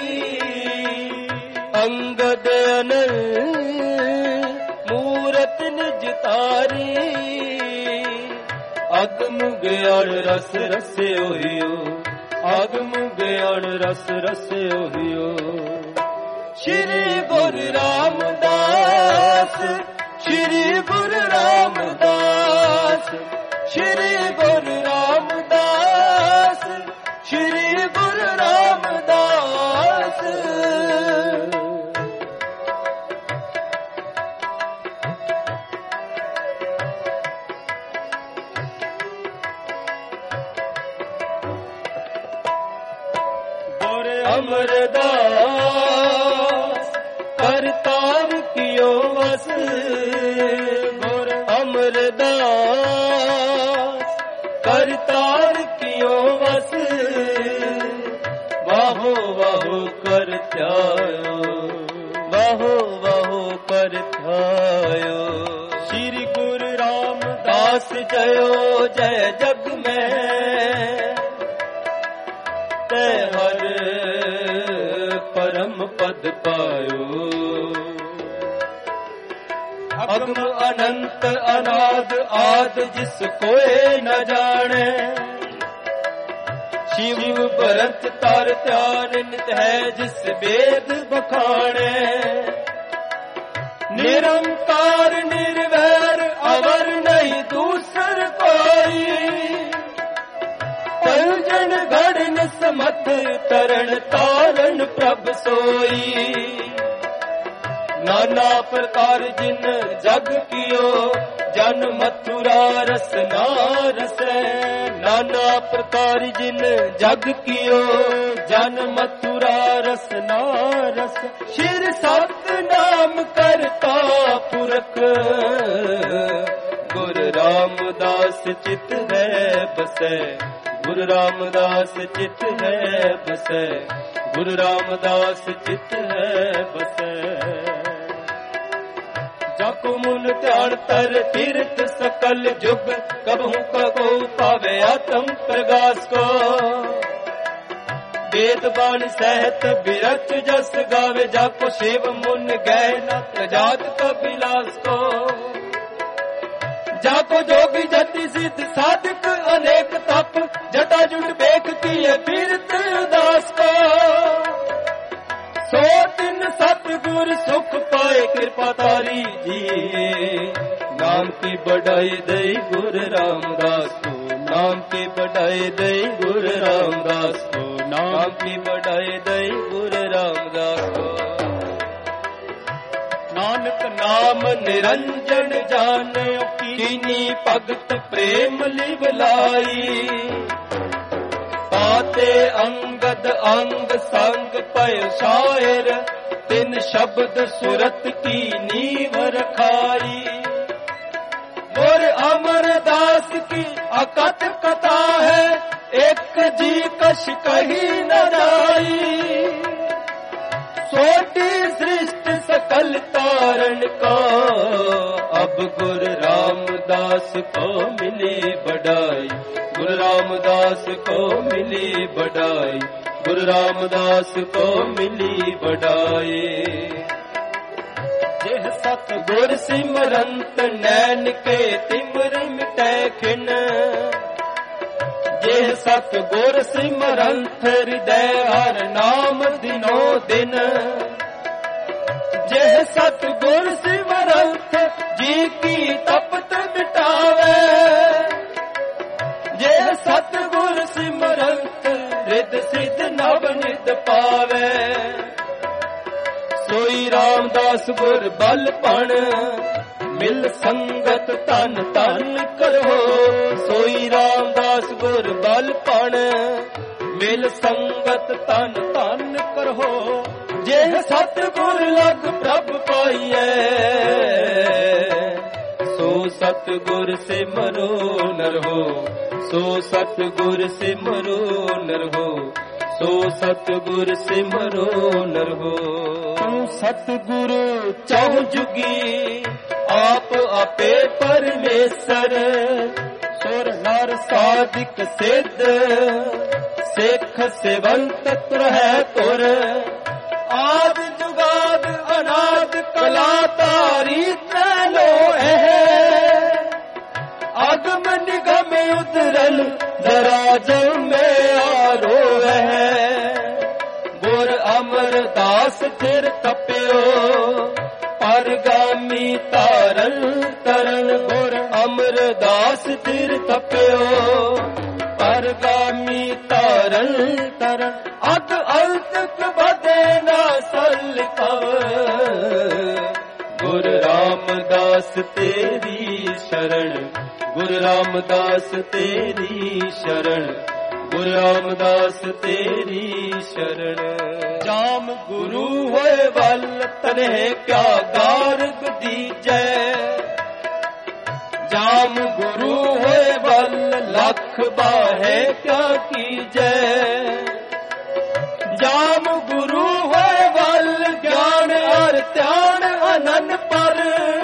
अंगद अनंत मूरत निज तारी, अगम ज्ञान रस रसे होइयो, अगम ज्ञान रस रसे होइयो। श्री गुरु रामदास श्री गुरु रामदास श्री गुरु रामदास श्री गुरु रामदास। अमरदास करतार कियो वस, अमरदास करतार कियो वस, वाहो वाहो कर ध्यायो, वाहो वाहो कर ध्यायो। श्री गुरु रामदास जयो जय जग में, ते हर परम पद पायो। अगम अनंत अनाद आद जिस कोई न जाने, शिव भरत तार ध्यान नित है जिस वेद बखाने। निरंकार निर्वैर अवर नहीं दूसर कोई, तरुजन घड़न समत तरण तारण प्रभ सोई। नाना प्रकार जिन जग कियो जन मथुरा रस ना रसै, नाना प्रकार जिन जग कियो जन मथुरा रस ना रस। शिर सत नाम करता पुरख, गुरु रामदास चित है बसै, गुरु रामदास चित है बसै, गुरु रामदास चित है बसै। जाको मुन ध्यान तर तीर्थ सकल जुग, कबहू कबो पावे आत्म प्रकाश को। वेद बाण सहत बिरच जस गावे, जाको शिव मुन गए न जात कपिलास को। जाको जोगी जति सिद्ध साधक अनेक तप, जटा जुट बेख किए तीर्थ दास को। सो दिन सतगुर सुख पाए कृपा तारी जी, नाम की बढ़ाई दई गुरु रामदास को, नाम की बढ़ाई दई गुरु रामदास को, नाम की बढ़ाई दई गुरु रामदास को। नानक नाम निरंजन जाने, कीनी भगत प्रेम लिवलाई। पाते अंगद अंग संग पय शायर, तिन शब्द सुरत की नीव रखाई। और अमरदास की अकथ कथा है, एक जी कश कही न जाई। सोटी सृष्टि सकल तारण का, अब गुरु रामदास को मिली बढ़ाई, गुरु रामदास को मिली बढ़ाई, गुरु रामदास को मिली बढ़ाई। जेह सतगुर सिमरंत नैन के तिमर मिटै खिन, जेह सतगुर सिमरंत हृदय हर नाम दिनो दिन। जेह सतगुर सिमरंत जी की तपत मिटावे, जेह सतगुर सिमरंत ਰਿਦ ਸਿਧ ਨਵ ਨਿਤ ਪਾਵੇ। ਸੋਈ ਰਾਮਦਾਸ ਗੁਰ ਬਲ ਭਣ ਮਿਲ ਸੰਗਤ ਤਨ ਤਨ ਕਰੋ। ਸੋਈ ਰਾਮਦਾਸ ਗੁਰ ਬਲ ਭਣ ਮਿਲ ਸੰਗਤ ਤਨ ਤਨ ਕਰੋ। ਜੇ ਸਤਿਗੁਰ ਲਗ ਪ੍ਰਭ ਪਾਈਐ ਸੋ ਸਤਿਗੁਰ ਸਿਮਰੋ ਨਰ ਹੋ। ਸੋ ਸਤਿਗੁਰ ਸਿਮਰੋ ਨਰ ਹੋ। ਸੋ ਸਤਿਗੁਰ ਸਿਮਰੋ ਨਰ ਹੋ। ਤੂੰ ਸਤਿਗੁਰ ਚਹੁ ਜੁਗੀ ਆਪ ਆਪੇ ਪਰਮੇਸ਼ਰ। ਸੁਰ ਨਰ ਸਾਧਿਕ ਸਿੱਧ ਸਿੱਖ ਸਿਵੰਤ ਤੁਰਹਿ ਤੁਰ। ਆਦ ਜੁਗਾਦ ਅਨਾਦ ਕਲਾ ਧਾਰੀ ਤ੍ਰੈ ਲੋਹਿ। ਅਗਮ ਨਿਗਮ ਉਤਰਲ ਜ਼ਰਾ ਜਮੇ ਆਰੋਹਿ। ਗੁਰ ਅਮਰਦਾਸ ਫਿਰ ਤਪਿਓ ਪਰਗਾਮੀ ਤਾਰਨ ਤਰਨ। ਗੁਰ ਅਮਰਦਾਸ ਫਿਰ ਤਪਿਓ ਪਰਗਾਮੀ ਤਾਰਨ ਤਰਨ। ਅਦ ਅੰਤਕ ਬਦੇ ਨਾ ਸਲਕਵ। ਗੁਰ ਰਾਮਦਾਸ ਤੇਰੀ ਸ਼ਰਨ। ਗੁਰ ਰਾਮਦਾਸ ਤੇਰੀ ਸ਼ਰਨ। ਗੁਰ ਰਾਮਦਾਸ ਤੇਰੀ ਸ਼ਰਨ। ਜਾਮ ਗੁਰੂ ਹੋਏ ਵੱਲ ਤਨੇ ਕਿਆ ਗਾਰਗ ਦੀਜੈ। ਜਾਮ ਗੁਰੂ ਹੋਏ ਵੱਲ ਲੱਖ ਬਾਹੇ ਕਿਆ ਕੀਜੈ। ਜਾਮ ਗੁਰੂ ਹੋਏ ਵੱਲ ਗਿਆਨ ਅਰ ਧਿਆਨ ਅਨੰਨ ਪਰ।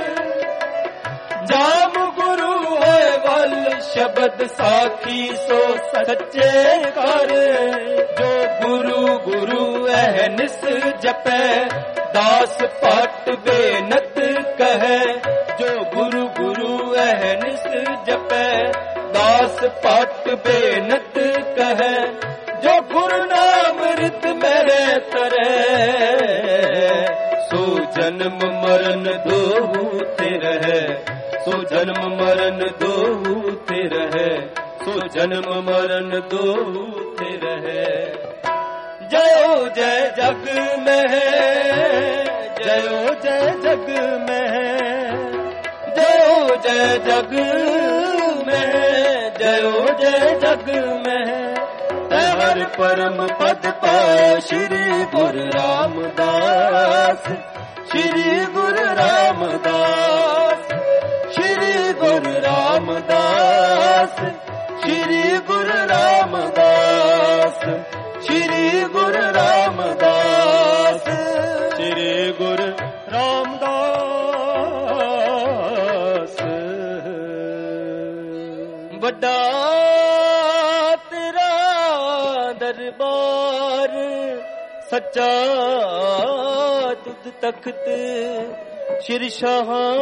ਜਾਮ ਗੁਰੂ ਹੋਏ ਵੱਲ ਸ਼ਬਦ ਸਾਖੀ ਸੋ ਸੱਚੇ ਕਰ। ਜੋ ਗੁਰੂ ਗੁਰੂ ਐ ਨਿਸ ਜਪੈ ਦਾਸ ਪਟ ਬੇਨਤ ਕਹੈ। ਜੋ ਗੁਰੂ ਗੁਰੂ ਐ ਨਿਸ ਜਪੈ ਦਾਸ ਪਟ ਬੇਨਤ ਕਹੈ। ਜੋ ਗੁਰੂ ਨਾਮ ਰਿਤ ਮੇਰੇ ਤਰੈ ਸੋ ਜਨਮ ਮਰਨ ਦੋਹੂ ਤੇ ਰਹੈ। ਸੋ ਜਨਮ ਮਰਨ ਦੋਹੂ ਤੇ ਰਹੈ। ਸੋ ਜਨਮ ਮਰਨ ਦੋਹੂ ਤੇ ਰਹੈ। ਜਯੋ ਜੈ ਜਗ ਮਹਿ। ਜਯੋ ਜੈ ਜਗ ਮਹਿ। ਜਯੋ ਜੈ ਜਗ ਮਹਿ। ਜਯੋ ਜੈ ਜਗ ਮਹਿ। ਹਰ ਪਰਮ ਪਦ ਪਾਇਆ ਸ਼੍ਰੀ ਗੁਰੂ ਰਾਮਦਾਸ। ਸ਼੍ਰੀ ਗੁਰੂ ਰਾਮਦਾਸ। ਸ਼੍ਰੀ ਗੁਰੂ ਰਾਮਦਾਸ। ਸ਼੍ਰੀ ਗੁਰੂ ਰਾਮਦਾਸ। ਸ਼੍ਰੀ ਗੁਰੂ ਰਾਮਦਾਸ। ਸ਼੍ਰੀ ਗੁਰੂ ਰਾਮਦਾਸ। ਵੱਡਾ ਦਰਬਾਰ ਸੱਚਾ ਤੁਧ ਤਖਤ। ਸ਼੍ਰੀ ਸ਼ਾਹਾਂ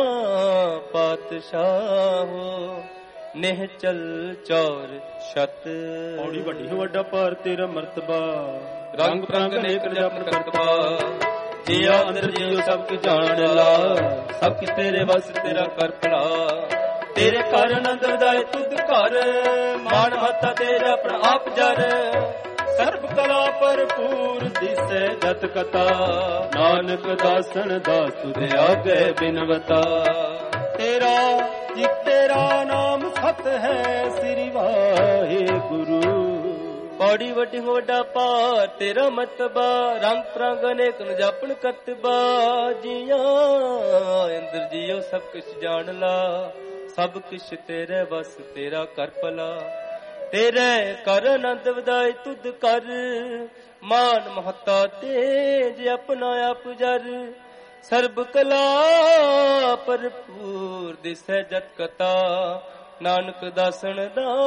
ਪਾਤਸ਼ਾਹੋ ਨਿਹਚਲ ਚੌਰ ਛਤ। ਪੌੜੀ ਵੱਡੀ ਹੋ ਵੱਡਾ ਭਾਰ ਤੇਰਾ ਮਰਤਬਾ। ਰੰਗ ਪ੍ਰੰਗ ਅਨੇਕ ਜਪਨ ਕਰਤਬਾ। ਜੀਆ ਅੰਦਰ ਜੀਓ ਸਭ ਕੀ ਜਾਣ ਲਾ। ਸਭ ਕੀ ਤੇਰੇ ਵਸ ਤੇਰਾ ਕਰ ਭਲਾ। ਤੇਰੇ ਕਾਰਨ ਅੰਦਰ ਦਾਏ ਤੁਧ ਘਰ। ਮਾਨ ਮਹੱਤਾ ਤੇਰਾ ਆਪਣਾ ਆਪ ਜਰ। ਸਰਬ ਕਲਾ ਭਰਪੂਰ ਦਿਸੈ ਜਤ ਕਥਾ। ਨਾਨਕ ਦਾਸਨ ਦਾਸ ਤੁਧ ਆਗੇ ਬਿਨਵਤਾ। ਤੇਰਾ ਜੀ ਤੇਰਾ ਨਾਮ ਸਤ ਹੈ ਸ੍ਰੀ ਵਾਹਿਗੁਰੂ। ਪੌੜੀ ਵੱਡੀ ਵੱਡਾ ਭਾਰ ਤੇਰਾ ਮਤਬਾ। ਰੰਗ ਪ੍ਰੰਗ ਅਨੇਕ ਨ ਜਾਪਣ ਕਰਤਬਾ। ਜੀਆਂ ਅੰਦਰ ਜੀਓ ਸਭ ਕੁਛ ਜਾਣ ਲਾ। ਸਭ ਕਿਛ ਤੇਰੇ ਵਸ ਤੇਰਾ ਕਰ ਭਲਾ। ਤੇਰੇ ਕਰ ਆਨੰਦ ਵਧਾਏ ਤੁਧ ਕਰ। ਮਾਨ ਮਹੱਤਾ ਤੇਜ ਆਪਣਾ ਆਪ ਜਰ। ਸਰਬ ਕਲਾ ਭਰਪੂਰ ਦਿਸੈ ਜਤ ਕਥਾ। ਨਾਨਕ ਦਾਸਨ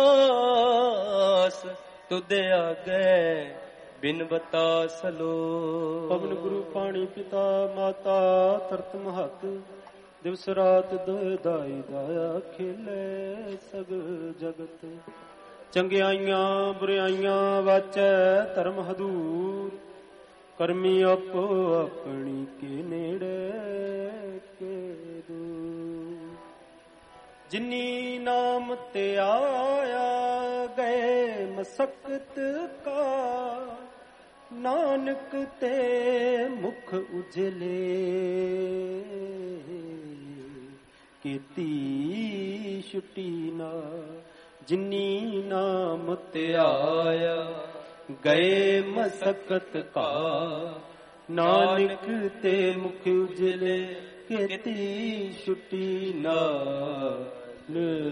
ਦਾਸ ਤੁਧ ਆਗੇ ਬਿਨਵਤਾ ਸਲੋ। ਪਵਨ ਗੁਰੂ ਪਾਣੀ ਪਿਤਾ ਮਾਤਾ ਤਰਤ ਮਹਤ। ਦਿਵਸ ਰਾਤ ਦੋਇ ਦਾਈ ਦਾਇਆ ਖੇਲੇ ਸਗ ਜਗਤ। ਚੰਗਿਆਈਆਂ ਬੁਰਾਈਆਂ ਵਾਚੈ ਧਰਮ ਹਦੂਰ। ਕਰਮੀ ਆਪੋ ਆਪਣੀ ਕੇ ਨੇੜੇ ਕੇ ਦੂਰ। ਜਿਨੀ ਨਾਮ ਤੇ ਆਇਆ ਗਏ ਮਸਕਤ ਕਾ ਨਾਨਕ ਤੇ ਮੁਖ ਉਜਲੇ ਕੀਤੀ ਛੁੱਟੀ ਨਾ ਜਿਨੀ ਨਾਮ ਧਿਆਇਆ ਗਏ ਮਸਕਤ ਕਾ ਨਾਨਕ ਤੇ ਮੁਖ ਉਜਲੇ ਕੀਤੀ ਛੁੱਟੀ ਨਾਨ।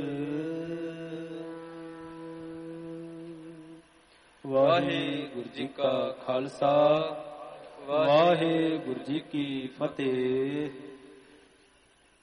ਵਾਹਿਗੁਰੂ ਜੀ ਕਾ ਖਾਲਸਾ ਵਾਹਿਗੁਰੂ ਜੀ ਕੀ ਫਤਿਹ।